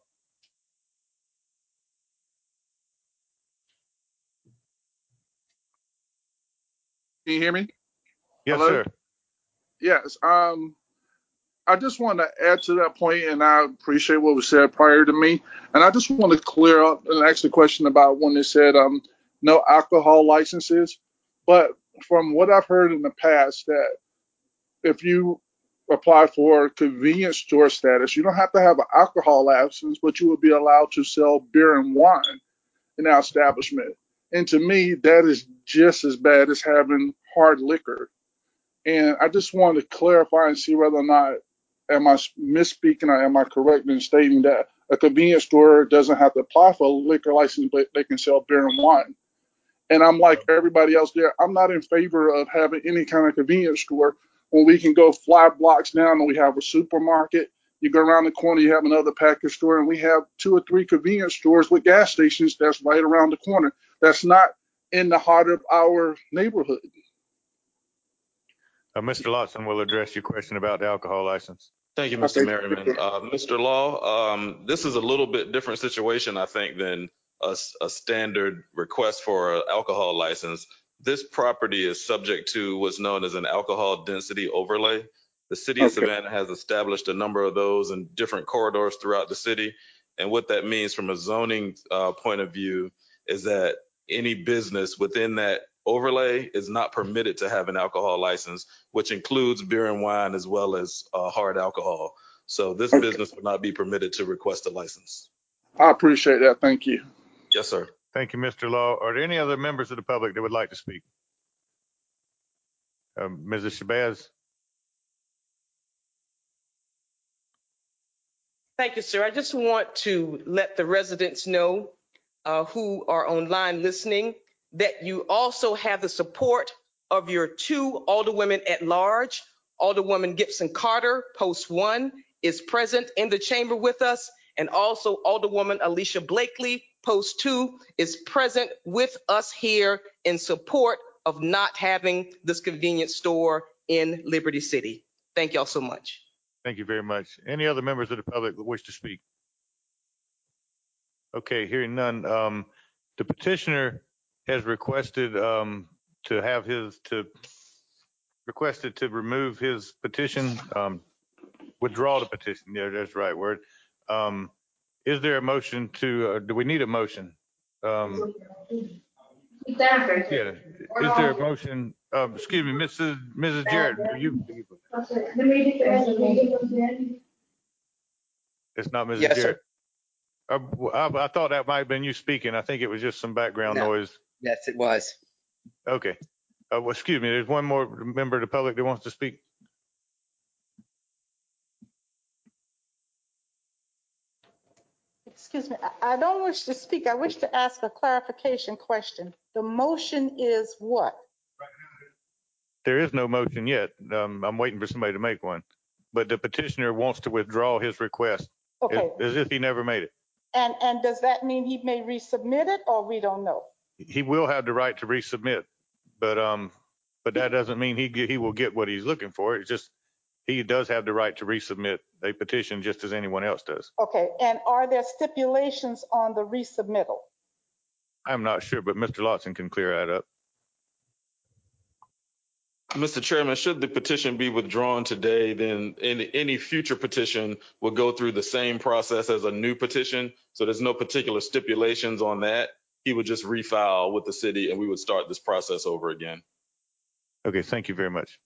Can you hear me? Yes, Hello? sir. Yes. Um, I just want to add to that point, and I appreciate what was said prior to me. And I just want to clear up and ask the question about when they said um, no alcohol licenses. But from what I've heard in the past, that if you apply for convenience store status, you don't have to have an alcohol license, but you will be allowed to sell beer and wine in our establishment. And to me, that is just as bad as having hard liquor. And I just wanted to clarify and see whether or not, am I misspeaking or am I correct in stating that a convenience store doesn't have to apply for a liquor license, but they can sell beer and wine. And I'm like everybody else there, I'm not in favor of having any kind of convenience store when we can go five blocks down and we have a supermarket. You go around the corner, you have another package store, and we have two or three convenience stores with gas stations that's right around the corner. That's not in the heart of our neighborhood. Uh, Mister Lawson will address your question about the alcohol license. Thank you, Mister Okay. Merriman. Uh, Mister Law, um, this is a little bit different situation, I think, than a, a standard request for an alcohol license. This property is subject to what's known as an alcohol density overlay. The city of Okay. Savannah has established a number of those in different corridors throughout the city. And what that means from a zoning uh, point of view is that any business within that overlay is not permitted to have an alcohol license, which includes beer and wine as well as uh, hard alcohol. So this Okay. business would not be permitted to request a license. I appreciate that. Thank you. Yes, sir. Thank you, Mister Law. Are there any other members of the public that would like to speak? Um, Missus Shabazz? Thank you, sir. I just want to let the residents know uh, who are online listening that you also have the support of your two alderwomen at large. Alderwoman Gibson Carter, post one, is present in the chamber with us, and also Alderwoman Alicia Blakely, post two, is present with us here in support of not having this convenience store in Liberty City. Thank y'all so much. Thank you very much. Any other members of the public that wish to speak? Okay, hearing none. Um, the petitioner has requested um, to have his, to requested to remove his petition, um, withdraw the petition. Yeah, that's the right word. Um, is there a motion to, uh, do we need a motion? Um, yeah, is there a motion? Um, excuse me, Missus Missus Jarrett, do you? It's not Missus Yes, Jarrett. sir. Uh, I, I thought that might have been you speaking. I think it was just some background No. noise. Yes, it was. Okay. Uh, well, excuse me. There's one more member of the public that wants to speak. Excuse me, I I don't wish to speak. I wish to ask a clarification question. The motion is what? There is no motion yet. Um, I'm waiting for somebody to make one. But the petitioner wants to withdraw his request Okay, as, as if he never made it. and, and does that mean he may resubmit it or we don't know? He will have the right to resubmit, but um, but that doesn't mean he get, he will get what he's looking for. It's just he does have the right to resubmit a petition just as anyone else does. Okay, and are there stipulations on the resubmittal? I'm not sure, but Mister Lawson can clear that up. Mister Chairman, should the petition be withdrawn today, then any, any future petition will go through the same process as a new petition. So there's no particular stipulations on that. He would just refile with the city and we would start this process over again. Okay, thank you very much.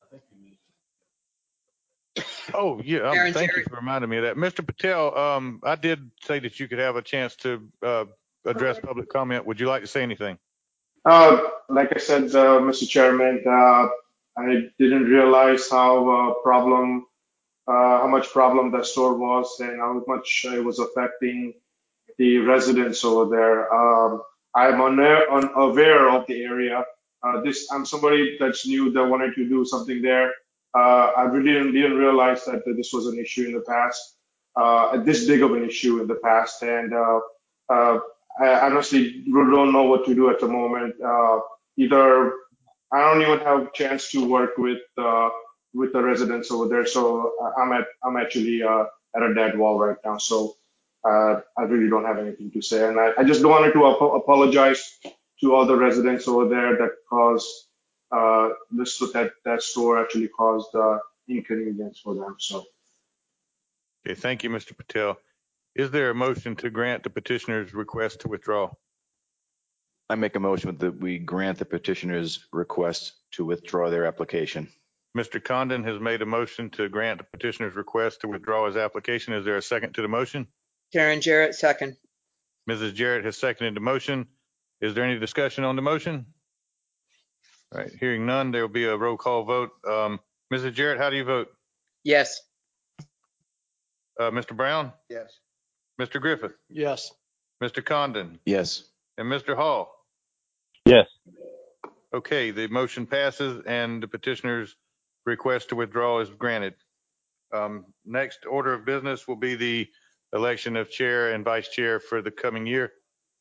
Oh, yeah, um, Aaron thank you Jarrett. for reminding me of that. Mister Patel, um, I did say that you could have a chance to uh, address public comment. Would you like to say anything? Uh, like I said, uh, Mister Chairman, uh, I didn't realize how uh, problem, uh, how much problem that store was and how much it was affecting the residents over there. Um, I'm unaware, unaware of the area. Uh, this, I'm somebody that's new that wanted to do something there. Uh, I really didn't, didn't realize that, that this was an issue in the past, uh, this big of an issue in the past. And uh, uh, I honestly don't know what to do at the moment. Uh, either I don't even have a chance to work with uh, with the residents over there, so I'm at I'm actually uh, at a dead wall right now. So uh, I really don't have anything to say, and I, I just wanted to ap- apologize to all the residents over there that caused uh, this that that store actually caused uh, inconvenience for them. So. Okay, thank you, Mister Patel. Is there a motion to grant the petitioner's request to withdraw? I make a motion that we grant the petitioner's request to withdraw their application. Mister Condon has made a motion to grant the petitioner's request to withdraw his application. Is there a second to the motion? Karen Jarrett, second. Missus Jarrett has seconded the motion. Is there any discussion on the motion? All right, hearing none, there will be a roll call vote. Um, Missus Jarrett, how do you vote? Yes. Uh, Mister Brown? Yes. Mister Griffith? Yes. Mister Condon? Yes. And Mister Hall? Yes. Okay, the motion passes and the petitioner's request to withdraw is granted. Um, next order of business will be the election of chair and vice chair for the coming year.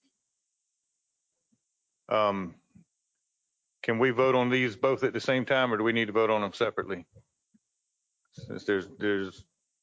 Um, can we vote on these both at the same time, or do we need to vote on them separately? Since there's, there's,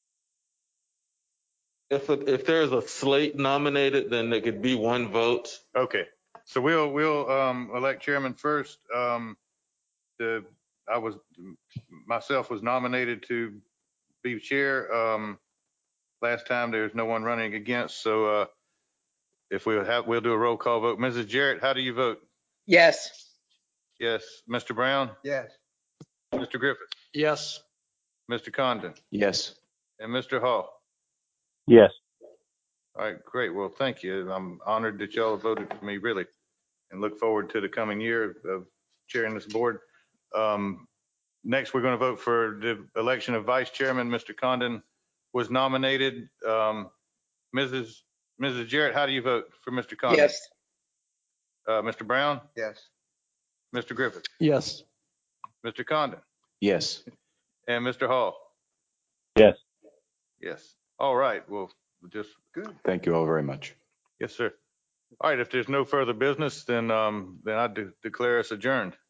If, it- if there's a slate nominated, then there could be one vote. okay. So we'll, we'll, um, elect chairman first. Um, the, I was, myself was nominated to be chair. Um, last time there was no one running against, so, uh, if we have, we'll do a roll call vote. Missus Jarrett, how do you vote? Yes. Yes. Mister Brown? Yes. Mister Griffith? Yes. Mister Condon? Yes. And Mister Hall? Yes. All right, great. Well, thank you. I'm honored that y'all voted for me, really, and look forward to the coming year of chairing this board. Um, next, we're going to vote for the election of vice chairman. Mister Condon was nominated. Um, Missus Missus Jarrett, how do you vote for Mister Condon? Yes. Uh, Mister Brown? Yes. Mister Griffith? Yes. Mister Condon? Yes. And Mister Hall? Yes. Yes. All right. Well, just good. Thank you all very much. Yes, sir. All right. If there's no further business, then um, then I de- declare us adjourned.